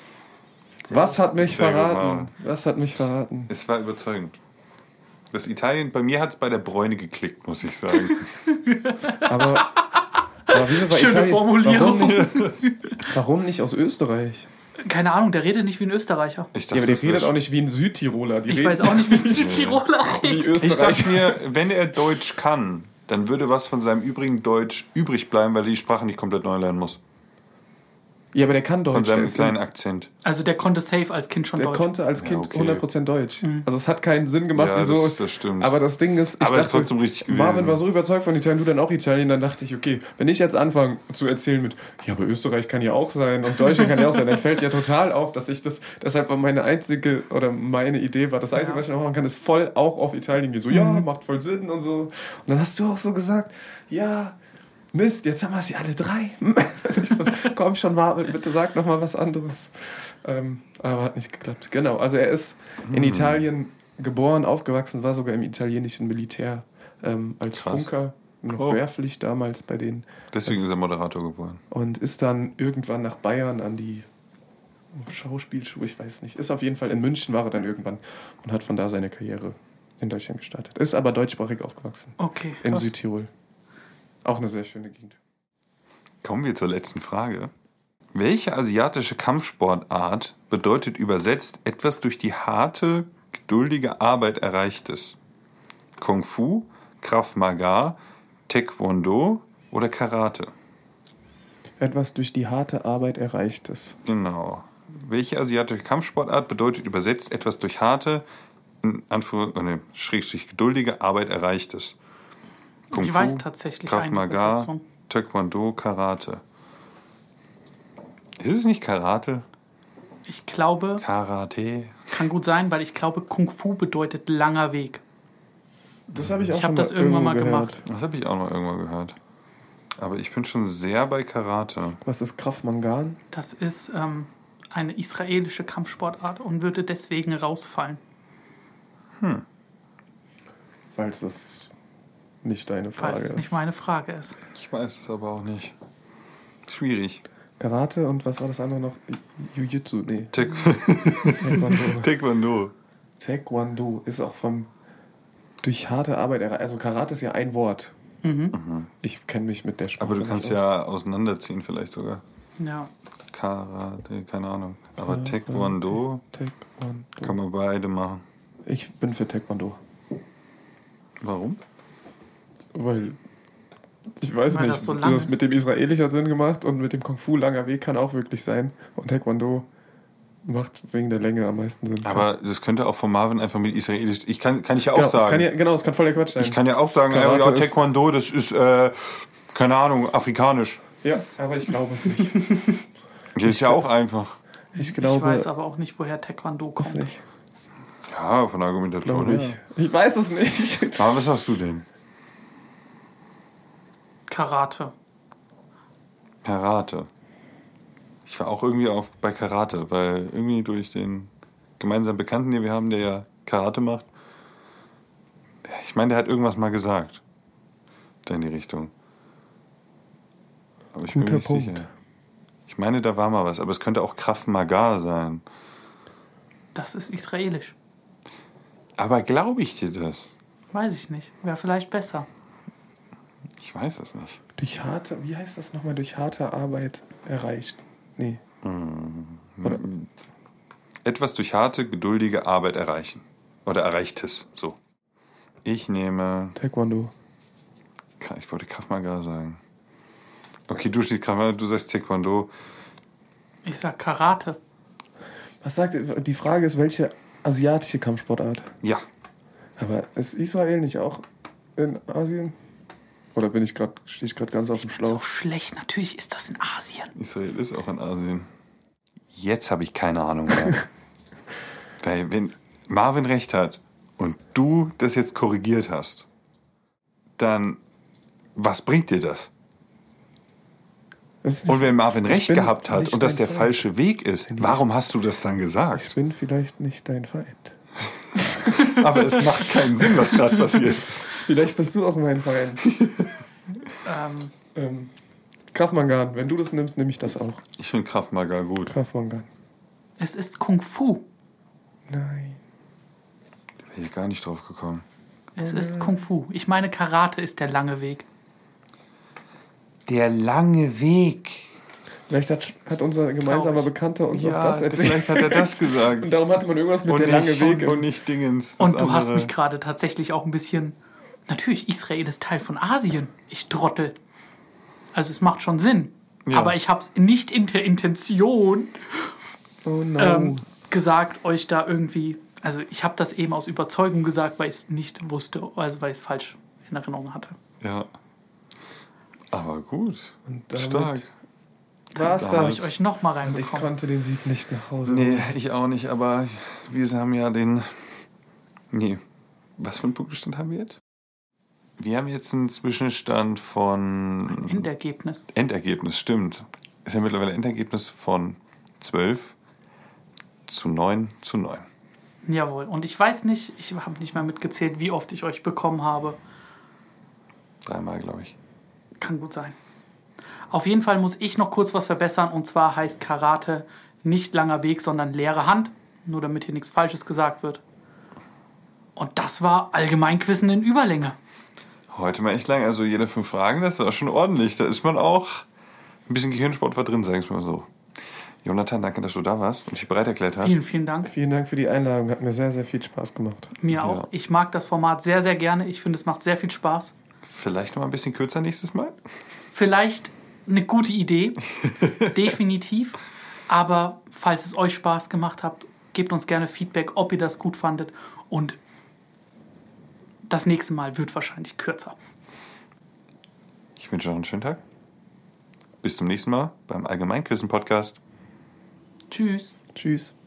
Was hat mich Sehr gut, verraten? Marvin. Was hat mich verraten? Es war überzeugend. Das Italien, bei mir hat es bei der Bräune geklickt, muss ich sagen. Aber wieso bei Schöne Italien? Formulierung. Warum nicht aus Österreich? Keine Ahnung, der redet nicht wie ein Österreicher. Ich Ja, aber der das wär redet auch nicht wie ein Südtiroler. Die Ich reden weiß auch nicht, wie ein Südtiroler wie redet. Ich Österreich. dachte mir, wenn er Deutsch kann, dann würde was von seinem übrigen Deutsch übrig bleiben, weil er die Sprache nicht komplett neu lernen muss. Ja, aber der kann Deutsch. Von Der, seinem ist kleinen Akzent. Also der konnte safe als Kind schon der Deutsch. konnte als Kind okay. 100% Deutsch. Also es hat keinen Sinn gemacht, Ja, wieso. das stimmt. Aber das Ding ist, Aber es ist trotzdem richtig gewesen. Marvin war so überzeugt von Italien, du dann auch Italien, dann dachte ich, okay, wenn ich jetzt anfange zu erzählen mit, ja, aber Österreich kann ja auch sein und Deutschland kann ja auch sein, dann fällt ja total auf, dass ich das, deshalb war meine einzige, oder meine Idee war, das Einzige, was ich noch machen kann, ist voll auch auf Italien gehen. So, ja, macht voll Sinn und so. Und dann hast du auch so gesagt, ja, Mist, jetzt haben wir sie alle drei. Ich so, komm schon, Marvin, bitte sag noch mal was anderes. Aber hat nicht geklappt. Genau, also er ist in Italien geboren, aufgewachsen, war sogar im italienischen Militär als Krass. Funker, noch Oh. Wehrpflicht damals bei denen. Deswegen ist er Moderator geworden. Und ist dann irgendwann nach Bayern an die Schauspielschule, ich weiß nicht. Ist auf jeden Fall in München, war er dann irgendwann und hat von da seine Karriere in Deutschland gestartet. Ist aber deutschsprachig aufgewachsen. Okay. In krass. Südtirol. Auch eine sehr schöne Gegend. Kommen wir zur letzten Frage. Welche asiatische Kampfsportart bedeutet übersetzt etwas durch die harte, geduldige Arbeit Erreichtes? Kung Fu, Krav Maga, Taekwondo oder Karate? Etwas durch die harte Arbeit Erreichtes. Genau. Welche asiatische Kampfsportart bedeutet übersetzt etwas durch harte, Schrägstrich geduldige Arbeit Erreichtes? Kung Ich Fu, weiß tatsächlich Krav eine Maga, Übersetzung. Taekwondo, Karate. Ist es nicht Karate? Ich glaube, Karate. kann gut sein, weil ich glaube, Kung Fu bedeutet langer Weg. Das habe ich auch Ich schon hab das irgendwann mal gehört. gemacht. Das habe ich auch mal irgendwann gehört. Aber ich bin schon sehr bei Karate. Was ist Krav Mangan? Das ist eine israelische Kampfsportart und würde deswegen rausfallen. Falls das nicht deine Frage Falls es ist. nicht meine Frage ist. Ich weiß es aber auch nicht. Schwierig. Karate und was war das andere noch? Jiu-Jitsu, nee. Taekwondo. Taekwondo. Taekwondo ist auch vom durch harte Arbeit erreicht. Also Karate ist ja ein Wort. Ich kenne mich mit der Sprache Aber du nicht kannst aus. ja auseinanderziehen vielleicht sogar. Ja. Karate, keine Ahnung. Aber Karate. Taekwondo Taekwondo. kann man beide machen. Ich bin für Taekwondo. Warum? Weil Ich weiß Weil nicht, das so lang das ist. mit dem Israelisch hat Sinn gemacht und mit dem Kung Fu langer Weg kann auch wirklich sein. Und Taekwondo macht wegen der Länge am meisten Sinn. Aber das könnte auch von Marvin einfach mit Israelisch. Kann ich ja auch genau, sagen. das kann voll der Quatsch sein. Ich kann ja auch sagen, Karate ja, ist- Taekwondo, das ist, keine Ahnung, afrikanisch. Ja, aber ich glaube es nicht. Das ist ja auch einfach. Ich glaube Ich weiß aber auch nicht, woher Taekwondo es kommt. nicht. Ja, von der Argumentation Glaube her. ich. Ich weiß es nicht. Aber was sagst du denn? Karate. Karate. Ich war auch irgendwie bei Karate, weil irgendwie durch den gemeinsamen Bekannten, den wir haben, der ja Karate macht, ich meine, der hat irgendwas mal gesagt. Da in die Richtung. Aber ich bin mir Guter nicht Punkt. sicher. Ich meine, da war mal was, aber es könnte auch Krav Maga sein. Das ist israelisch. Aber glaube ich dir das? Weiß ich nicht. Wäre vielleicht besser. Ich weiß es nicht. Durch harte, wie heißt das nochmal? Durch harte Arbeit erreicht. Nee. Oder, Etwas durch harte, geduldige Arbeit erreichen. Oder erreichtes. So. Ich nehme. Taekwondo. Ich wollte Krav Maga sagen. Okay, du stehst Krav Maga, du sagst Taekwondo. Ich sag Karate. Was sagt die Frage ist, welche asiatische Kampfsportart? Ja. Aber ist Israel nicht auch in Asien? Oder stehe ich gerade ganz auf dem So Schlauch? schlecht. Natürlich ist das in Asien. Israel ist auch in Asien. Jetzt habe ich keine Ahnung mehr. Weil wenn Marvin recht hat und du das jetzt korrigiert hast, dann was bringt dir das? Das ist nicht- Und wenn Marvin ich recht bin gehabt hat nicht und das dein der Feind. falsche Weg ist, warum hast du das dann Ich gesagt? bin vielleicht nicht dein Feind. Aber es macht keinen Sinn, was gerade passiert ist. Vielleicht bist du auch mein Feind. Krav Maga. Wenn du das nimmst, nehme ich das auch. Ich finde Krav Maga gut. Krav Maga. Es ist Kung Fu. Nein. Wäre ich gar nicht drauf gekommen. Es ist Kung Fu. Ich meine, Karate ist der lange Weg. Der lange Weg. Vielleicht hat unser gemeinsamer Traurig. Bekannter uns auch Ja, das erzählt. vielleicht hat er das gesagt. Und darum hatte man irgendwas mit der lange Weg. Und nicht Dingens. das Und du hast andere. mich gerade tatsächlich auch ein bisschen... Natürlich, Israel ist Teil von Asien. Ich Trottel. Also es macht schon Sinn. Ja. Aber ich habe es nicht in der Intention Oh no. gesagt, euch da irgendwie... Also ich habe das eben aus Überzeugung gesagt, weil ich es nicht wusste, also weil ich es falsch in Erinnerung hatte. Ja. Aber gut. Und damit Stark. war's Da habe das. ich euch nochmal Und ich reinbekommen. konnte den Sieg nicht nach Hause. Nee, ich auch nicht, aber wir haben ja den. Nee. Was für einen Punktestand haben wir jetzt? Wir haben jetzt einen Zwischenstand von. Endergebnis. Endergebnis, stimmt. Ist ja mittlerweile Endergebnis von 12:9:9. Jawohl. Und ich weiß nicht, ich habe nicht mal mitgezählt, wie oft ich euch bekommen habe. 3-mal, glaube ich. Kann gut sein. Auf jeden Fall muss ich noch kurz was verbessern. Und zwar heißt Karate nicht langer Weg, sondern leere Hand. Nur damit hier nichts Falsches gesagt wird. Und das war Allgemeinquissen in Überlänge. Heute mal echt lang. Also jede 5 Fragen, das war schon ordentlich. Da ist man auch. Ein bisschen Gehirnsport war drin, sag ich mal so. Jonathan, danke, dass du da warst und dich bereit erklärt hast. Vielen, vielen Dank. Vielen Dank für die Einladung. Hat mir sehr, sehr viel Spaß gemacht. Mir auch. Ich mag das Format sehr, sehr gerne. Ich finde, es macht sehr viel Spaß. Vielleicht noch mal ein bisschen kürzer nächstes Mal. Vielleicht eine gute Idee. Definitiv. Aber falls es euch Spaß gemacht hat, gebt uns gerne Feedback, ob ihr das gut fandet. Und das nächste Mal wird wahrscheinlich kürzer. Ich wünsche noch einen schönen Tag. Bis zum nächsten Mal beim Allgemeinquissen-Podcast. Tschüss. Tschüss.